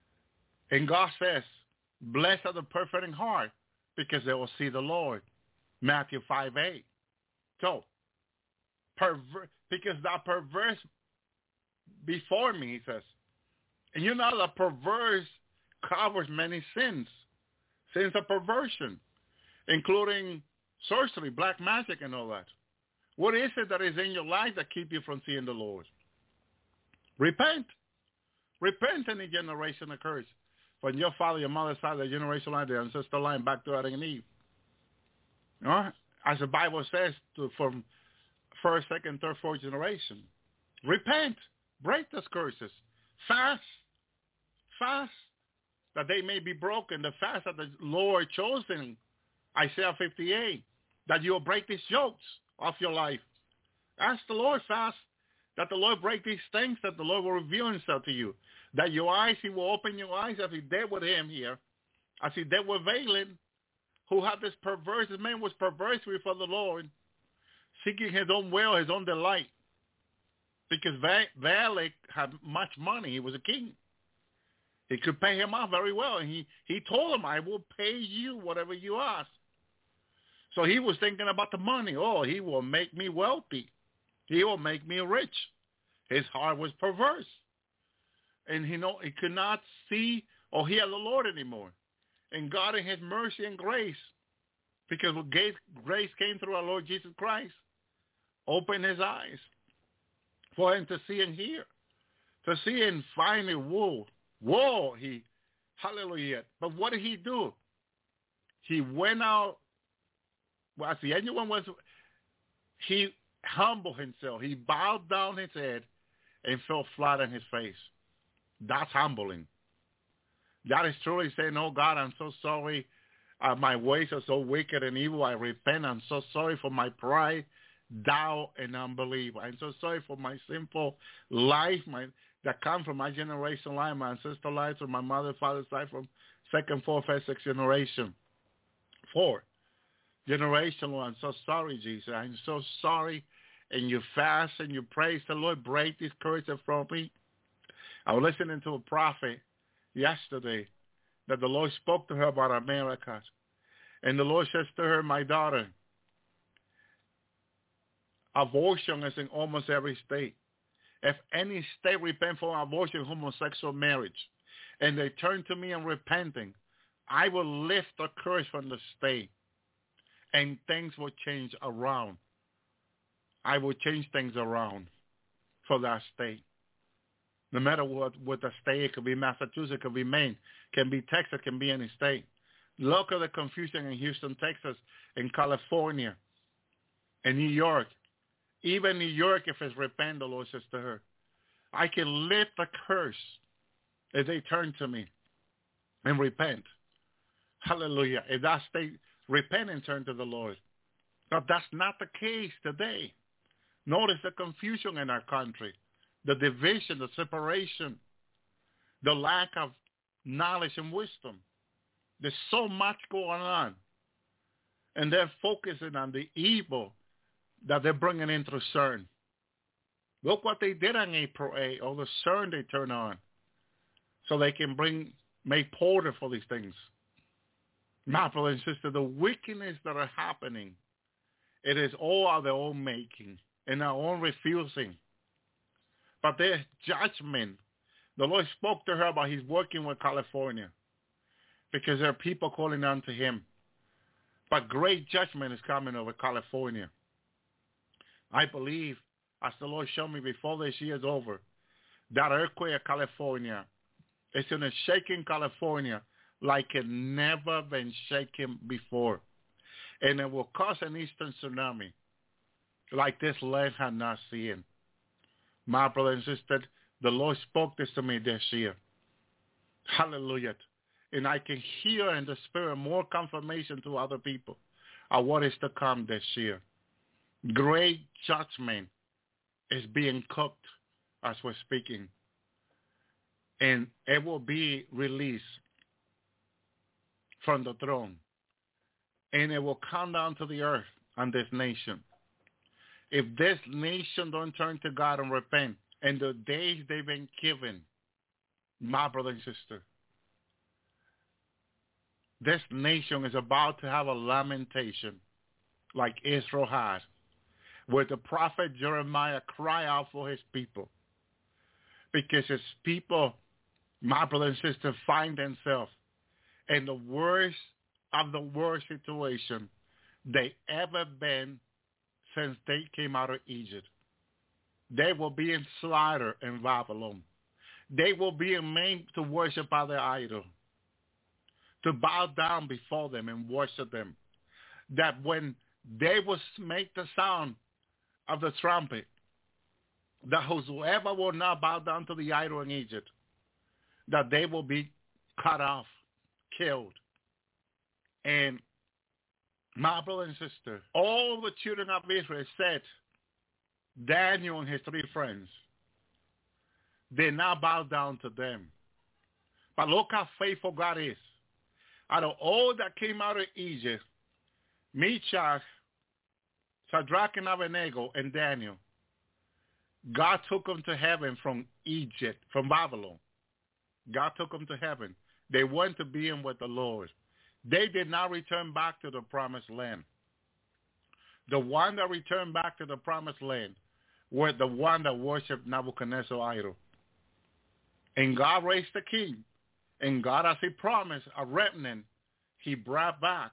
And God says, blessed are the perfect in heart, because they will see the Lord. Matthew 5:8. So, because that perverse before me, he says. And you know the perverse covers many sins of perversion, including sorcery, black magic, and all that. What is it that is in your life that keep you from seeing the Lord? Repent. Repent, any generation occurs. From your father, your mother's side, the generation line, the ancestor line, back to Adam and Eve. You know? As the Bible says, from first, second, third, fourth generation. Repent. Break those curses. Fast, that they may be broken. The fast that the Lord chosen, Isaiah 58, that you will break these yokes off your life. Ask the Lord fast, that the Lord break these things, that the Lord will reveal himself to you. That your eyes, he will open your eyes as he did with him here, as he did with Balaam, who had this perverse, this man was perverse before the Lord, seeking his own will, his own delight. Because Balak had much money. He was a king. He could pay him off very well. And he told him, I will pay you whatever you ask. So he was thinking about the money. Oh, he will make me wealthy. He will make me rich. His heart was perverse. And he could not see or hear the Lord anymore. And God in his mercy and grace, because grace came through our Lord Jesus Christ, opened his eyes for him to see and hear. To see and finally, hallelujah. But what did he do? He went out, as the anyone was, he humbled himself. He bowed down his head and fell flat on his face. That's humbling. That is truly saying, oh God, I'm so sorry. My ways are so wicked and evil. I repent. I'm so sorry for my pride, doubt, and unbelief. I'm so sorry for my sinful life that comes from my generation line, my ancestral line, from my mother, father's side, from second, fourth, fifth, sixth generation. 4 generational. I'm so sorry, Jesus. I'm so sorry. And you fast and you praise the Lord. Break this curse from me. I was listening to a prophet yesterday that the Lord spoke to her about America. And the Lord says to her, my daughter, abortion is in almost every state. If any state repent from abortion, homosexual marriage, and they turn to me and repenting, I will lift the curse from the state, and things will change around. I will change things around for that state. No matter what the state, it could be Massachusetts, it could be Maine, can be Texas, it can be any state. Look at the confusion in Houston, Texas, in California, in New York. Even New York, if it's repent, the Lord says to her, I can lift the curse if they turn to me and repent. Hallelujah. If that state repent and turn to the Lord. But that's not the case today. Notice the confusion in our country, the division, the separation, the lack of knowledge and wisdom. There's so much going on. And they're focusing on the evil that they're bringing in through CERN. Look what they did on April 8th, all the CERN they turn on, so they can make order for these things. My brother and sister, the wickedness that are happening, it is all of their own making and our own refusing. But there's judgment. The Lord spoke to her about he's working with California because there are people calling on to him. But great judgment is coming over California. I believe, as the Lord showed me before this year is over, that earthquake in California is going to shake in California like it never been shaken before. And it will cause an eastern tsunami like this land had not seen. My brother and sister, the Lord spoke this to me this year. Hallelujah. And I can hear in the spirit more confirmation to other people of what is to come this year. Great judgment is being cooked as we're speaking. And it will be released from the throne. And it will come down to the earth on this nation. If this nation don't turn to God and repent, and the days they've been given, my brother and sister, this nation is about to have a lamentation. like Israel had, where the prophet Jeremiah cried out for his people. Because his people, my brother and sister, find themselves in the worst of the worst situation they ever been since they came out of Egypt. They will be in slaughter in Babylon. They will be made to worship other idols, to bow down before them and worship them. That when they will make the sound of the trumpet, that whosoever will not bow down to the idol in Egypt, that they will be cut off, killed. And my brother and sister, all the children of Israel said, Daniel and his 3 friends, they now bow down to them. But look how faithful God is. Out of all that came out of Egypt, Meshach, Shadrach and Abednego, and Daniel, God took them to heaven from Egypt, from Babylon. God took them to heaven. They went to be in with the Lord. They did not return back to the promised land. The one that returned back to the promised land were the one that worshipped Nebuchadnezzar idol. And God raised the king. And God, as he promised, a remnant, he brought back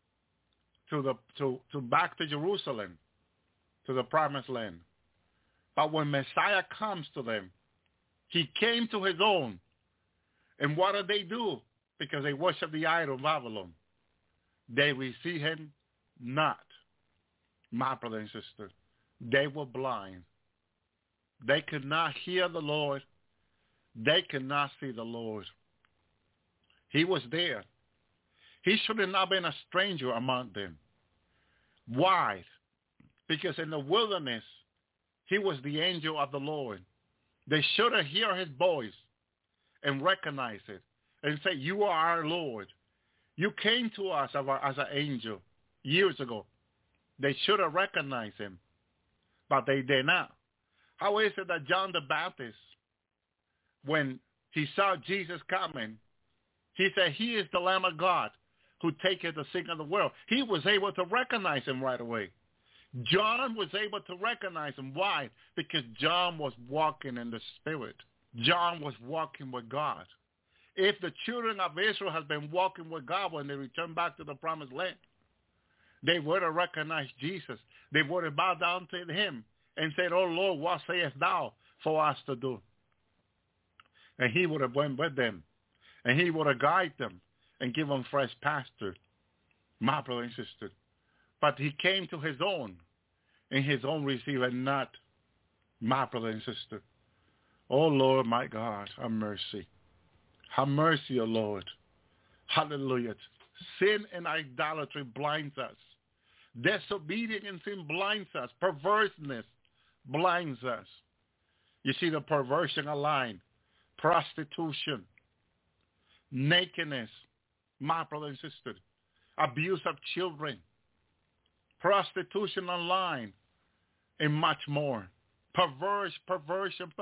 back to Jerusalem, to the promised land. But when Messiah comes to them, he came to his own. And what did they do? Because they worship the idol of Babylon. They receive him not. My brother and sister, they were blind. They could not hear the Lord. They could not see the Lord. He was there. He should have not been a stranger among them. Why? Because in the wilderness, he was the angel of the Lord. They should have heard his voice and recognize it and say, you are our Lord. You came to us as an angel years ago. They should have recognized him, but they did not. How is it that John the Baptist, when he saw Jesus coming, he said, he is the Lamb of God who taketh the sin of the world. He was able to recognize him right away. John was able to recognize him. Why? Because John was walking in the Spirit. John was walking with God. If the children of Israel had been walking with God when they returned back to the promised land, they would have recognized Jesus. They would have bowed down to him and said, oh Lord, what sayest thou for us to do? And he would have went with them. And he would have guided them and given them fresh pasture. My brother and sister. But he came to his own, and his own received it not. My brother and sister. Oh Lord, my God, have mercy. Have mercy, O Lord. Hallelujah. Sin and idolatry blinds us. Disobedience and sin blinds us. Perverseness blinds us. You see the perversion online. Prostitution. Nakedness. My brother and sister. Abuse of children. Prostitution online. And much more. Perversion.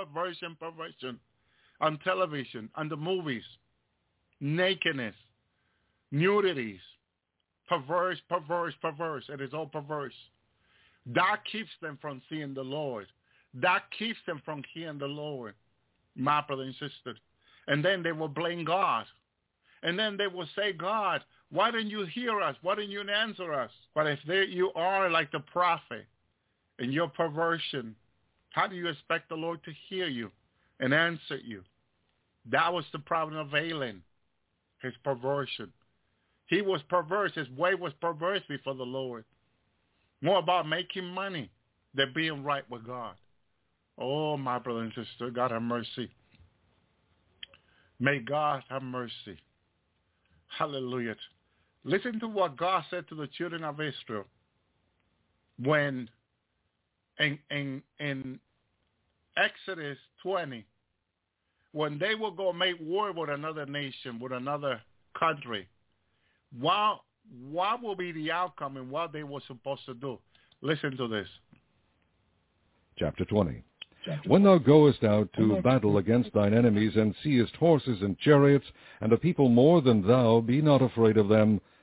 On television, on the movies, nakedness, nudities, perverse. It is all perverse. That keeps them from seeing the Lord. That keeps them from hearing the Lord, my brother and sister. And then they will blame God. And then they will say, God, why didn't you hear us? Why didn't you answer us? But if you are like the prophet in your perversion, how do you expect the Lord to hear you and answer you? That was the problem of Balaam, his perversion. He was perverse. His way was perverse before the Lord. More about making money than being right with God. Oh, my brother and sister, God have mercy. May God have mercy. Hallelujah. Listen to what God said to the children of Israel when in Exodus 20, when they will go make war with another nation, with another country, what will be the outcome and what they were supposed to do? Listen to this. Chapter 20. When thou goest out to battle against thine enemies, and seest horses and chariots, and a people more than thou, be not afraid of them,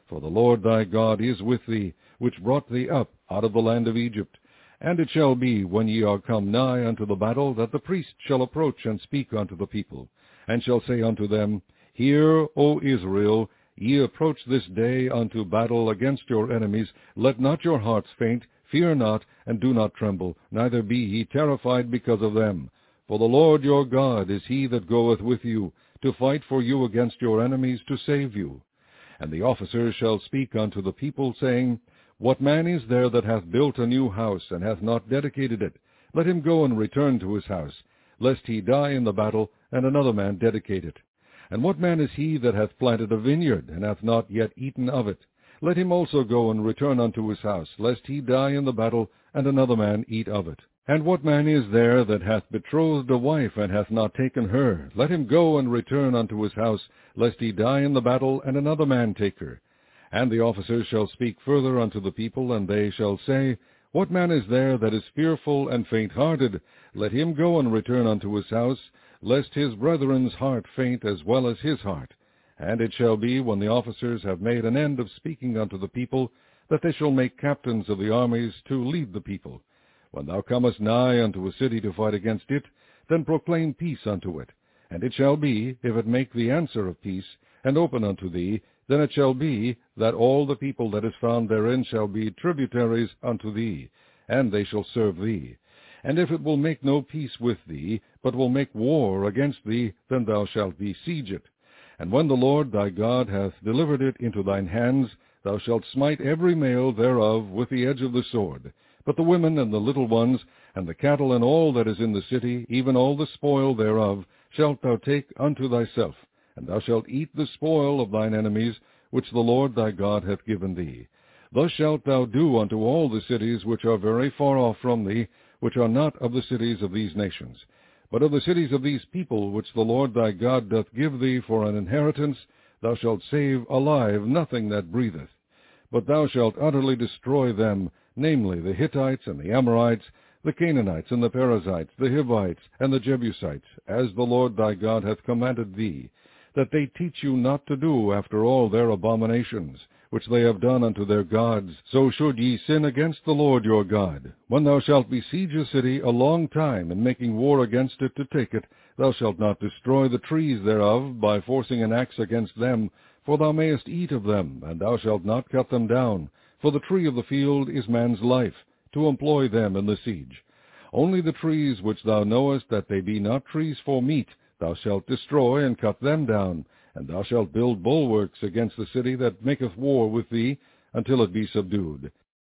For the Lord thy God is with thee, which brought thee up out of the land of Egypt. And it shall be, when ye are come nigh unto the battle, that the priest shall approach and speak unto the people, and shall say unto them, Hear, O Israel, ye approach this day unto battle against your enemies. Let not your hearts faint, fear not, and do not tremble, neither be ye terrified because of them. For the Lord your God is he that goeth with you, to fight for you against your enemies, to save you. And the officers shall speak unto the people, saying, What man is there that hath built a new house, and hath not dedicated it? Let him go and return to his house, lest he die in the battle, and another man dedicate it. And what man is he that hath planted a vineyard, and hath not yet eaten of it? Let him also go and return unto his house, lest he die in the battle, and another man eat of it. And what man is there that hath betrothed a wife, and hath not taken her? Let him go and return unto his house, lest he die in the battle, and another man take her. And the officers shall speak further unto the people, and they shall say, What man is there that is fearful and faint-hearted? Let him go and return unto his house, lest his brethren's heart faint as well as his heart. And it shall be, when the officers have made an end of speaking unto the people, that they shall make captains of the armies to lead the people. When thou comest nigh unto a city to fight against it, then proclaim peace unto it. And it shall be, if it make the answer of peace, and open unto thee, then it shall be, that all the people that is found therein shall be tributaries unto thee, and they shall serve thee. And if it will make no peace with thee, but will make war against thee, then thou shalt besiege it. And when the Lord thy God hath delivered it into thine hands, thou shalt smite every male thereof with the edge of the sword. But the women and the little ones, and the cattle and all that is in the city, even all the spoil thereof, shalt thou take unto thyself. And thou shalt eat the spoil of thine enemies, which the Lord thy God hath given thee. Thus shalt thou do unto all the cities which are very far off from thee, which are not of the cities of these nations. But of the cities of these people, which the Lord thy God doth give thee for an inheritance, thou shalt save alive nothing that breatheth. But thou shalt utterly destroy them, namely the Hittites and the Amorites, the Canaanites and the Perizzites, the Hivites and the Jebusites, as the Lord thy God hath commanded thee, that they teach you not to do after all their abominations, which they have done unto their gods. So should ye sin against the Lord your God. When thou shalt besiege a city a long time, in making war against it to take it, thou shalt not destroy the trees thereof by forcing an axe against them, for thou mayest eat of them, and thou shalt not cut them down. For the tree of the field is man's life, to employ them in the siege. Only the trees which thou knowest that they be not trees for meat, thou shalt destroy and cut them down, and thou shalt build bulwarks against the city that maketh war with thee, until it be subdued.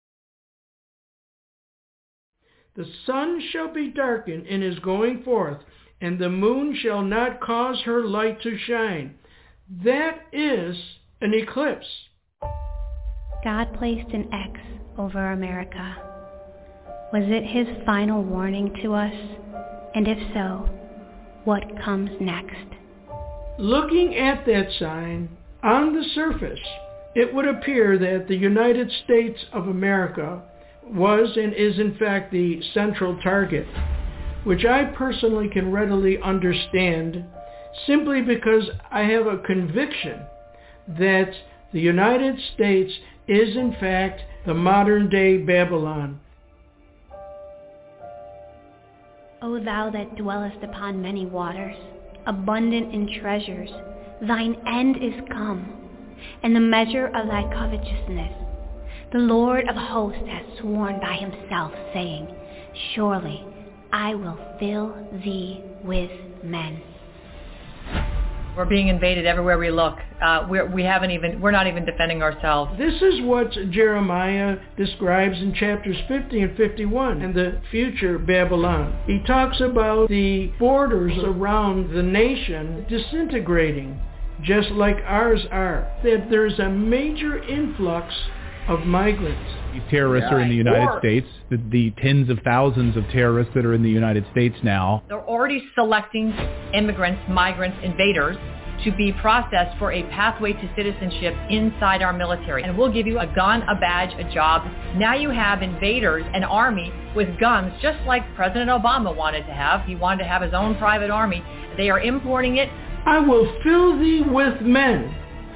The sun shall be darkened in his going forth, and the moon shall not cause her light to shine. That is an eclipse. God placed an X over America. Was it his final warning to us? And if so, what comes next? Looking at that sign, on the surface, it would appear that the United States of America was and is in fact the central target, which I personally can readily understand simply because I have a conviction that the United States is in fact the modern-day Babylon. O thou that dwellest upon many waters, abundant in treasures, thine end is come, and the measure of thy covetousness. The Lord of hosts hath sworn by himself, saying, Surely I will fill thee with men. We're being invaded everywhere we look. We're not even defending ourselves. This is what Jeremiah describes in chapters 50 and 51 in the future Babylon. He talks about the borders around the nation disintegrating, just like ours are. That there's a major influx of migrants. These terrorists are in the United States, the tens of thousands of terrorists that are in the United States now. They're already selecting immigrants, migrants, invaders to be processed for a pathway to citizenship inside our military. And we'll give you a gun, a badge, a job. Now you have invaders, an army with guns, just like President Obama wanted to have. He wanted to have his own private army. They are importing it. I will fill thee with men,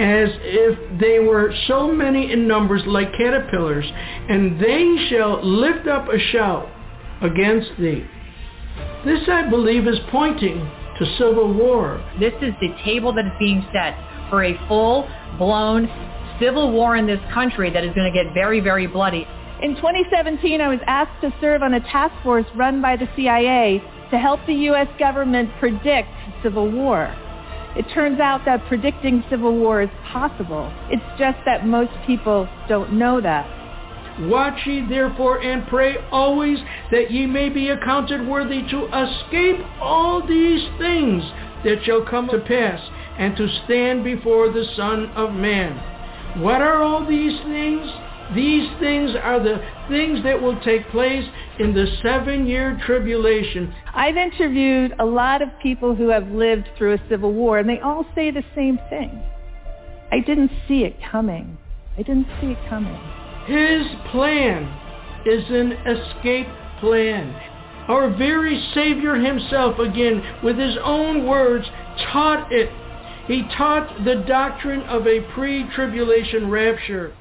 as if they were so many in numbers like caterpillars, and they shall lift up a shout against thee. This, I believe, is pointing to civil war. This is the table that is being set for a full-blown civil war in this country that is going to get very, very bloody. In 2017, I was asked to serve on a task force run by the CIA to help the U.S. government predict civil war. It turns out that predicting civil war is possible. It's just that most people don't know that. Watch ye therefore and pray always, that ye may be accounted worthy to escape all these things that shall come to pass, and to stand before the Son of Man. What are all these things? These things are the things that will take place in the 7-year tribulation. I've interviewed a lot of people who have lived through a civil war, and they all say the same thing. I didn't see it coming. I didn't see it coming. His plan is an escape plan. Our very Savior himself, again, with his own words, taught it. He taught the doctrine of a pre-tribulation rapture.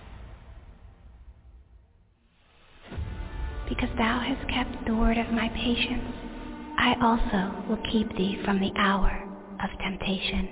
Because thou hast kept the word of my patience, I also will keep thee from the hour of temptation.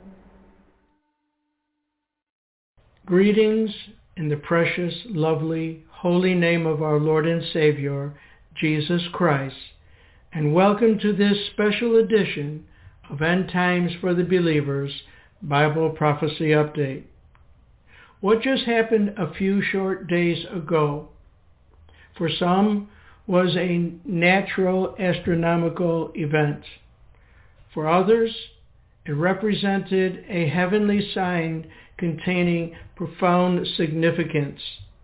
Greetings in the precious, lovely, holy name of our Lord and Savior, Jesus Christ, and welcome to this special edition of End Times for the Believers Bible Prophecy Update. What just happened a few short days ago, for some, was a natural astronomical event. For others, it represented a heavenly sign containing profound significance.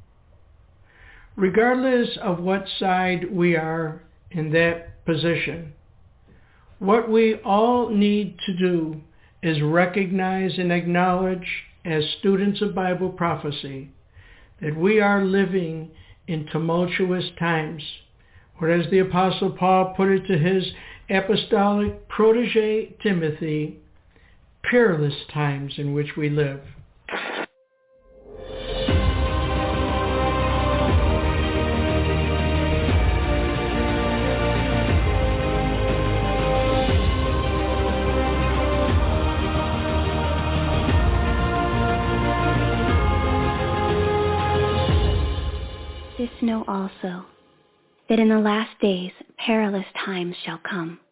Regardless of what side we are in that position, what we all need to do is recognize and acknowledge, as students of Bible prophecy, that we are living in tumultuous times, or as the Apostle Paul put it to his apostolic protege Timothy, perilous times in which we live. This know also, that in the last days perilous times shall come.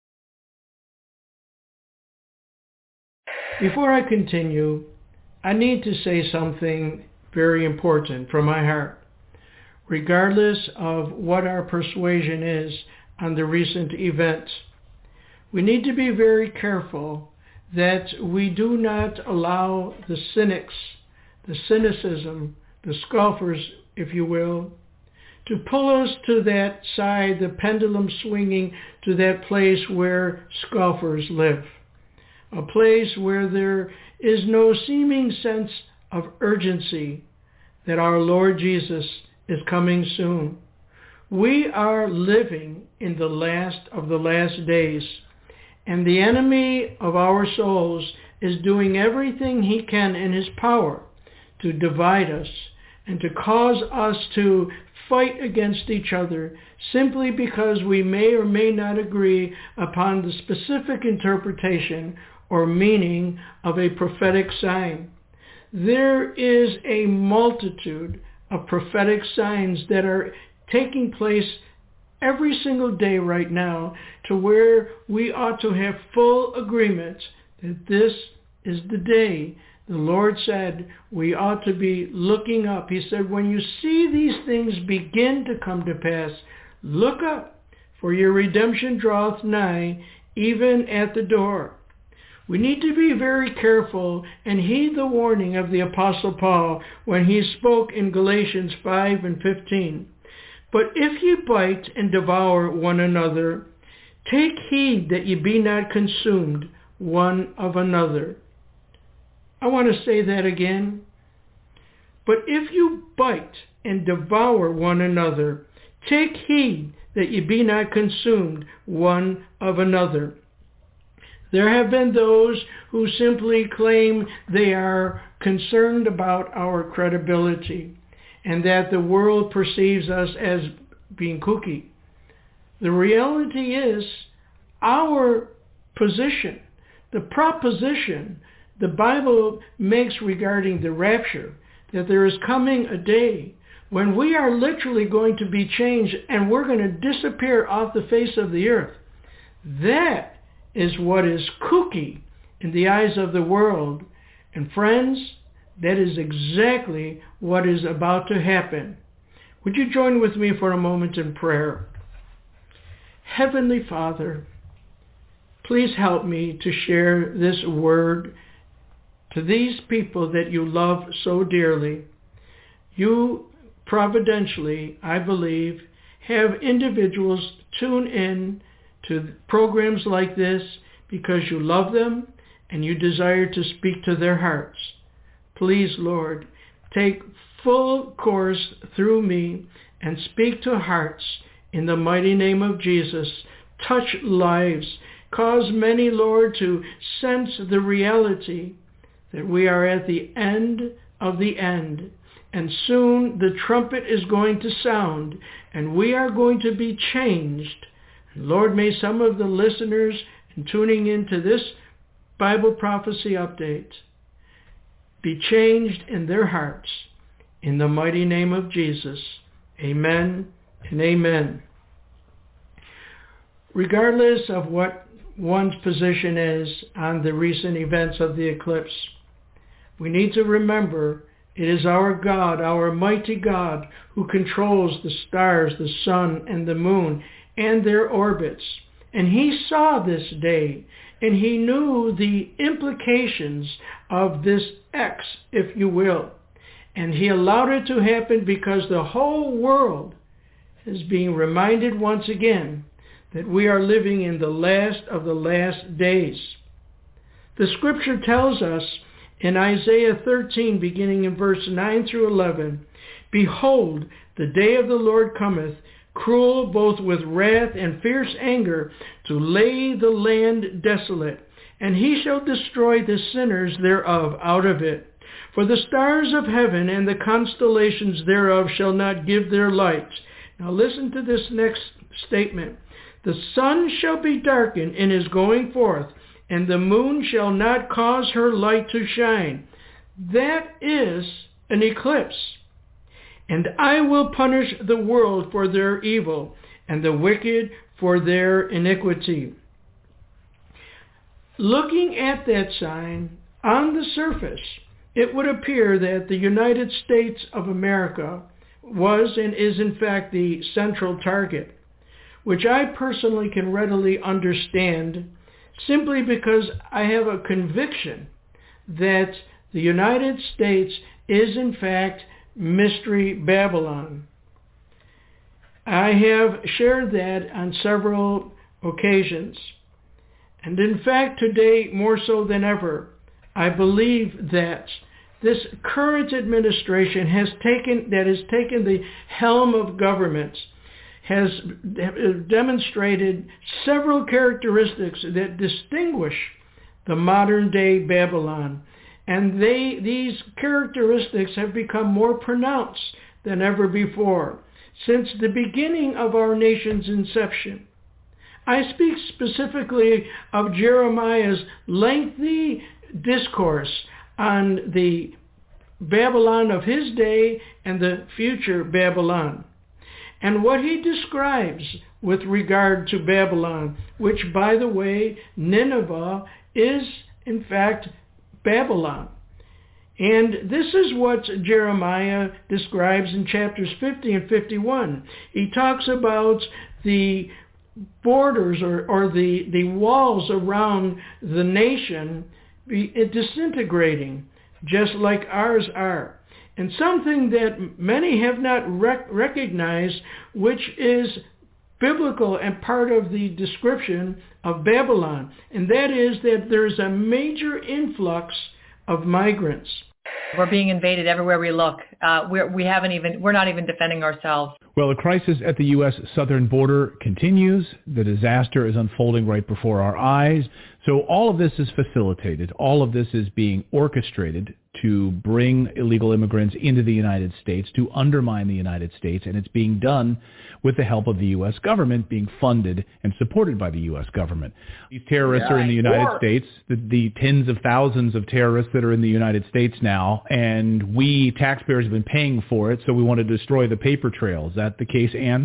Before I continue, I need to say something very important from my heart. Regardless of what our persuasion is on the recent events, we need to be very careful that we do not allow the cynics, the cynicism, the scoffers, if you will, to pull us to that side, the pendulum swinging to that place where scoffers live, a place where there is no seeming sense of urgency that our Lord Jesus is coming soon. We are living in the last of the last days, and the enemy of our souls is doing everything he can in his power to divide us and to cause us to fight against each other simply because we may or may not agree upon the specific interpretation or meaning of a prophetic sign. There is a multitude of prophetic signs that are taking place every single day right now, to where we ought to have full agreement that this is the day the Lord said we ought to be looking up. He said, when you see these things begin to come to pass, look up, for your redemption draweth nigh, even at the door. We need to be very careful and heed the warning of the Apostle Paul when he spoke in Galatians 5 and 15. But if ye bite and devour one another, take heed that ye be not consumed one of another. I want to say that again. But if you bite and devour one another, take heed that ye be not consumed one of another. There have been those who simply claim they are concerned about our credibility and that the world perceives us as being kooky. The reality is our position, the proposition the Bible makes regarding the rapture, that there is coming a day when we are literally going to be changed and we're going to disappear off the face of the earth. That is what is kooky in the eyes of the world. And friends, that is exactly what is about to happen. Would you join with me for a moment in prayer? Heavenly Father, please help me to share this word to these people that you love so dearly. You providentially, I believe, have individuals tune in to programs like this because you love them and you desire to speak to their hearts. Please, Lord, take full course through me and speak to hearts in the mighty name of Jesus. Touch lives. Cause many, Lord, to sense the reality that we are at the end of the end. And soon the trumpet is going to sound and we are going to be changed. Lord, may some of the listeners tuning into this Bible prophecy update be changed in their hearts. In the mighty name of Jesus. Amen and amen. Regardless of what one's position is on the recent events of the eclipse, we need to remember it is our God, our mighty God, who controls the stars, the sun, and the moon, and their orbits. And he saw this day, and he knew the implications of this X, if you will. And he allowed it to happen because the whole world is being reminded once again that we are living in the last of the last days. The scripture tells us in Isaiah 13, beginning in verse 9 through 11, "Behold, the day of the Lord cometh, cruel both with wrath and fierce anger, to lay the land desolate, and he shall destroy the sinners thereof out of it. For the stars of heaven and the constellations thereof shall not give their light." Now listen to this next statement. "The sun shall be darkened in his going forth, and the moon shall not cause her light to shine." That is an eclipse. "And I will punish the world for their evil, and the wicked for their iniquity." Looking at that sign, on the surface, it would appear that the United States of America was and is in fact the central target, which I personally can readily understand simply because I have a conviction that the United States is in fact Mystery Babylon. I have shared that on several occasions. And in fact, today, more so than ever, I believe that this current administration has taken the helm of government, has demonstrated several characteristics that distinguish the modern day Babylon. And these characteristics have become more pronounced than ever before since the beginning of our nation's inception. I speak specifically of Jeremiah's lengthy discourse on the Babylon of his day and the future Babylon, and what he describes with regard to Babylon, which, by the way, Nineveh is, in fact, Babylon. And this is what Jeremiah describes in chapters 50 and 51. He talks about the borders or the walls around the nation disintegrating, just like ours are. And something that many have not recognized, which is biblical and part of the description of Babylon, and that is that there's a major influx of migrants. We're being invaded everywhere we look. We're not even defending ourselves. Well, the crisis at the U.S. southern border continues. The disaster is unfolding right before our eyes. So all of this is facilitated. All of this is being orchestrated to bring illegal immigrants into the United States, to undermine the United States, and it's being done with the help of the U.S. government, being funded and supported by the U.S. government. These terrorists are in the United States, the tens of thousands of terrorists that are in the United States now, and we taxpayers have been paying for it, so we want to destroy the paper trail. Is that the case, Ann?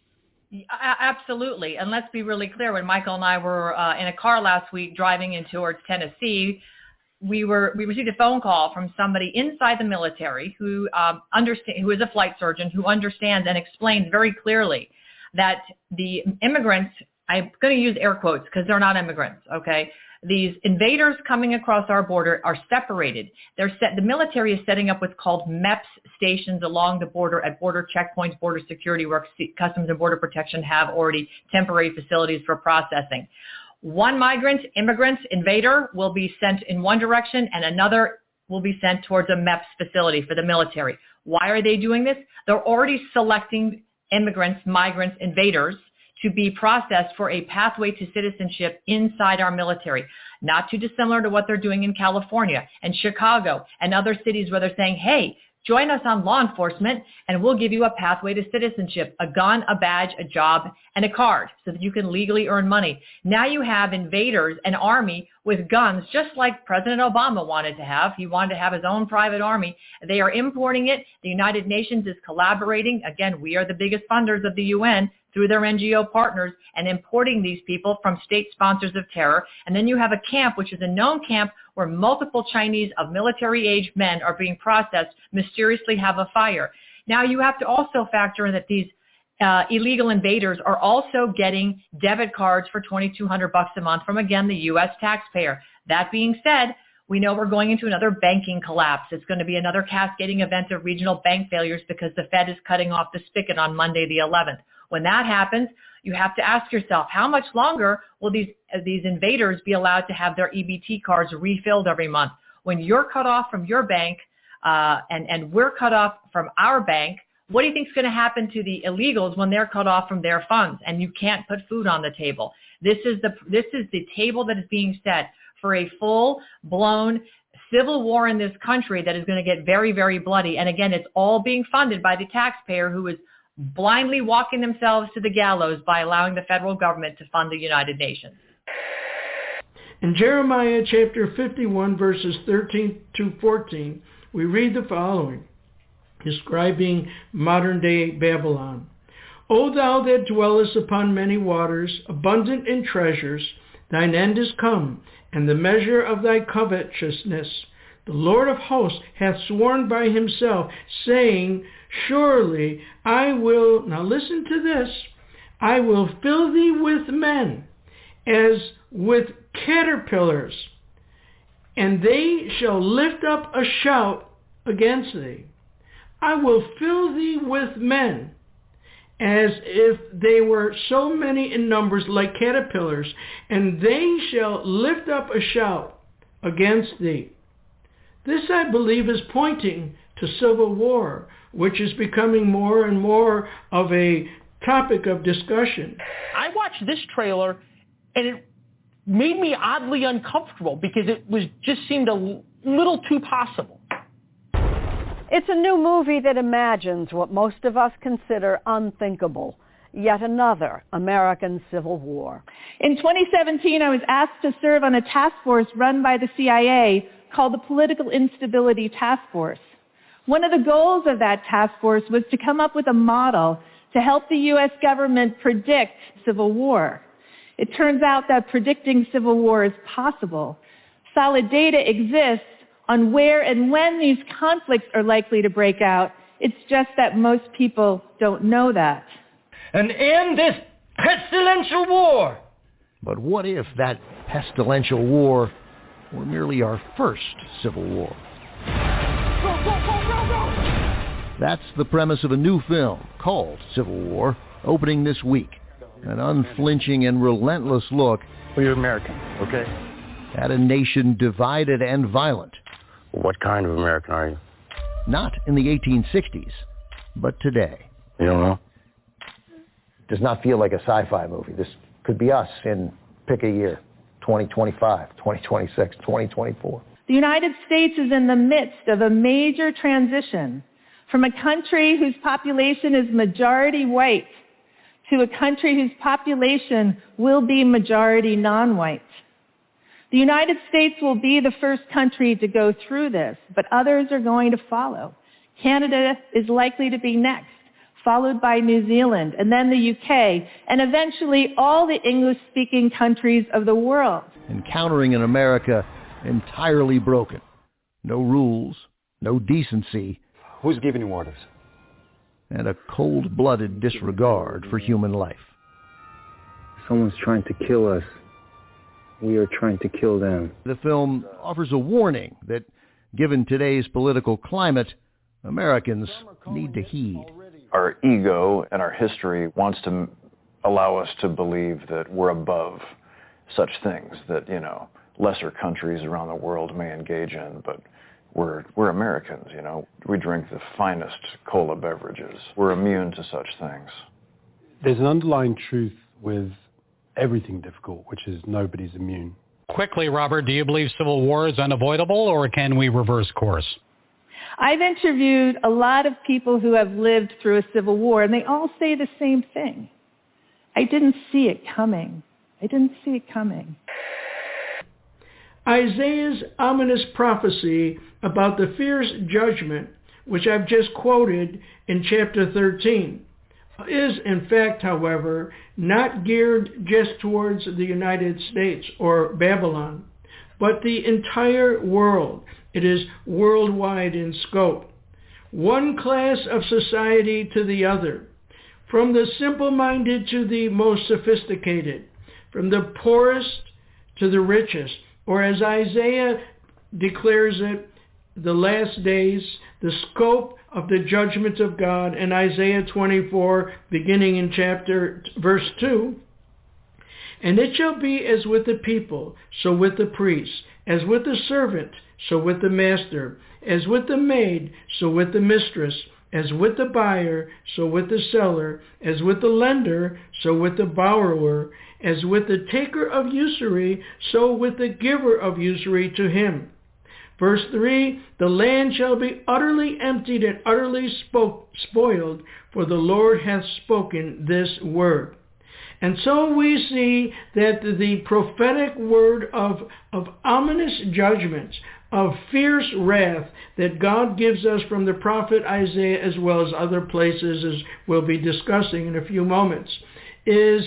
Absolutely. And let's be really clear. When Michael and I were in a car last week driving in towards Tennessee, we received a phone call from somebody inside the military who is a flight surgeon, who understands and explains very clearly that the immigrants, I'm going to use air quotes because they're not immigrants, okay? These invaders coming across our border are separated. The military is setting up what's called MEPS stations along the border at border checkpoints, border security, where Customs and Border Protection have already temporary facilities for processing. One immigrant, invader will be sent in one direction and another will be sent towards a MEPS facility for the military. Why are they doing this? They're already selecting immigrants, migrants, invaders to be processed for a pathway to citizenship inside our military, not too dissimilar to what they're doing in California and Chicago and other cities where they're saying, hey, join us on law enforcement and we'll give you a pathway to citizenship, a gun, a badge, a job, and a card so that you can legally earn money. Now you have invaders, an army with guns, just like President Obama wanted to have. He wanted to have his own private army. They are importing it. The United Nations is collaborating. Again, we are the biggest funders of the UN through their NGO partners and importing these people from state sponsors of terror. And then you have a camp, which is a known camp where multiple Chinese of military-age men are being processed, mysteriously have a fire. Now you have to also factor in that these illegal invaders are also getting debit cards for $2,200 a month from, again, the U.S. taxpayer. That being said, we know we're going into another banking collapse. It's going to be another cascading event of regional bank failures because the Fed is cutting off the spigot on Monday the 11th. When that happens, you have to ask yourself, how much longer will these invaders be allowed to have their EBT cards refilled every month? When you're cut off from your bank and we're cut off from our bank, what do you think is going to happen to the illegals when they're cut off from their funds and you can't put food on the table? This is the table that is being set for a full-blown civil war in this country that is going to get very, very bloody. And again, it's all being funded by the taxpayer who is blindly walking themselves to the gallows by allowing the federal government to fund the United Nations. In Jeremiah chapter 51, verses 13 to 14, we read the following, describing modern-day Babylon. O thou that dwellest upon many waters, abundant in treasures, thine end is come, and the measure of thy covetousness. The Lord of hosts hath sworn by himself, saying, surely I will, now listen to this, I will fill thee with men as with caterpillars, and they shall lift up a shout against thee. I will fill thee with men as if they were so many in numbers like caterpillars, and they shall lift up a shout against thee. This, I believe, is pointing to civil war, which is becoming more and more of a topic of discussion. I watched this trailer, and it made me oddly uncomfortable because it just seemed a little too possible. It's a new movie that imagines what most of us consider unthinkable, yet another American Civil War. In 2017, I was asked to serve on a task force run by the CIA called the Political Instability Task Force. One of the goals of that task force was to come up with a model to help the U.S. government predict civil war. It turns out that predicting civil war is possible. Solid data exists on where and when these conflicts are likely to break out. It's just that most people don't know that. And end this pestilential war. But what if that pestilential war were merely our first civil war? Go, go, go, go, go! That's the premise of a new film called Civil War, opening this week. An unflinching and relentless look Well, you're American, okay? at a nation divided and violent What kind of American are you? Not in the 1860s, but today. You don't know? Does not feel like a sci-fi movie. This could be us in, pick a year, 2025, 2026, 2024. The United States is in the midst of a major transition from a country whose population is majority white to a country whose population will be majority non-white. The United States will be the first country to go through this, but others are going to follow. Canada is likely to be next, followed by New Zealand, and then the UK, and eventually all the English-speaking countries of the world. Encountering an America entirely broken. No rules, no decency. Who's giving you orders? And a cold-blooded disregard for human life. Someone's trying to kill us. We are trying to kill them. The film offers a warning that, given today's political climate, Americans need to heed. Our ego and our history wants to allow us to believe that we're above such things that, lesser countries around the world may engage in, but we're Americans, We drink the finest cola beverages. We're immune to such things. There's an underlying truth with everything difficult, which is nobody's immune. Quickly, Robert, do you believe civil war is unavoidable, or can we reverse course? I've interviewed a lot of people who have lived through a civil war, and they all say the same thing. I didn't see it coming. Isaiah's ominous prophecy about the fierce judgment, which I've just quoted in chapter 13, is in fact, however, not geared just towards the United States or Babylon, but the entire world. It is worldwide in scope. One class of society to the other, from the simple-minded to the most sophisticated, from the poorest to the richest, or as Isaiah declares it, the last days, the scope of the judgment of God in Isaiah 24, beginning in verse 2. And it shall be as with the people, so with the priest, as with the servant, so with the master, as with the maid, so with the mistress, as with the buyer, so with the seller, as with the lender, so with the borrower, as with the taker of usury, so with the giver of usury to him. Verse 3, the land shall be utterly emptied and utterly spoiled, for the Lord hath spoken this word. And so we see that the prophetic word of ominous judgments, of fierce wrath that God gives us from the prophet Isaiah, as well as other places, as we'll be discussing in a few moments, is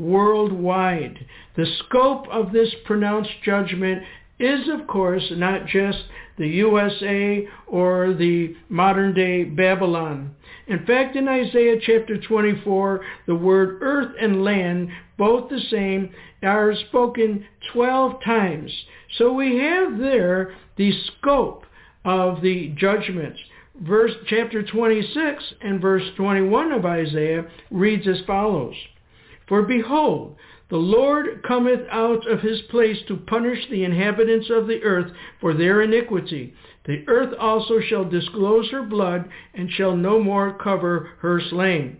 worldwide. The scope of this pronounced judgment is, of course, not just the USA or the modern-day Babylon. In fact, in Isaiah chapter 24, the word earth and land, both the same, are spoken 12 times. So we have there the scope of the judgments. Chapter 26 and verse 21 of Isaiah reads as follows. For behold, the Lord cometh out of his place to punish the inhabitants of the earth for their iniquity. The earth also shall disclose her blood, and shall no more cover her slain.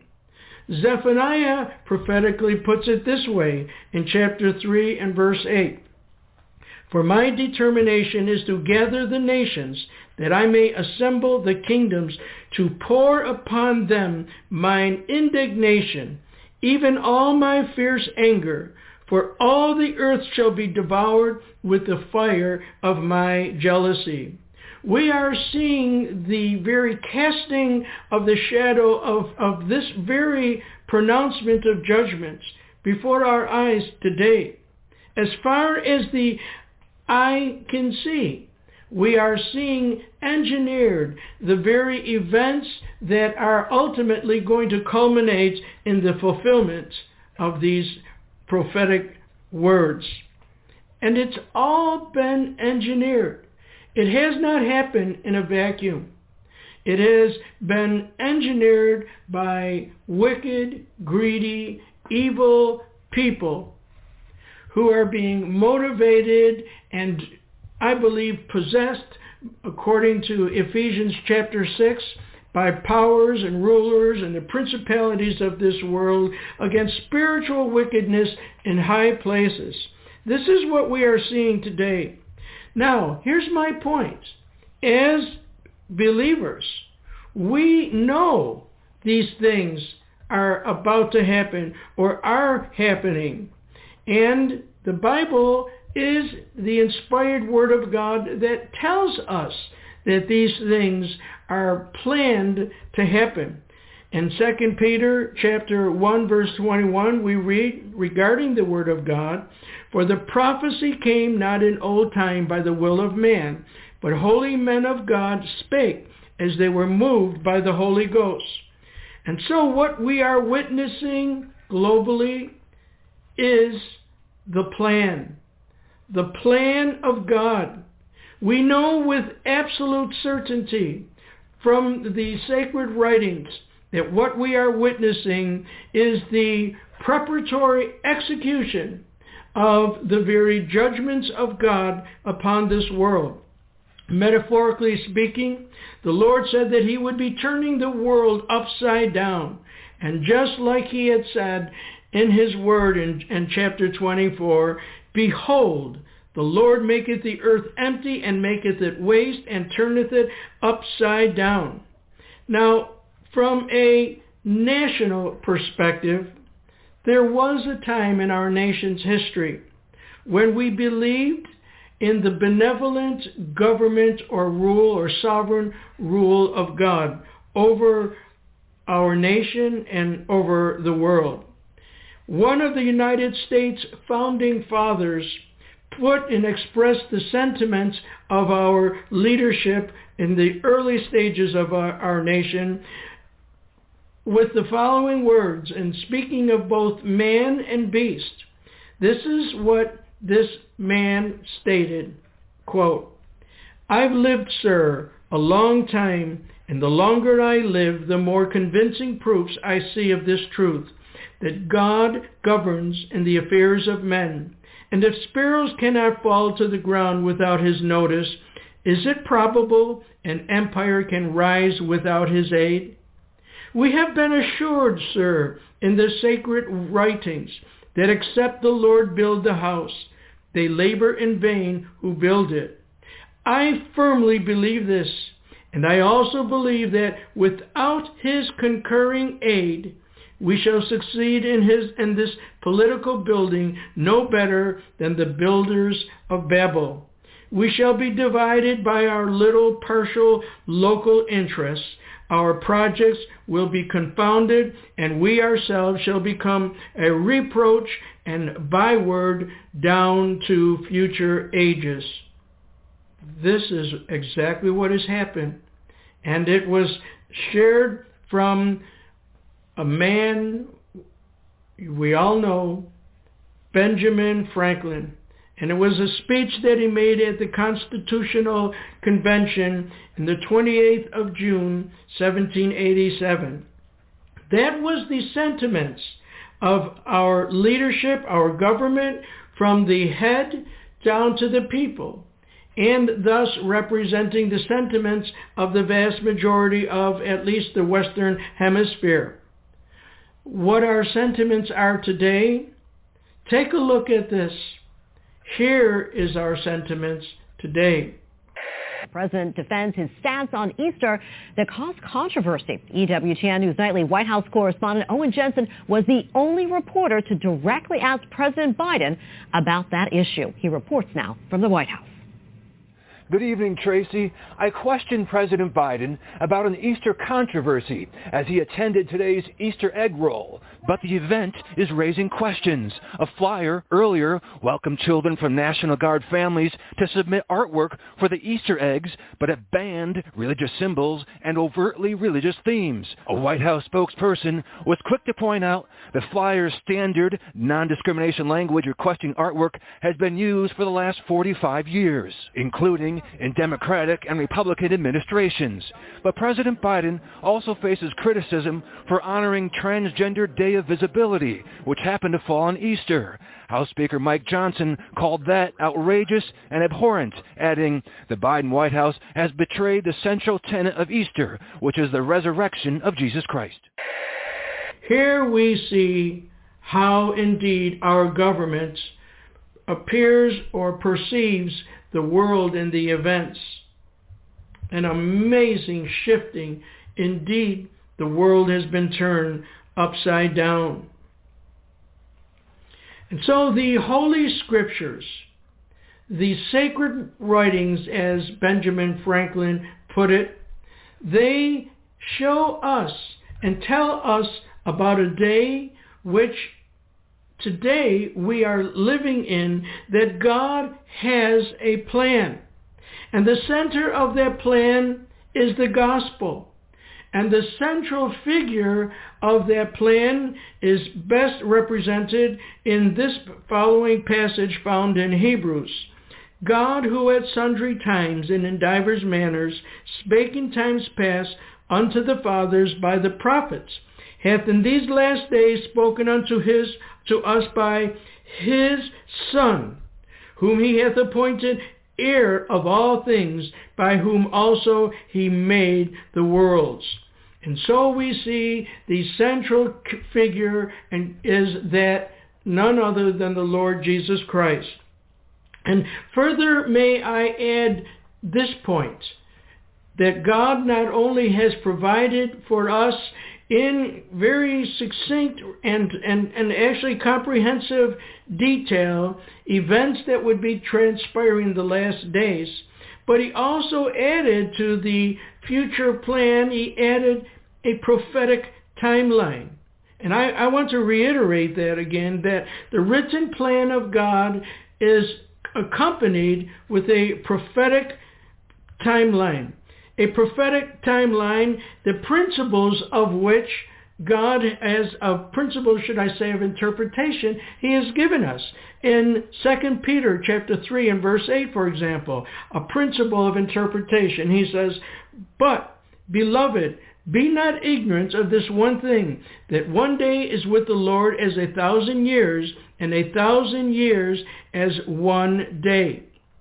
Zephaniah prophetically puts it this way in chapter 3 and verse 8. For my determination is to gather the nations, that I may assemble the kingdoms, to pour upon them mine indignation, even all my fierce anger, for all the earth shall be devoured with the fire of my jealousy. We are seeing the very casting of the shadow of this very pronouncement of judgments before our eyes today. As far as the eye can see, we are seeing engineered the very events that are ultimately going to culminate in the fulfillment of these prophetic words. And it's all been engineered. It has not happened in a vacuum. It has been engineered by wicked, greedy, evil people who are being motivated and, I believe, possessed according to Ephesians chapter 6, by powers and rulers and the principalities of this world, against spiritual wickedness in high places. This is what we are seeing today. Now, here's my point. As believers, we know these things are about to happen or are happening. And the Bible is the inspired Word of God that tells us that these things are planned to happen. In 2 Peter chapter 1 verse 21, we read regarding the Word of God, "For the prophecy came not in old time by the will of man, but holy men of God spake as they were moved by the Holy Ghost." And so what we are witnessing globally is the plan of God. We know with absolute certainty from the sacred writings that what we are witnessing is the preparatory execution of the very judgments of God upon this world. Metaphorically speaking, the Lord said that he would be turning the world upside down. And just like he had said in his word in chapter 24, "Behold, the Lord maketh the earth empty, and maketh it waste, and turneth it upside down." Now, from a national perspective, there was a time in our nation's history when we believed in the benevolent government or rule or sovereign rule of God over our nation and over the world. One of the United States founding fathers put and expressed the sentiments of our leadership in the early stages of our nation with the following words, and speaking of both man and beast. This is what this man stated, quote, "I've lived, sir, a long time, and the longer I live, the more convincing proofs I see of this truth, that God governs in the affairs of men. And if sparrows cannot fall to the ground without his notice, is it probable an empire can rise without his aid? We have been assured, sir, in the sacred writings, that except the Lord build the house, they labor in vain who build it. I firmly believe this, and I also believe that without his concurring aid, we shall succeed in this political building no better than the builders of Babel. We shall be divided by our little partial local interests. Our projects will be confounded, and we ourselves shall become a reproach and byword down to future ages." This is exactly what has happened. And it was shared from a man we all know, Benjamin Franklin. And it was a speech that he made at the Constitutional Convention on the 28th of June, 1787. That was the sentiments of our leadership, our government, from the head down to the people, and thus representing the sentiments of the vast majority of at least the Western Hemisphere. What our sentiments are today, take a look at this. Here is our sentiments today. The president defends his stance on Easter that caused controversy. EWTN News Nightly White House correspondent Owen Jensen was the only reporter to directly ask President Biden about that issue. He reports now from the White House. Good evening, Tracy. I questioned President Biden about an Easter controversy as he attended today's Easter egg roll. But the event is raising questions. A flyer earlier welcomed children from National Guard families to submit artwork for the Easter eggs, but it banned religious symbols and overtly religious themes. A White House spokesperson was quick to point out the flyer's standard non-discrimination language requesting artwork has been used for the last 45 years, including serving in Democratic and Republican administrations. But President Biden also faces criticism for honoring Transgender Day of Visibility, which happened to fall on Easter. House Speaker Mike Johnson called that outrageous and abhorrent, adding, "The Biden White House has betrayed the central tenet of Easter, which is the resurrection of Jesus Christ." Here we see how indeed our government appears or perceives the world and the events. An amazing shifting. Indeed, the world has been turned upside down. And so the Holy Scriptures, the sacred writings, as Benjamin Franklin put it, they show us and tell us about a day which today we are living in, that God has a plan. And the center of that plan is the gospel. And the central figure of that plan is best represented in this following passage found in Hebrews. God, who at sundry times and in divers manners spake in times past unto the fathers by the prophets, hath in these last days spoken unto us by his Son, whom he hath appointed heir of all things, by whom also he made the worlds. And so we see the central figure and is that none other than the Lord Jesus Christ. And further may I add this point, that God not only has provided for us in very succinct and actually comprehensive detail events that would be transpiring in the last days, but he also added to the future plan, he added a prophetic timeline. And I want to reiterate that again, that the written plan of God is accompanied with a prophetic timeline. A prophetic timeline, the principles of which God, as a principle, should I say, of interpretation, he has given us. In 2 Peter chapter 3 and verse 8, for example, a principle of interpretation. He says, "But, beloved, be not ignorant of this one thing, that one day is with the Lord as 1,000 years, and 1,000 years as one day."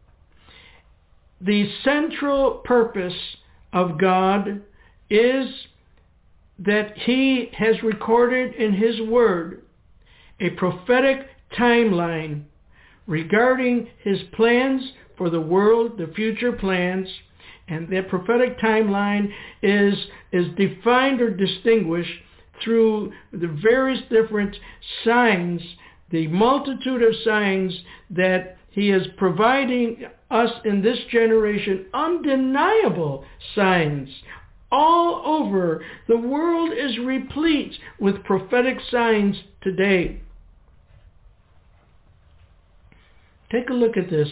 The central purpose of God is that he has recorded in his word a prophetic timeline regarding his plans for the world, the future plans, and that prophetic timeline is defined or distinguished through the various different signs, the multitude of signs that he is providing us in this generation, undeniable signs. All over, the world is replete with prophetic signs today. Take a look at this.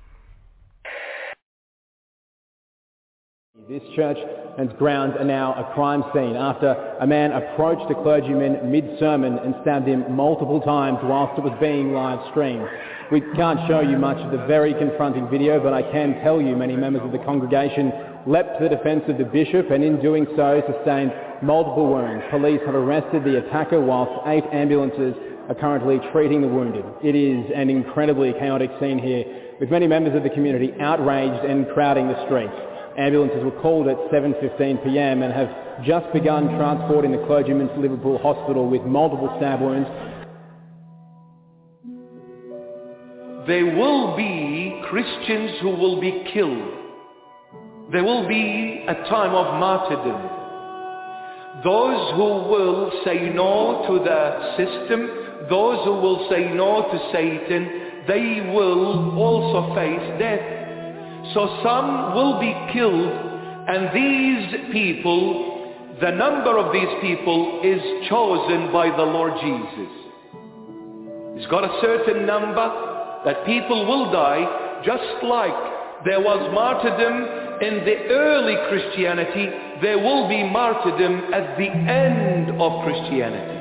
This church and its grounds are now a crime scene after a man approached a clergyman mid-sermon and stabbed him multiple times whilst it was being live streamed. We can't show you much of the very confronting video, but I can tell you many members of the congregation leapt to the defence of the bishop and in doing so sustained multiple wounds. Police have arrested the attacker whilst 8 ambulances are currently treating the wounded. It is an incredibly chaotic scene here, with many members of the community outraged and crowding the streets. Ambulances were called at 7:15 p.m. and have just begun transporting the clergyman to Liverpool Hospital with multiple stab wounds. There will be Christians who will be killed. There will be a time of martyrdom. Those who will say no to the system, those who will say no to Satan, they will also face death. So some will be killed, and these people, the number of these people is chosen by the Lord Jesus. He's got a certain number that people will die, just like there was martyrdom in the early Christianity, there will be martyrdom at the end of Christianity.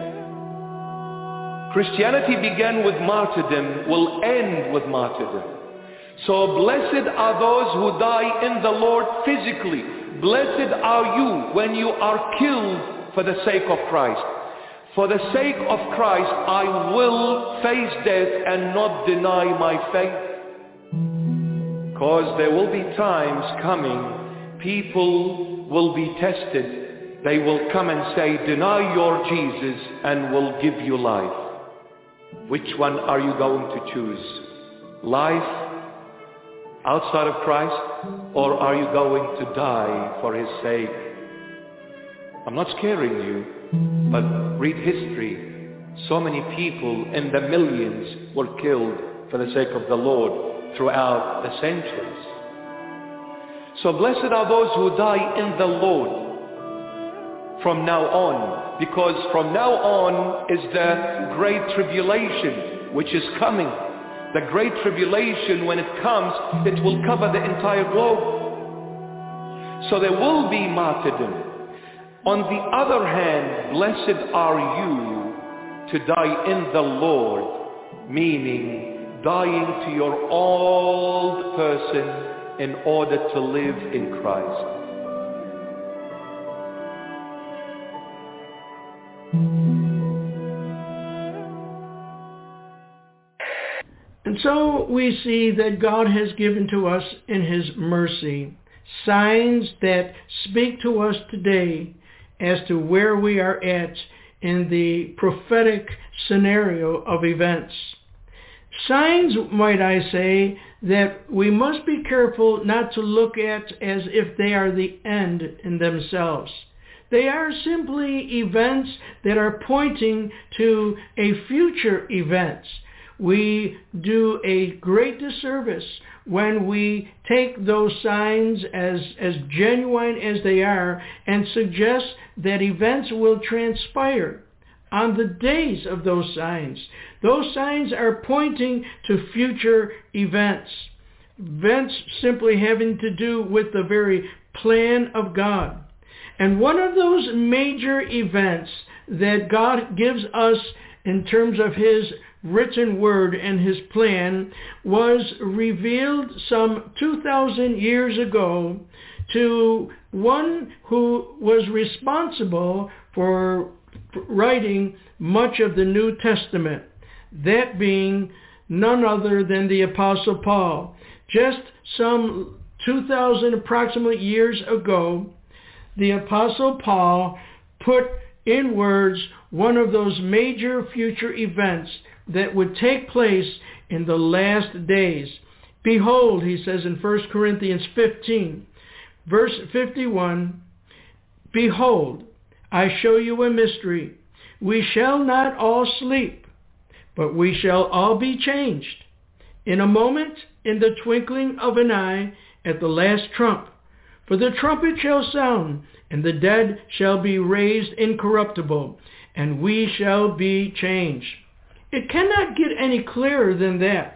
Christianity began with martyrdom, will end with martyrdom. So blessed are those who die in the Lord physically. Blessed are you when you are killed for the sake of Christ. For the sake of Christ, I will face death and not deny my faith. Because there will be times coming, people will be tested. They will come and say, deny your Jesus and we'll give you life. Which one are you going to choose? Life outside of Christ, or are you going to die for his sake? I'm not scaring you, but read history. So many people in the millions were killed for the sake of the Lord throughout the centuries. So blessed are those who die in the Lord from now on, because from now on is the great tribulation which is coming. The great tribulation, when it comes, it will cover the entire globe. So there will be martyrdom. On the other hand, blessed are you to die in the Lord, meaning dying to your old person in order to live in Christ. And so we see that God has given to us in his mercy signs that speak to us today as to where we are at in the prophetic scenario of events. Signs, might I say, that we must be careful not to look at as if they are the end in themselves. They are simply events that are pointing to a future event. We do a great disservice when we take those signs as genuine as they are and suggest that events will transpire on the days of those signs. Those signs are pointing to future events. Events simply having to do with the very plan of God. And one of those major events that God gives us in terms of his written word and his plan was revealed some 2,000 years ago to one who was responsible for writing much of the New Testament, that being none other than the Apostle Paul. Just some 2,000 approximately years ago, the Apostle Paul put in words one of those major future events that would take place in the last days. Behold, he says in 1 Corinthians 15, verse 51, behold, I show you a mystery. We shall not all sleep, but we shall all be changed. In a moment, in the twinkling of an eye, at the last trump. For the trumpet shall sound, and the dead shall be raised incorruptible, and we shall be changed. It cannot get any clearer than that.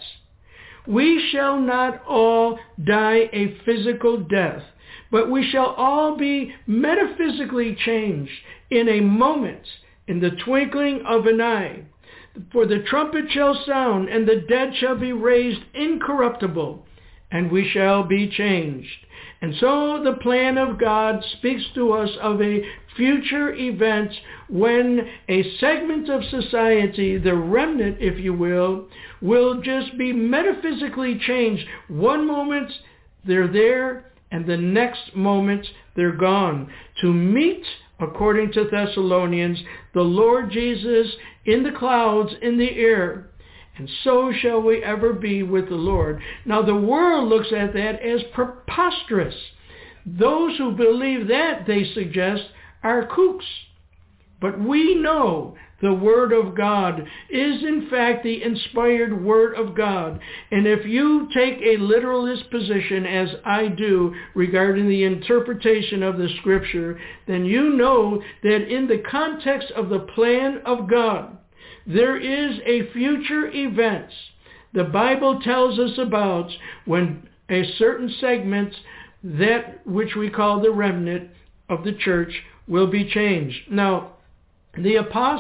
We shall not all die a physical death, but we shall all be metaphysically changed in a moment, in the twinkling of an eye. For the trumpet shall sound, and the dead shall be raised incorruptible, and we shall be changed. And so the plan of God speaks to us of a future event when a segment of society, the remnant, if you will just be metaphysically changed. One moment they're there, and the next moment they're gone. To meet, according to Thessalonians, the Lord Jesus in the clouds in the air. And so shall we ever be with the Lord. Now the world looks at that as preposterous. Those who believe that, they suggest, are kooks. But we know the Word of God is in fact the inspired Word of God. And if you take a literalist position, as I do, regarding the interpretation of the Scripture, then you know that in the context of the plan of God, there is a future event the Bible tells us about when a certain segment, that which we call the remnant of the church, will be changed. Now, the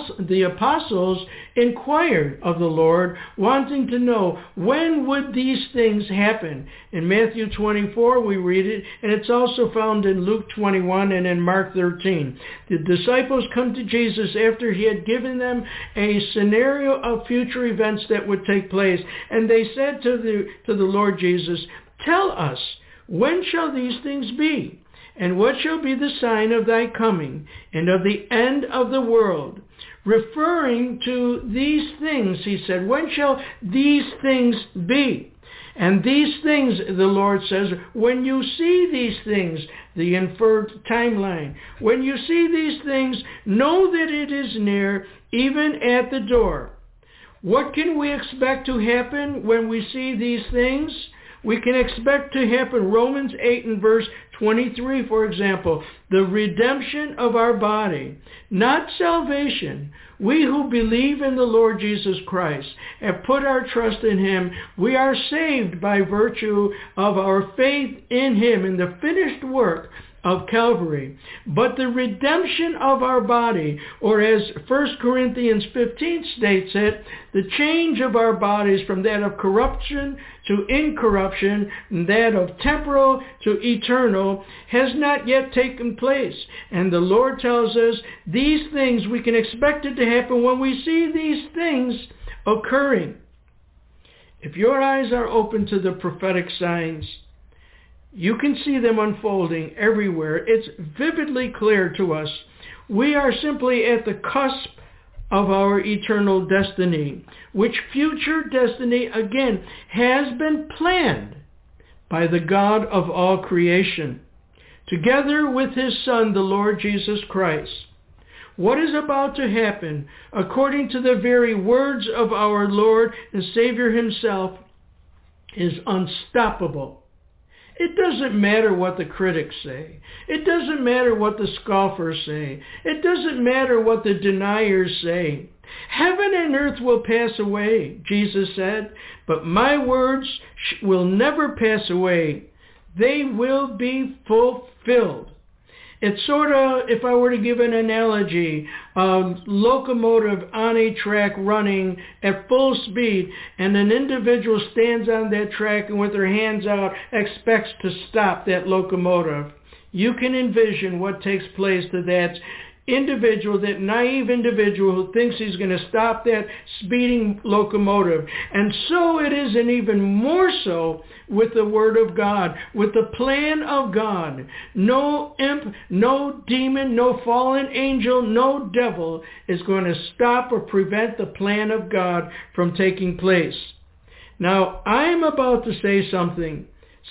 apostles inquired of the Lord, wanting to know when would these things happen. In Matthew 24 we read it, and it's also found in Luke 21 and in Mark 13. The disciples come to Jesus after he had given them a scenario of future events that would take place, and they said to the Lord Jesus, "Tell us, when shall these things be? And what shall be the sign of thy coming and of the end of the world?" Referring to these things, he said, when shall these things be? And these things, the Lord says, when you see these things, the inferred timeline, when you see these things, know that it is near, even at the door. What can we expect to happen when we see these things? We can expect to happen, Romans 8 and verse 23, for example, the redemption of our body, not salvation. We who believe in the Lord Jesus Christ have put our trust in him. We are saved by virtue of our faith in him in the finished work of Calvary. But the redemption of our body, or as 1 Corinthians 15 states it, the change of our bodies from that of corruption to incorruption, and that of temporal to eternal, has not yet taken place. And the Lord tells us these things, we can expect it to happen when we see these things occurring. If your eyes are open to the prophetic signs, you can see them unfolding everywhere. It's vividly clear to us. We are simply at the cusp of our eternal destiny, which future destiny, again, has been planned by the God of all creation, together with his Son, the Lord Jesus Christ. What is about to happen, according to the very words of our Lord and Savior himself, is unstoppable. It doesn't matter what the critics say. It doesn't matter what the scoffers say. It doesn't matter what the deniers say. Heaven and earth will pass away, Jesus said, but my words will never pass away. They will be fulfilled. It's sort of, if I were to give an analogy, a locomotive on a track running at full speed, and an individual stands on that track and with their hands out expects to stop that locomotive. You can envision what takes place to that individual, that naive individual who thinks he's going to stop that speeding locomotive. And so it is, and even more so with the Word of God, with the plan of God. No imp, no demon, no fallen angel, no devil is going to stop or prevent the plan of God from taking place. Now, I'm about to say something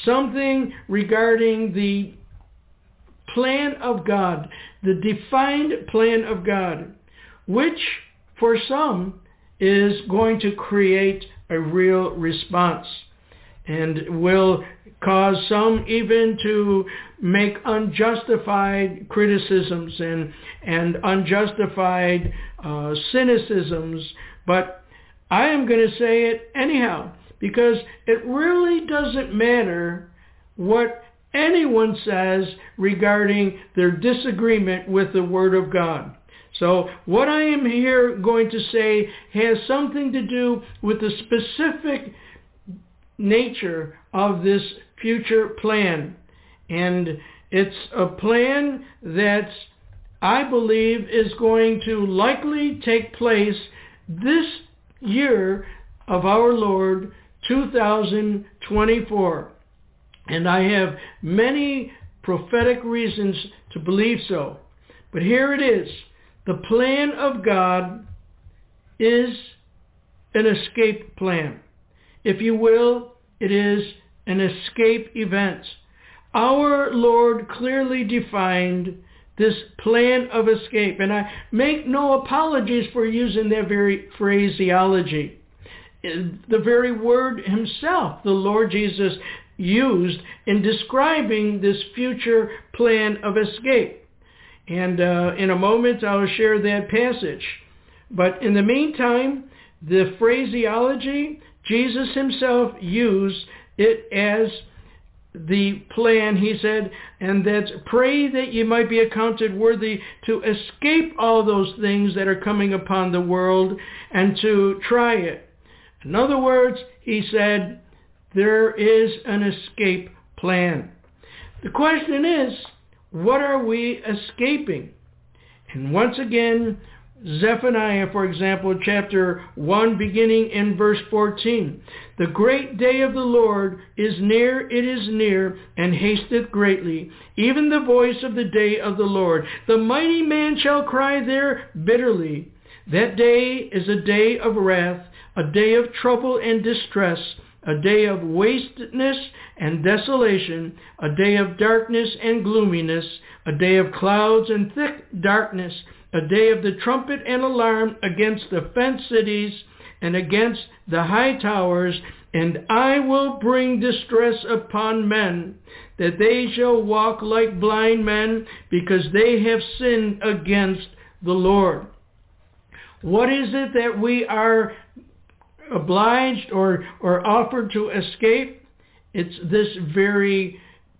regarding the plan of God, the defined plan of God, which for some is going to create a real response and will cause some even to make unjustified criticisms and unjustified cynicisms. But I am going to say it anyhow, because it really doesn't matter what anyone says regarding their disagreement with the Word of God. So what I am here going to say has something to do with the specific nature of this future plan. And it's a plan that I believe is going to likely take place this year of our Lord, 2024. And I have many prophetic reasons to believe so. But here it is. The plan of God is an escape plan. If you will, it is an escape event. Our Lord clearly defined this plan of escape. And I make no apologies for using that very phraseology. The very word himself, the Lord Jesus, used in describing this future plan of escape. And in a moment I'll share that passage. But in the meantime, the phraseology, Jesus himself used it as the plan, he said, and that's pray that you might be accounted worthy to escape all those things that are coming upon the world and to try it. In other words, he said, there is an escape plan. The question is, what are we escaping? And once again, Zephaniah, for example, chapter 1, beginning in verse 14. The great day of the Lord is near, it is near, and hasteth greatly, even the voice of the day of the Lord. The mighty man shall cry there bitterly. That day is a day of wrath, a day of trouble and distress, a day of wasteness and desolation, a day of darkness and gloominess, a day of clouds and thick darkness, a day of the trumpet and alarm against the fenced cities and against the high towers, and I will bring distress upon men, that they shall walk like blind men, because they have sinned against the Lord. What is it that we are obliged or offered to escape? It's this very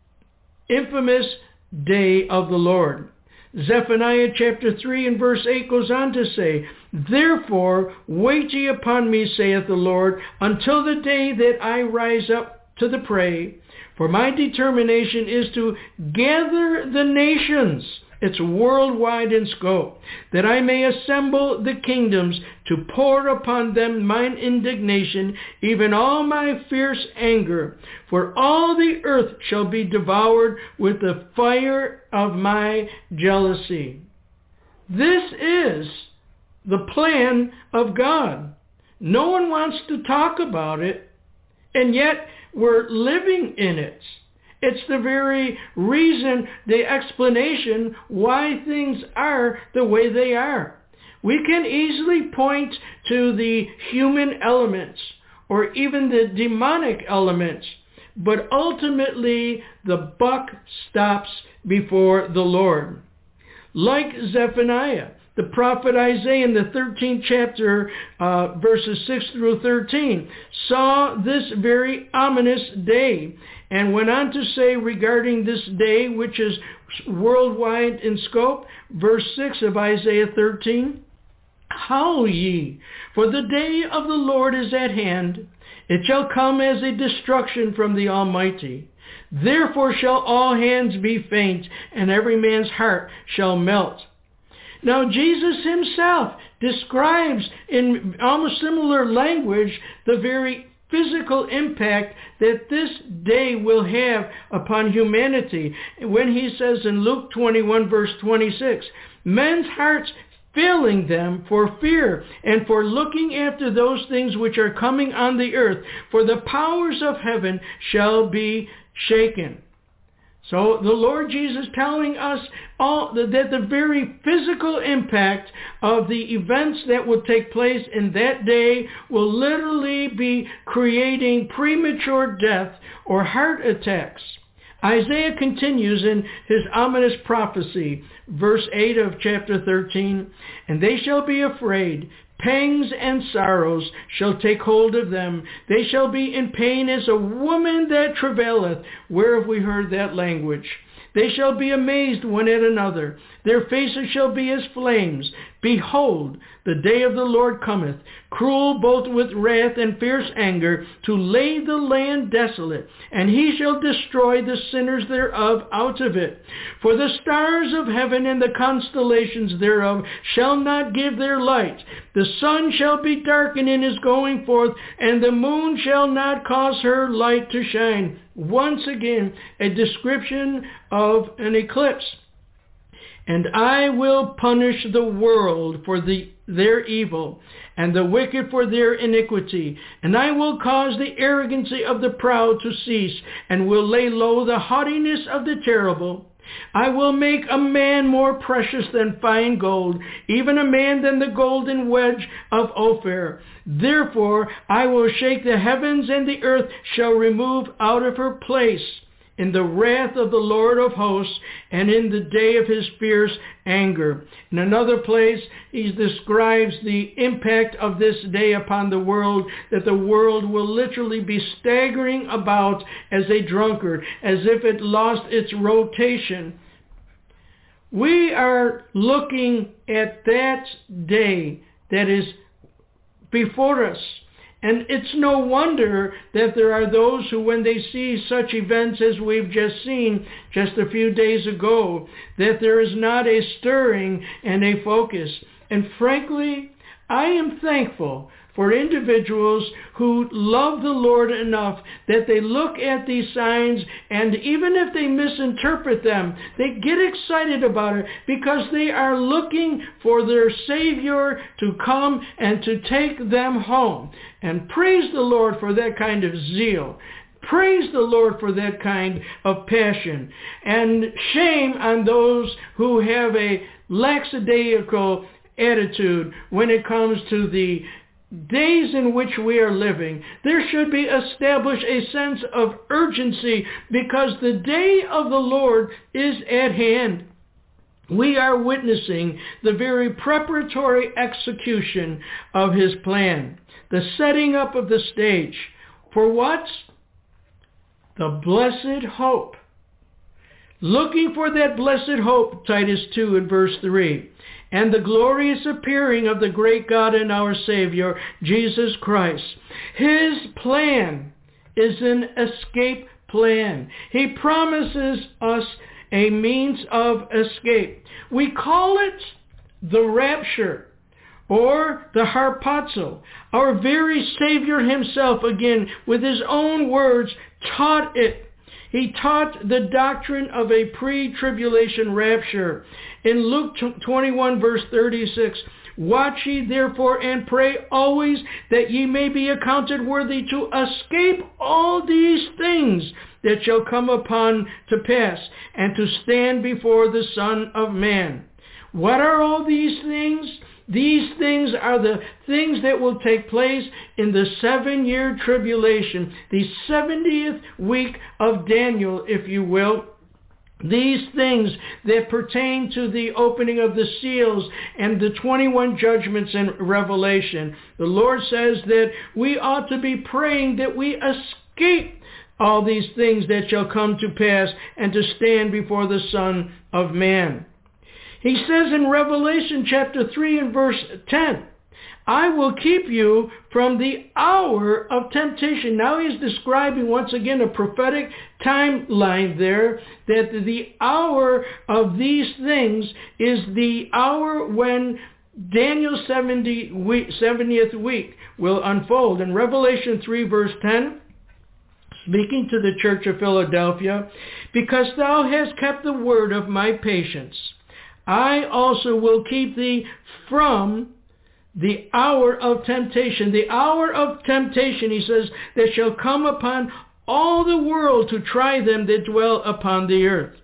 infamous day of the Lord. Zephaniah chapter 3 and verse 8 goes on to say, Therefore wait ye upon me, saith the Lord, until the day that I rise up to the prey. For my determination is to gather the nations. It's worldwide in scope, that I may assemble the kingdoms to pour upon them mine indignation, even all my fierce anger. For all the earth shall be devoured with the fire of my jealousy. This is the plan of God. No one wants to talk about it, and yet we're living in it. It's the very reason, the explanation why things are the way they are. We can easily point to the human elements or even the demonic elements, but ultimately the buck stops before the Lord. Like Zephaniah, the prophet Isaiah in the 13th chapter, verses 6 through 13, saw this very ominous day and went on to say regarding this day, which is worldwide in scope, verse 6 of Isaiah 13, Howl ye, for the day of the Lord is at hand. It shall come as a destruction from the Almighty. Therefore shall all hands be faint, and every man's heart shall melt. Now Jesus himself describes in almost similar language the very physical impact that this day will have upon humanity when he says in Luke 21 verse 26, men's hearts failing them for fear and for looking after those things which are coming on the earth, for the powers of heaven shall be shaken. So the Lord Jesus telling us that the very physical impact of the events that will take place in that day will literally be creating premature death or heart attacks. Isaiah continues in his ominous prophecy, verse 8 of chapter 13, And they shall be afraid, pangs and sorrows shall take hold of them. They shall be in pain as a woman that travaileth. Where have we heard that language? They shall be amazed one at another. Their faces shall be as flames. Behold, the day of the Lord cometh, cruel both with wrath and fierce anger, to lay the land desolate, and he shall destroy the sinners thereof out of it. For the stars of heaven and the constellations thereof shall not give their light. The sun shall be darkened in his going forth, and the moon shall not cause her light to shine. Once again, a description of an eclipse. And I will punish the world for their evil, and the wicked for their iniquity. And I will cause the arrogancy of the proud to cease, and will lay low the haughtiness of the terrible. I will make a man more precious than fine gold, even a man than the golden wedge of Ophir. Therefore I will shake the heavens, and the earth shall remove out of her place. in the wrath of the Lord of hosts and in the day of his fierce anger. In another place, he describes the impact of this day upon the world, that the world will literally be staggering about as a drunkard, as if it lost its rotation. We are looking at that day that is before us. And it's no wonder that there are those who, when they see such events as we've just seen just a few days ago, that there is not a stirring and a focus. And frankly, I am thankful for individuals who love the Lord enough that they look at these signs, and even if they misinterpret them, they get excited about it because they are looking for their Savior to come and to take them home. And praise the Lord for that kind of zeal. Praise the Lord for that kind of passion. And shame on those who have a lackadaisical attitude when it comes to the days in which we are living. There should be established a sense of urgency because the day of the Lord is at hand. We are witnessing the very preparatory execution of his plan, the setting up of the stage. For what? The blessed hope. Looking for that blessed hope, Titus 2 and verse 3. And the glorious appearing of the great God and our Savior, Jesus Christ. His plan is an escape plan. He promises us a means of escape. We call it the rapture or the harpazo. Our very Savior himself, again, with his own words, taught it. He taught the doctrine of a pre-tribulation rapture. In Luke 21 verse 36, watch ye therefore and pray always that ye may be accounted worthy to escape all these things that shall come upon to pass, and to stand before the Son of Man. What are all these things? These things are the things that will take place in the 7-year tribulation, the 70th week of Daniel, if you will. These things that pertain to the opening of the seals and the 21 judgments in Revelation. The Lord says that we ought to be praying that we escape all these things that shall come to pass and to stand before the Son of Man. He says in Revelation chapter 3 and verse 10, I will keep you from the hour of temptation. Now he's describing once again a prophetic timeline there, that the hour of these things is the hour when Daniel's 70th week will unfold. In Revelation 3 verse 10, speaking to the church of Philadelphia, because thou hast kept the word of my patience, I also will keep thee from the hour of temptation. The hour of temptation, he says, that shall come upon all the world to try them that dwell upon the earth.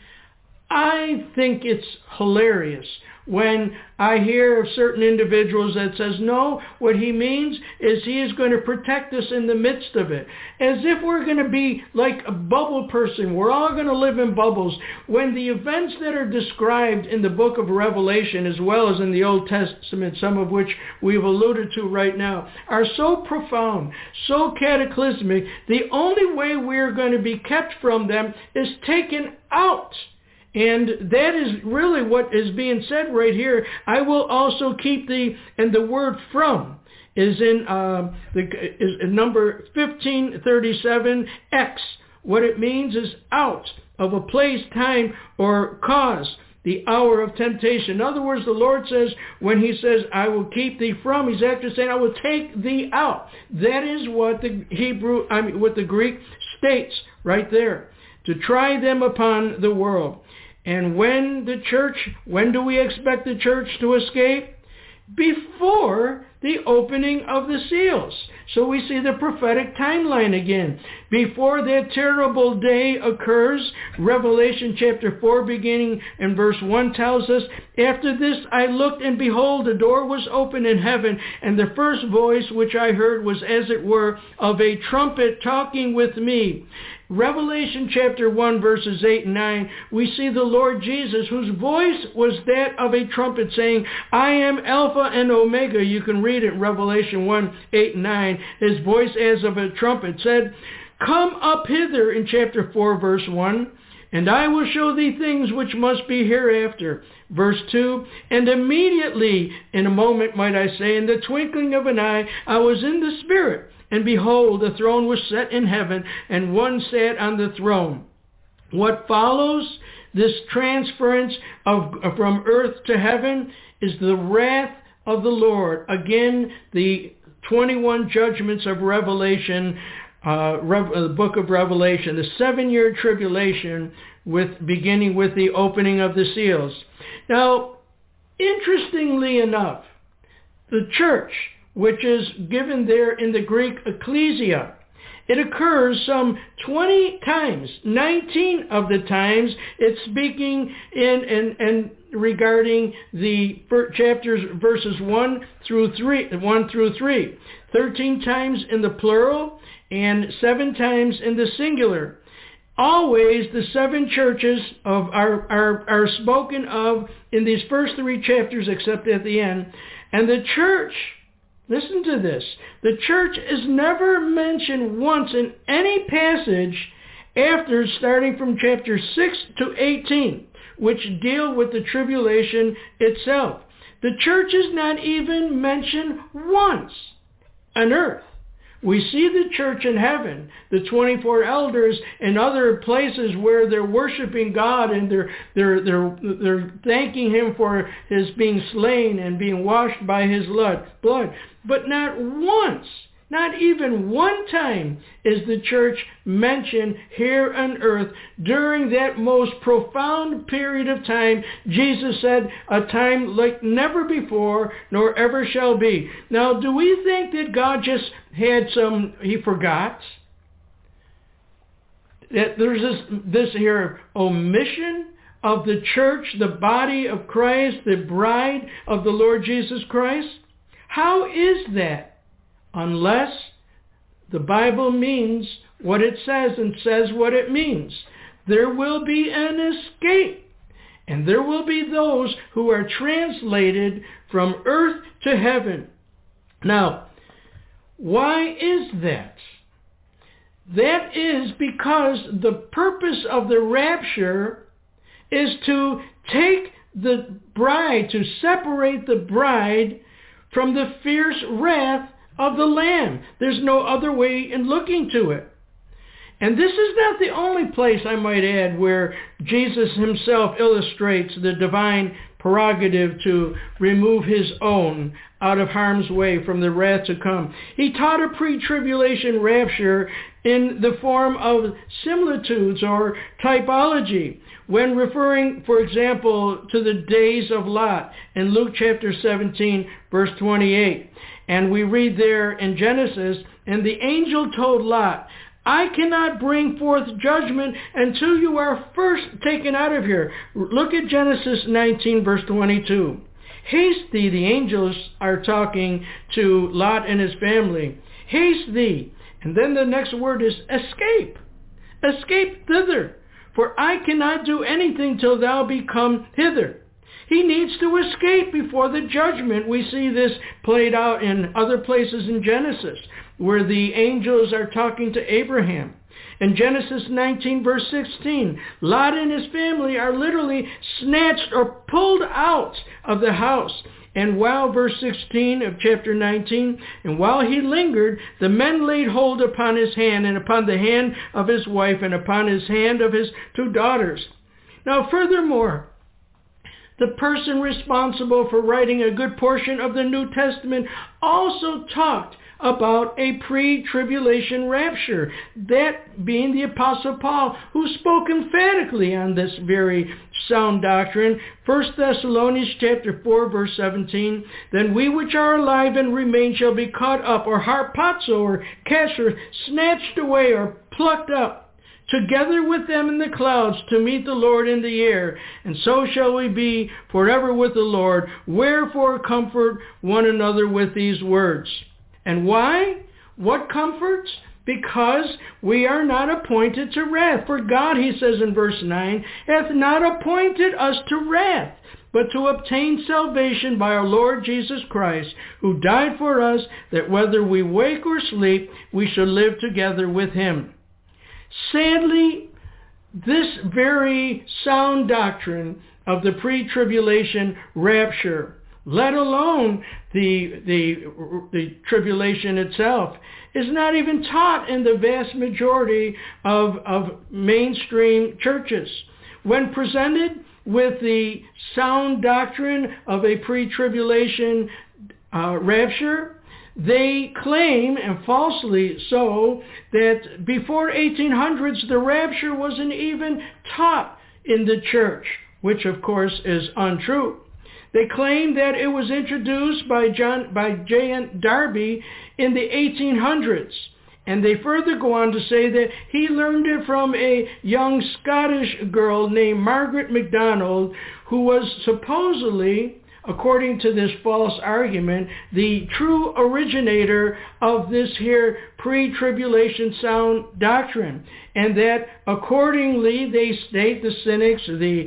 I think it's hilarious when I hear of certain individuals that says, no, what he means is he is going to protect us in the midst of it. As if we're going to be like a bubble person. We're all going to live in bubbles. When the events that are described in the book of Revelation, as well as in the Old Testament, some of which we've alluded to right now, are so profound, so cataclysmic, the only way we're going to be kept from them is taken out. And that is really what is being said right here. I will also keep thee, and the word from is in number 1537X. What it means is out of a place, time, or cause, the hour of temptation. In other words, the Lord says, when he says, I will keep thee from, he's actually saying, I will take thee out. That is what what the Greek states right there, to try them upon the world. And when do we expect the church to escape? Before the opening of the seals. So we see the prophetic timeline again. Before that terrible day occurs, Revelation chapter 4 beginning in verse 1 tells us, after this I looked, and behold, a door was opened in heaven, and the first voice which I heard was as it were of a trumpet talking with me. Revelation chapter 1, verses 8 and 9, we see the Lord Jesus, whose voice was that of a trumpet, saying, I am Alpha and Omega. You can read it in Revelation 1, 8 and 9. His voice as of a trumpet said, Come up hither in chapter 4, verse 1, and I will show thee things which must be hereafter. Verse 2, and immediately, in a moment might I say, in the twinkling of an eye, I was in the Spirit, and behold, the throne was set in heaven, and one sat on the throne. What follows this transference from earth to heaven is the wrath of the Lord. Again, the 21 judgments of Revelation, the book of Revelation, the 7-year tribulation beginning with the opening of the seals. Now, interestingly enough, the church, which is given there in the Greek ecclesia, it occurs some 20 times. 19 of the times it's speaking in regarding the chapters verses 1 through 3. 13 times in the plural and 7 times in the singular. Always the 7 churches are spoken of in these first 3 chapters except at the end. And the church, listen to this, the church is never mentioned once in any passage after starting from chapter 6 to 18, which deal with the tribulation itself. The church is not even mentioned once on earth. We see the church in heaven, the 24 elders and other places where they're worshiping God and they're thanking him for his being slain and being washed by his blood. But not once, not even one time is the church mentioned here on earth during that most profound period of time. Jesus said, a time like never before, nor ever shall be. Now, do we think that God just had he forgot? That there's this here omission of the church, the body of Christ, the bride of the Lord Jesus Christ? How is that? Unless the Bible means what it says and says what it means. There will be an escape, and there will be those who are translated from earth to heaven. Now, why is that? That is because the purpose of the rapture is to take the bride, to separate the bride from the fierce wrath of the Lamb. There's no other way in looking to it. And this is not the only place, I might add, where Jesus himself illustrates the divine prerogative to remove his own out of harm's way from the wrath to come. He taught a pre-tribulation rapture in the form of similitudes or typology when referring, for example, to the days of Lot in Luke chapter 17, verse 28. And we read there in Genesis, and the angel told Lot, I cannot bring forth judgment until you are first taken out of here. Look at Genesis 19, verse 22. Haste thee, the angels are talking to Lot and his family. Haste thee. And then the next word is escape. Escape thither, for I cannot do anything till thou be come hither. He needs to escape before the judgment. We see this played out in other places in Genesis, where the angels are talking to Abraham. In Genesis 19, verse 16, Lot and his family are literally snatched or pulled out of the house. And while, verse 16 of chapter 19, and while he lingered, the men laid hold upon his hand and upon the hand of his wife and upon his hand of his 2 daughters. Now, furthermore, the person responsible for writing a good portion of the New Testament also talked about a pre-tribulation rapture, that being the Apostle Paul, who spoke emphatically on this very sound doctrine. 1 Thessalonians chapter 4, verse 17, then we which are alive and remain shall be caught up, or harpazo, or cast, or snatched away, or plucked up, together with them in the clouds to meet the Lord in the air. And so shall we be forever with the Lord. Wherefore comfort one another with these words. And why? What comforts? because we are not appointed to wrath. For God, he says in verse 9, hath not appointed us to wrath, but to obtain salvation by our Lord Jesus Christ, who died for us, that whether we wake or sleep, we shall live together with him. Sadly, this very sound doctrine of the pre-tribulation rapture, let alone the tribulation itself, is not even taught in the vast majority of mainstream churches. When presented with the sound doctrine of a pre-tribulation rapture, they claim, and falsely so, that before 1800s the rapture wasn't even taught in the church, which of course is untrue. They claim that it was introduced by J.N. Darby in the 1800s. And they further go on to say that he learned it from a young Scottish girl named Margaret MacDonald, who was supposedly, according to this false argument, the true originator of this here pre-tribulation sound doctrine. And that accordingly, they state, the cynics,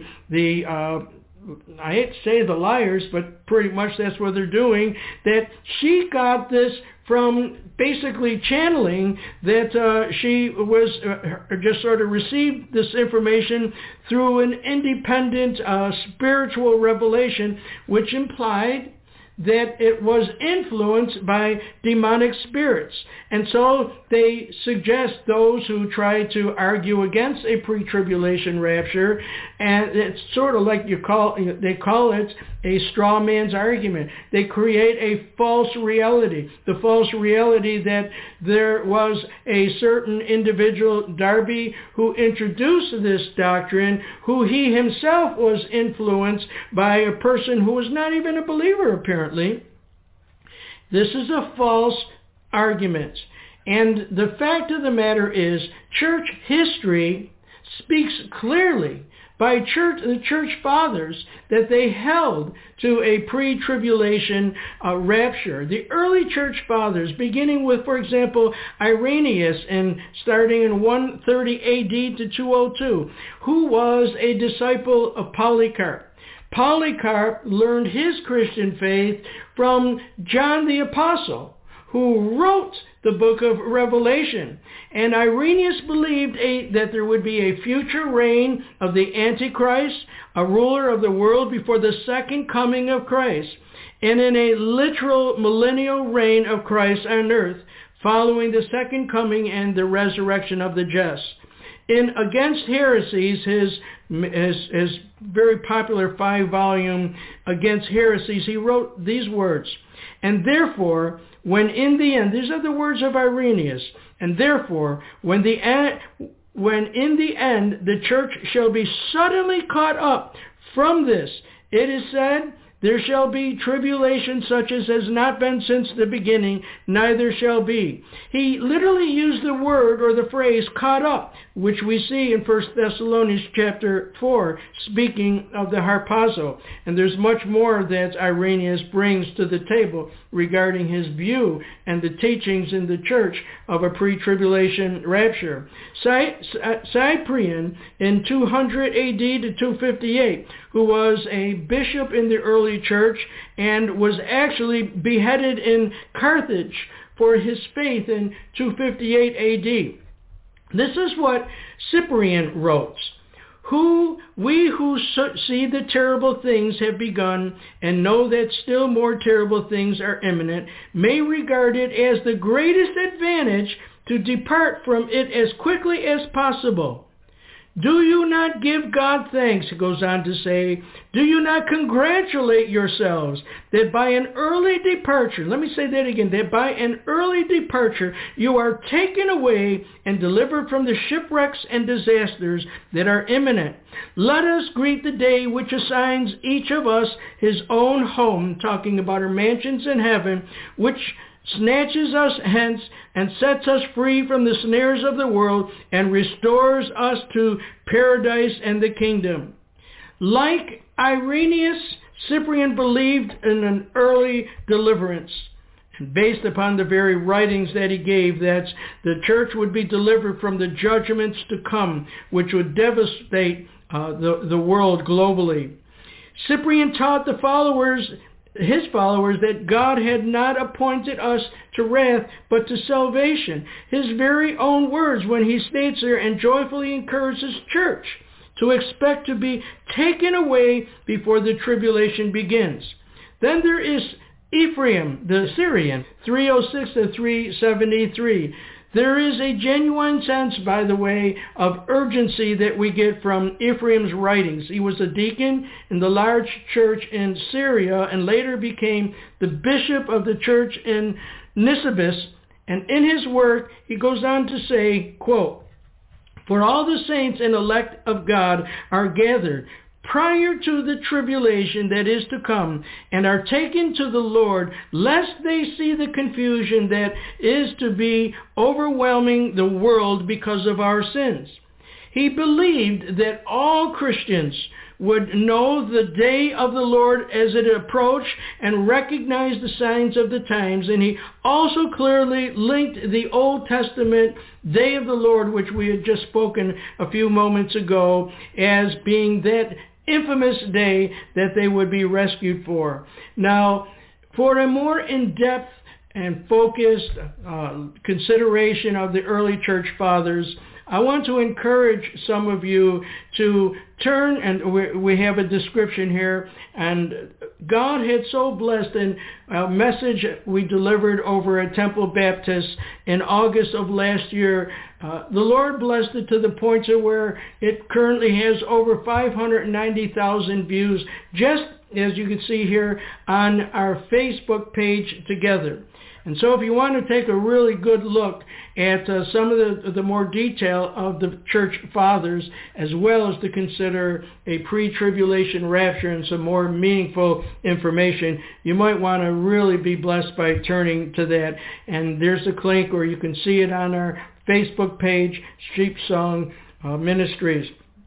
I hate to say the liars, but pretty much that's what they're doing, that she got this from basically channeling, that she was just sort of received this information through an independent spiritual revelation, which implied that it was influenced by demonic spirits. And so they suggest those who try to argue against a pre-tribulation rapture, and it's sort of like they call it a straw man's argument. They create a false reality, the false reality that there was a certain individual, Darby, who introduced this doctrine, who he himself was influenced by a person who was not even a believer, apparently. This is a false argument. And the fact of the matter is, church history speaks clearly by the church fathers that they held to a pre-tribulation rapture. The early church fathers, beginning with, for example, Irenaeus, and starting in 130 AD to 202, who was a disciple of Polycarp. Polycarp learned his Christian faith from John the Apostle, who wrote the book of Revelation. And Irenaeus believed that there would be a future reign of the Antichrist, a ruler of the world before the second coming of Christ, and in a literal millennial reign of Christ on earth, following the second coming and the resurrection of the just. In Against Heresies, his very popular 5-volume Against Heresies, he wrote these words, and therefore, when in the end, these are the words of Irenaeus, and therefore, when in the end the church shall be suddenly caught up from this, it is said, there shall be tribulation such as has not been since the beginning, neither shall be. He literally used the word or the phrase caught up, which we see in 1 Thessalonians chapter 4, speaking of the harpazo. And there's much more that Irenaeus brings to the table regarding his view and the teachings in the church of a pre-tribulation rapture. Cyprian in 200 AD to 258, who was a bishop in the early church and was actually beheaded in Carthage for his faith in 258 AD. This is what Cyprian wrote. We who see the terrible things have begun and know that still more terrible things are imminent may regard it as the greatest advantage to depart from it as quickly as possible. Do you not give God thanks, it goes on to say, do you not congratulate yourselves that by an early departure, let me say that again, that by an early departure you are taken away and delivered from the shipwrecks and disasters that are imminent. Let us greet the day which assigns each of us his own home, talking about our mansions in heaven, which snatches us hence and sets us free from the snares of the world and restores us to paradise and the kingdom. Like Irenaeus, Cyprian believed in an early deliverance. based upon the very writings that he gave, that the church would be delivered from the judgments to come, which would devastate the world globally. Cyprian taught his followers that God had not appointed us to wrath, but to salvation. His very own words when he states here and joyfully encourages church to expect to be taken away before the tribulation begins. Then there is Ephraim, the Syrian, 306 to 373. There is a genuine sense, by the way, of urgency that we get from Ephraim's writings. He was a deacon in the large church in Syria and later became the bishop of the church in Nisibis. And in his work, he goes on to say, quote, "For all the saints and elect of God are gathered prior to the tribulation that is to come, and are taken to the Lord, lest they see the confusion that is to be overwhelming the world because of our sins." He believed that all Christians would know the day of the Lord as it approached and recognize the signs of the times. And he also clearly linked the Old Testament day of the Lord, which we had just spoken a few moments ago, as being that infamous day that they would be rescued for. Now, for a more in-depth and focused consideration of the early church fathers, I want to encourage some of you to turn, and we have a description here, and God had so blessed in a message we delivered over at Temple Baptist in August of last year. The Lord blessed it to the point to where it currently has over 590,000 views, just as you can see here on our Facebook page together. And so if you want to take a really good look at some of the more detail of the church fathers, as well as to consider a pre-tribulation rapture and some more meaningful information, you might want to really be blessed by turning to that. And there's a link where you can see it on our Facebook page, Sheep Song Ministries.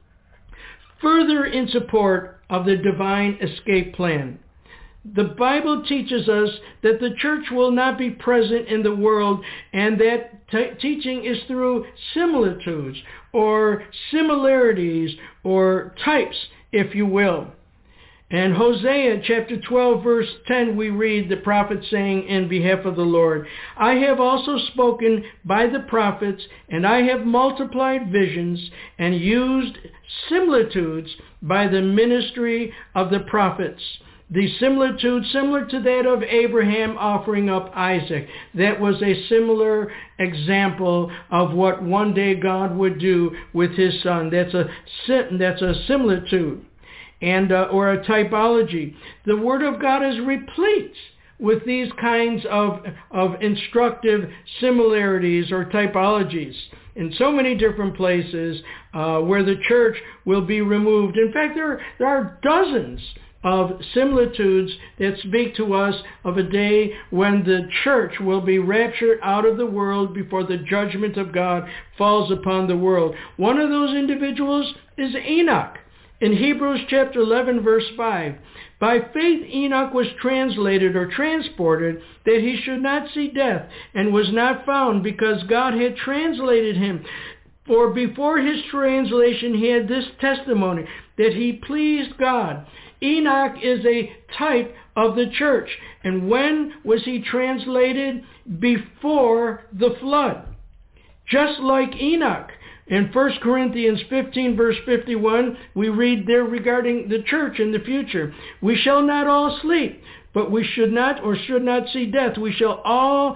Further in support of the divine escape plan, the Bible teaches us that the church will not be present in the world, and that teaching is through similitudes or similarities or types, if you will. In Hosea chapter 12, verse 10, we read the prophet saying in behalf of the Lord, "I have also spoken by the prophets, and I have multiplied visions and used similitudes by the ministry of the prophets." The similitude, similar to that of Abraham offering up Isaac. That was a similar example of what one day God would do with his son. That's a similitude, and or a typology. The Word of God is replete with these kinds of instructive similarities or typologies in so many different places where the church will be removed. In fact, there are dozens of similitudes that speak to us of a day when the church will be raptured out of the world before the judgment of God falls upon the world. One of those individuals is Enoch. In Hebrews chapter 11, verse 5, "By faith Enoch was translated or transported that he should not see death, and was not found because God had translated him. For before his translation he had this testimony, that he pleased God." Enoch is a type of the church. And when was he translated? Before the flood. Just like Enoch. In 1 Corinthians 15, verse 51, we read there regarding the church in the future, "We shall not all sleep, but we should not see death. We shall not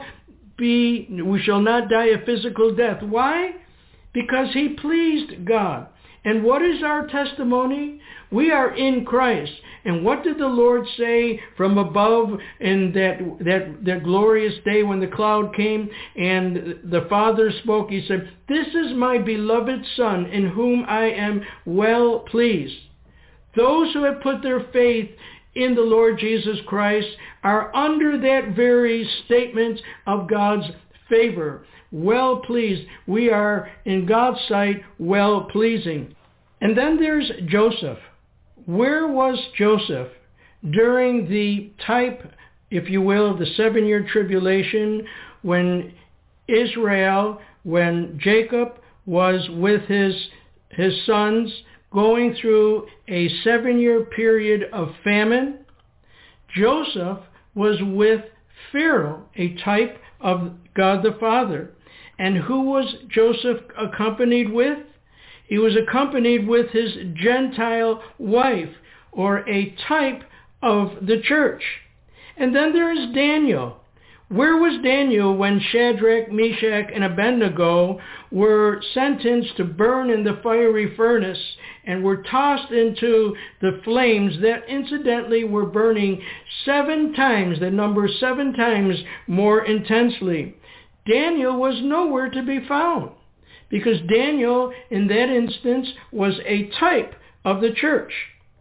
die a physical death." Why? Because he pleased God. And what is our testimony? We are in Christ. And what did the Lord say from above in that glorious day when the cloud came and the Father spoke? He said, "This is my beloved Son in whom I am well pleased." Those who have put their faith in the Lord Jesus Christ are under that very statement of God's favor. Well pleased. We are in God's sight well pleasing. And then there's Joseph. Where was Joseph during the type if you will, of the 7-year tribulation when Jacob was with his sons going through a 7-year period of famine. Joseph was with Pharaoh, a type of God the Father. And who was Joseph accompanied with? He was accompanied with his Gentile wife, or a type of the church. And then there is Daniel. Where was Daniel when Shadrach, Meshach, and Abednego were sentenced to burn in the fiery furnace and were tossed into the flames that incidentally were burning 7 times, the number 7 times more intensely? Daniel was nowhere to be found, because Daniel in that instance was a type of the church.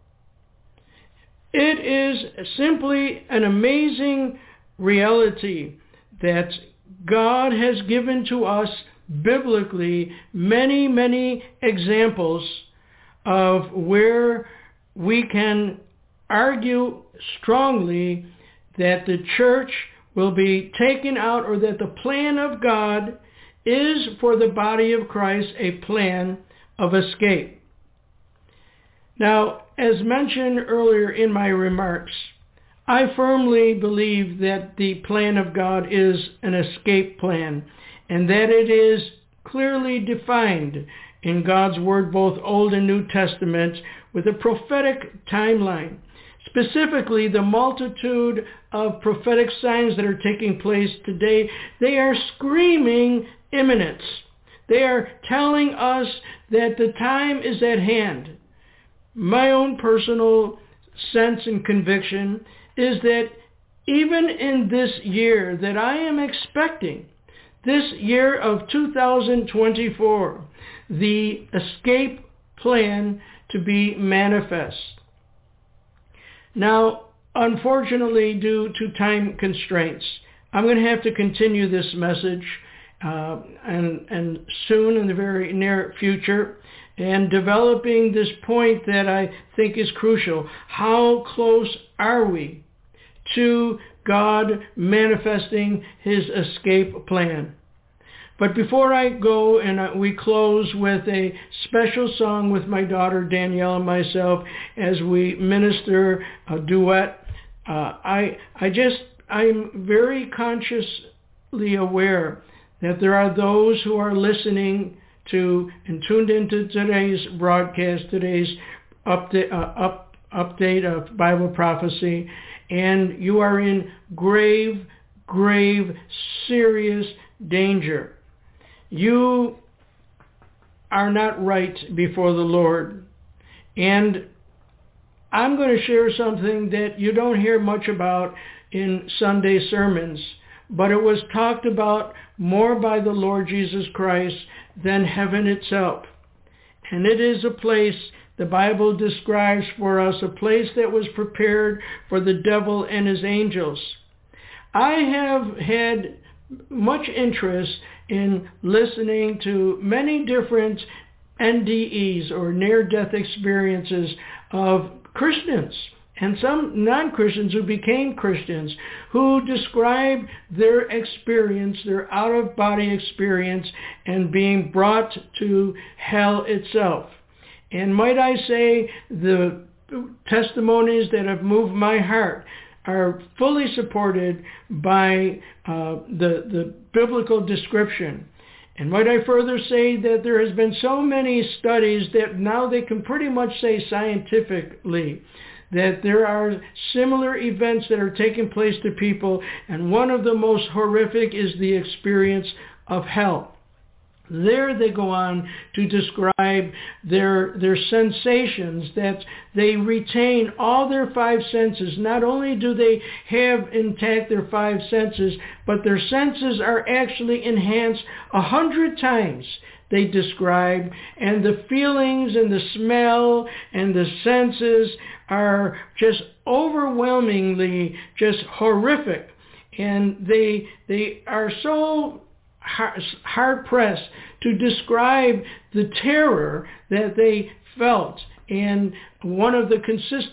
It is simply an amazing reality that God has given to us biblically many, many examples of where we can argue strongly that the church will be taken out, or that the plan of God is for the body of Christ a plan of escape. Now, as mentioned earlier in my remarks, I firmly believe that the plan of God is an escape plan, and that it is clearly defined in God's Word, both Old and New Testament, with a prophetic timeline. Specifically, the multitude of prophetic signs that are taking place today, they are screaming imminence. They are telling us that the time is at hand. My own personal sense and conviction is that even in this year that I am expecting, this year of 2024, the escape plan to be manifest. Now, unfortunately, due to time constraints, I'm going to have to continue this message and soon in the very near future, and developing this point that I think is crucial. How close are we to God manifesting his escape plan? But before I go and we close with a special song with my daughter Danielle and myself as we minister a duet, I'm very consciously aware that there are those who are listening to and tuned into today's broadcast, today's update of Bible prophecy, and you are in grave, serious danger. You are not right before the Lord. And I'm going to share something that you don't hear much about in Sunday sermons, but it was talked about more by the Lord Jesus Christ than heaven itself. And it is a place the Bible describes for us, a place that was prepared for the devil and his angels. I have had much interest in listening to many different NDEs, or near-death experiences, of Christians and some non-Christians who became Christians, who describe their experience, their out-of-body experience, and being brought to hell itself. And might I say, the testimonies that have moved my heart are fully supported by the biblical description. And might I further say that there has been so many studies that now they can pretty much say scientifically that there are similar events that are taking place to people, and one of the most horrific is the experience of hell. There they go on to describe their sensations, that they retain all their 5 senses. Not only do they have intact their 5 senses, but their senses are actually enhanced 100 times, they describe, and the feelings and the smell and the senses are just overwhelmingly just horrific. And they are so hard-pressed to describe the terror that they felt. And one of the consistent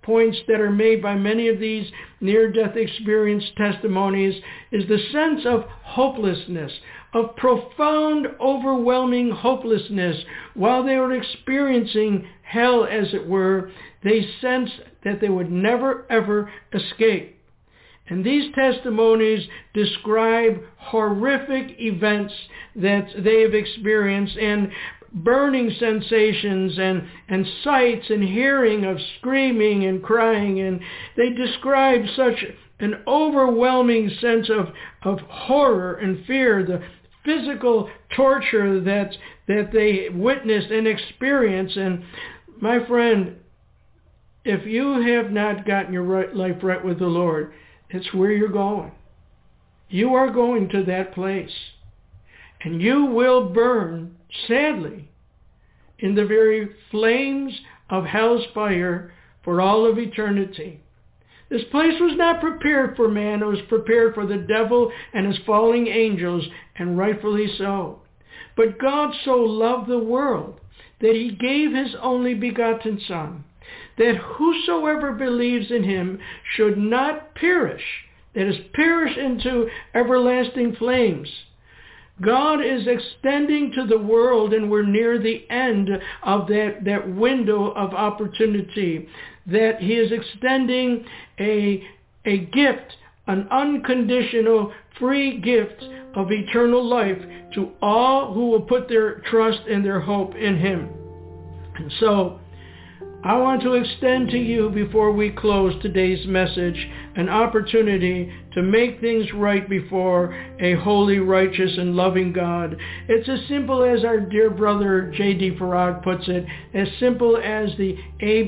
points that are made by many of these near-death experience testimonies is the sense of hopelessness, of profound, overwhelming hopelessness. While they were experiencing hell, as it were, they sensed that they would never, ever escape. And these testimonies describe horrific events that they have experienced and burning sensations and sights and hearing of screaming and crying. And they describe such an overwhelming sense of horror and fear, the physical torture that they witnessed and experienced. And my friend, if you have not gotten your life right with the Lord, it's where you're going. You are going to that place. And you will burn, sadly, in the very flames of hell's fire for all of eternity. This place was not prepared for man. It was prepared for the devil and his fallen angels, and rightfully so. But God so loved the world that he gave his only begotten Son, that whosoever believes in him should not perish, that is, perish into everlasting flames. God is extending to the world, and we're near the end of that window of opportunity, that he is extending a gift, an unconditional, free gift of eternal life to all who will put their trust and their hope in him. And so, I want to extend to you, before we close today's message, an opportunity to make things right before a holy, righteous, and loving God. It's as simple as our dear brother J.D. Farag puts it, as simple as the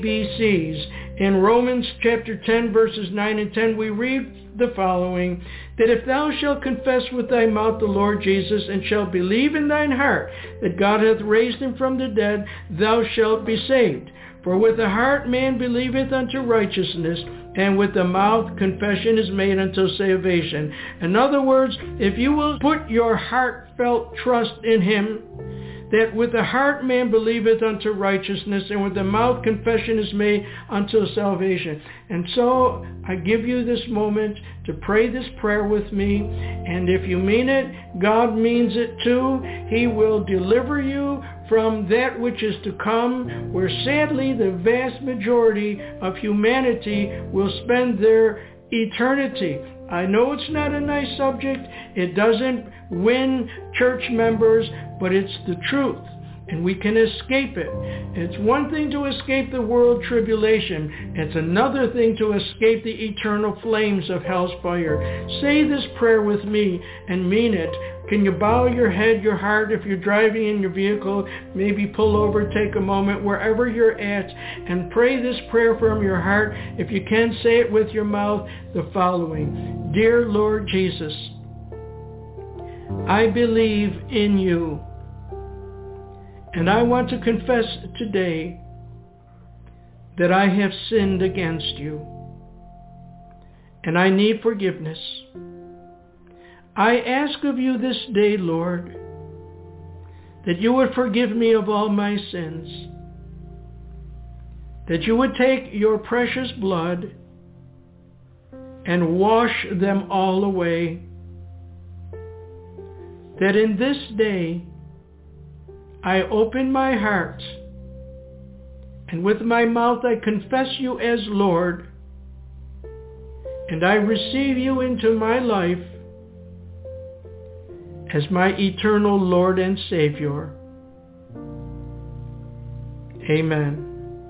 ABCs. In Romans chapter 10, verses 9 and 10, we read the following, that if thou shalt confess with thy mouth the Lord Jesus, and shalt believe in thine heart that God hath raised him from the dead, thou shalt be saved. For with the heart man believeth unto righteousness, and with the mouth confession is made unto salvation. In other words, if you will put your heartfelt trust in him, that with the heart man believeth unto righteousness, and with the mouth confession is made unto salvation. And so I give you this moment to pray this prayer with me, and if you mean it, God means it too. He will deliver you from that which is to come, where sadly the vast majority of humanity will spend their eternity. I know it's not a nice subject. It doesn't win church members, but it's the truth, and we can escape it. It's one thing to escape the world tribulation. It's another thing to escape the eternal flames of hell's fire. Say this prayer with me and mean it. Can you bow your head, your heart? If you're driving in your vehicle, maybe pull over, take a moment, wherever you're at, and pray this prayer from your heart. If you can, say it with your mouth, the following. Dear Lord Jesus, I believe in you, and I want to confess today that I have sinned against you, and I need forgiveness. I ask of you this day, Lord, that you would forgive me of all my sins, that you would take your precious blood and wash them all away, that in this day I open my heart, and with my mouth I confess you as Lord, and I receive you into my life as my eternal Lord and Savior. Amen.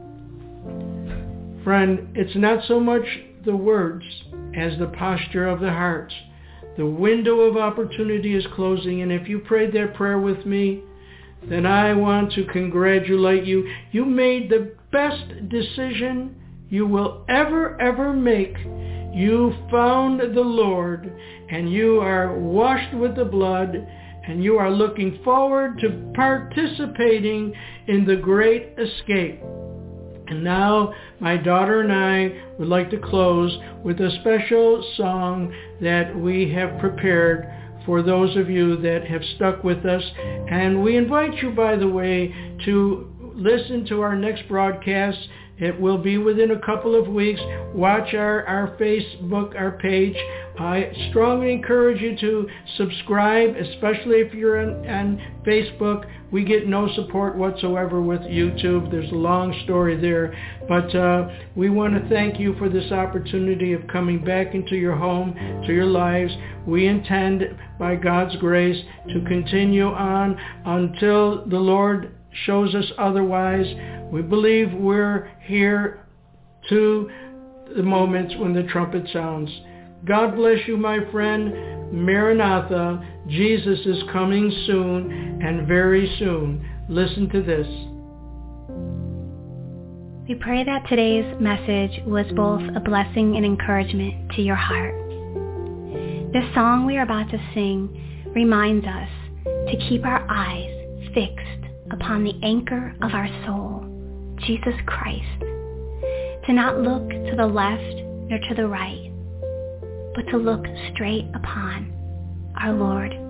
Friend, it's not so much the words as the posture of the heart. The window of opportunity is closing, and if you prayed that prayer with me, then I want to congratulate you. You made the best decision you will ever make. You found the Lord, and you are washed with the blood, and you are looking forward to participating in the great escape. And now my daughter and I would like to close with a special song that we have prepared for those of you that have stuck with us. And we invite you, by the way, to listen to our next broadcast It will be within a couple of weeks. Watch our Facebook, our page. I strongly encourage you to subscribe, especially if you're on Facebook. We get no support whatsoever with YouTube. There's a long story there. But we want to thank you for this opportunity of coming back into your home, to your lives. We intend, by God's grace, to continue on until the Lord shows us otherwise. We believe we're here to the moments when the trumpet sounds. God bless you, my friend. Maranatha, Jesus is coming soon, and very soon. Listen to this. We pray that today's message was both a blessing and encouragement to your heart. The song we are about to sing reminds us to keep our eyes fixed upon the anchor of our soul, Jesus Christ, to not look to the left nor to the right, but to look straight upon our Lord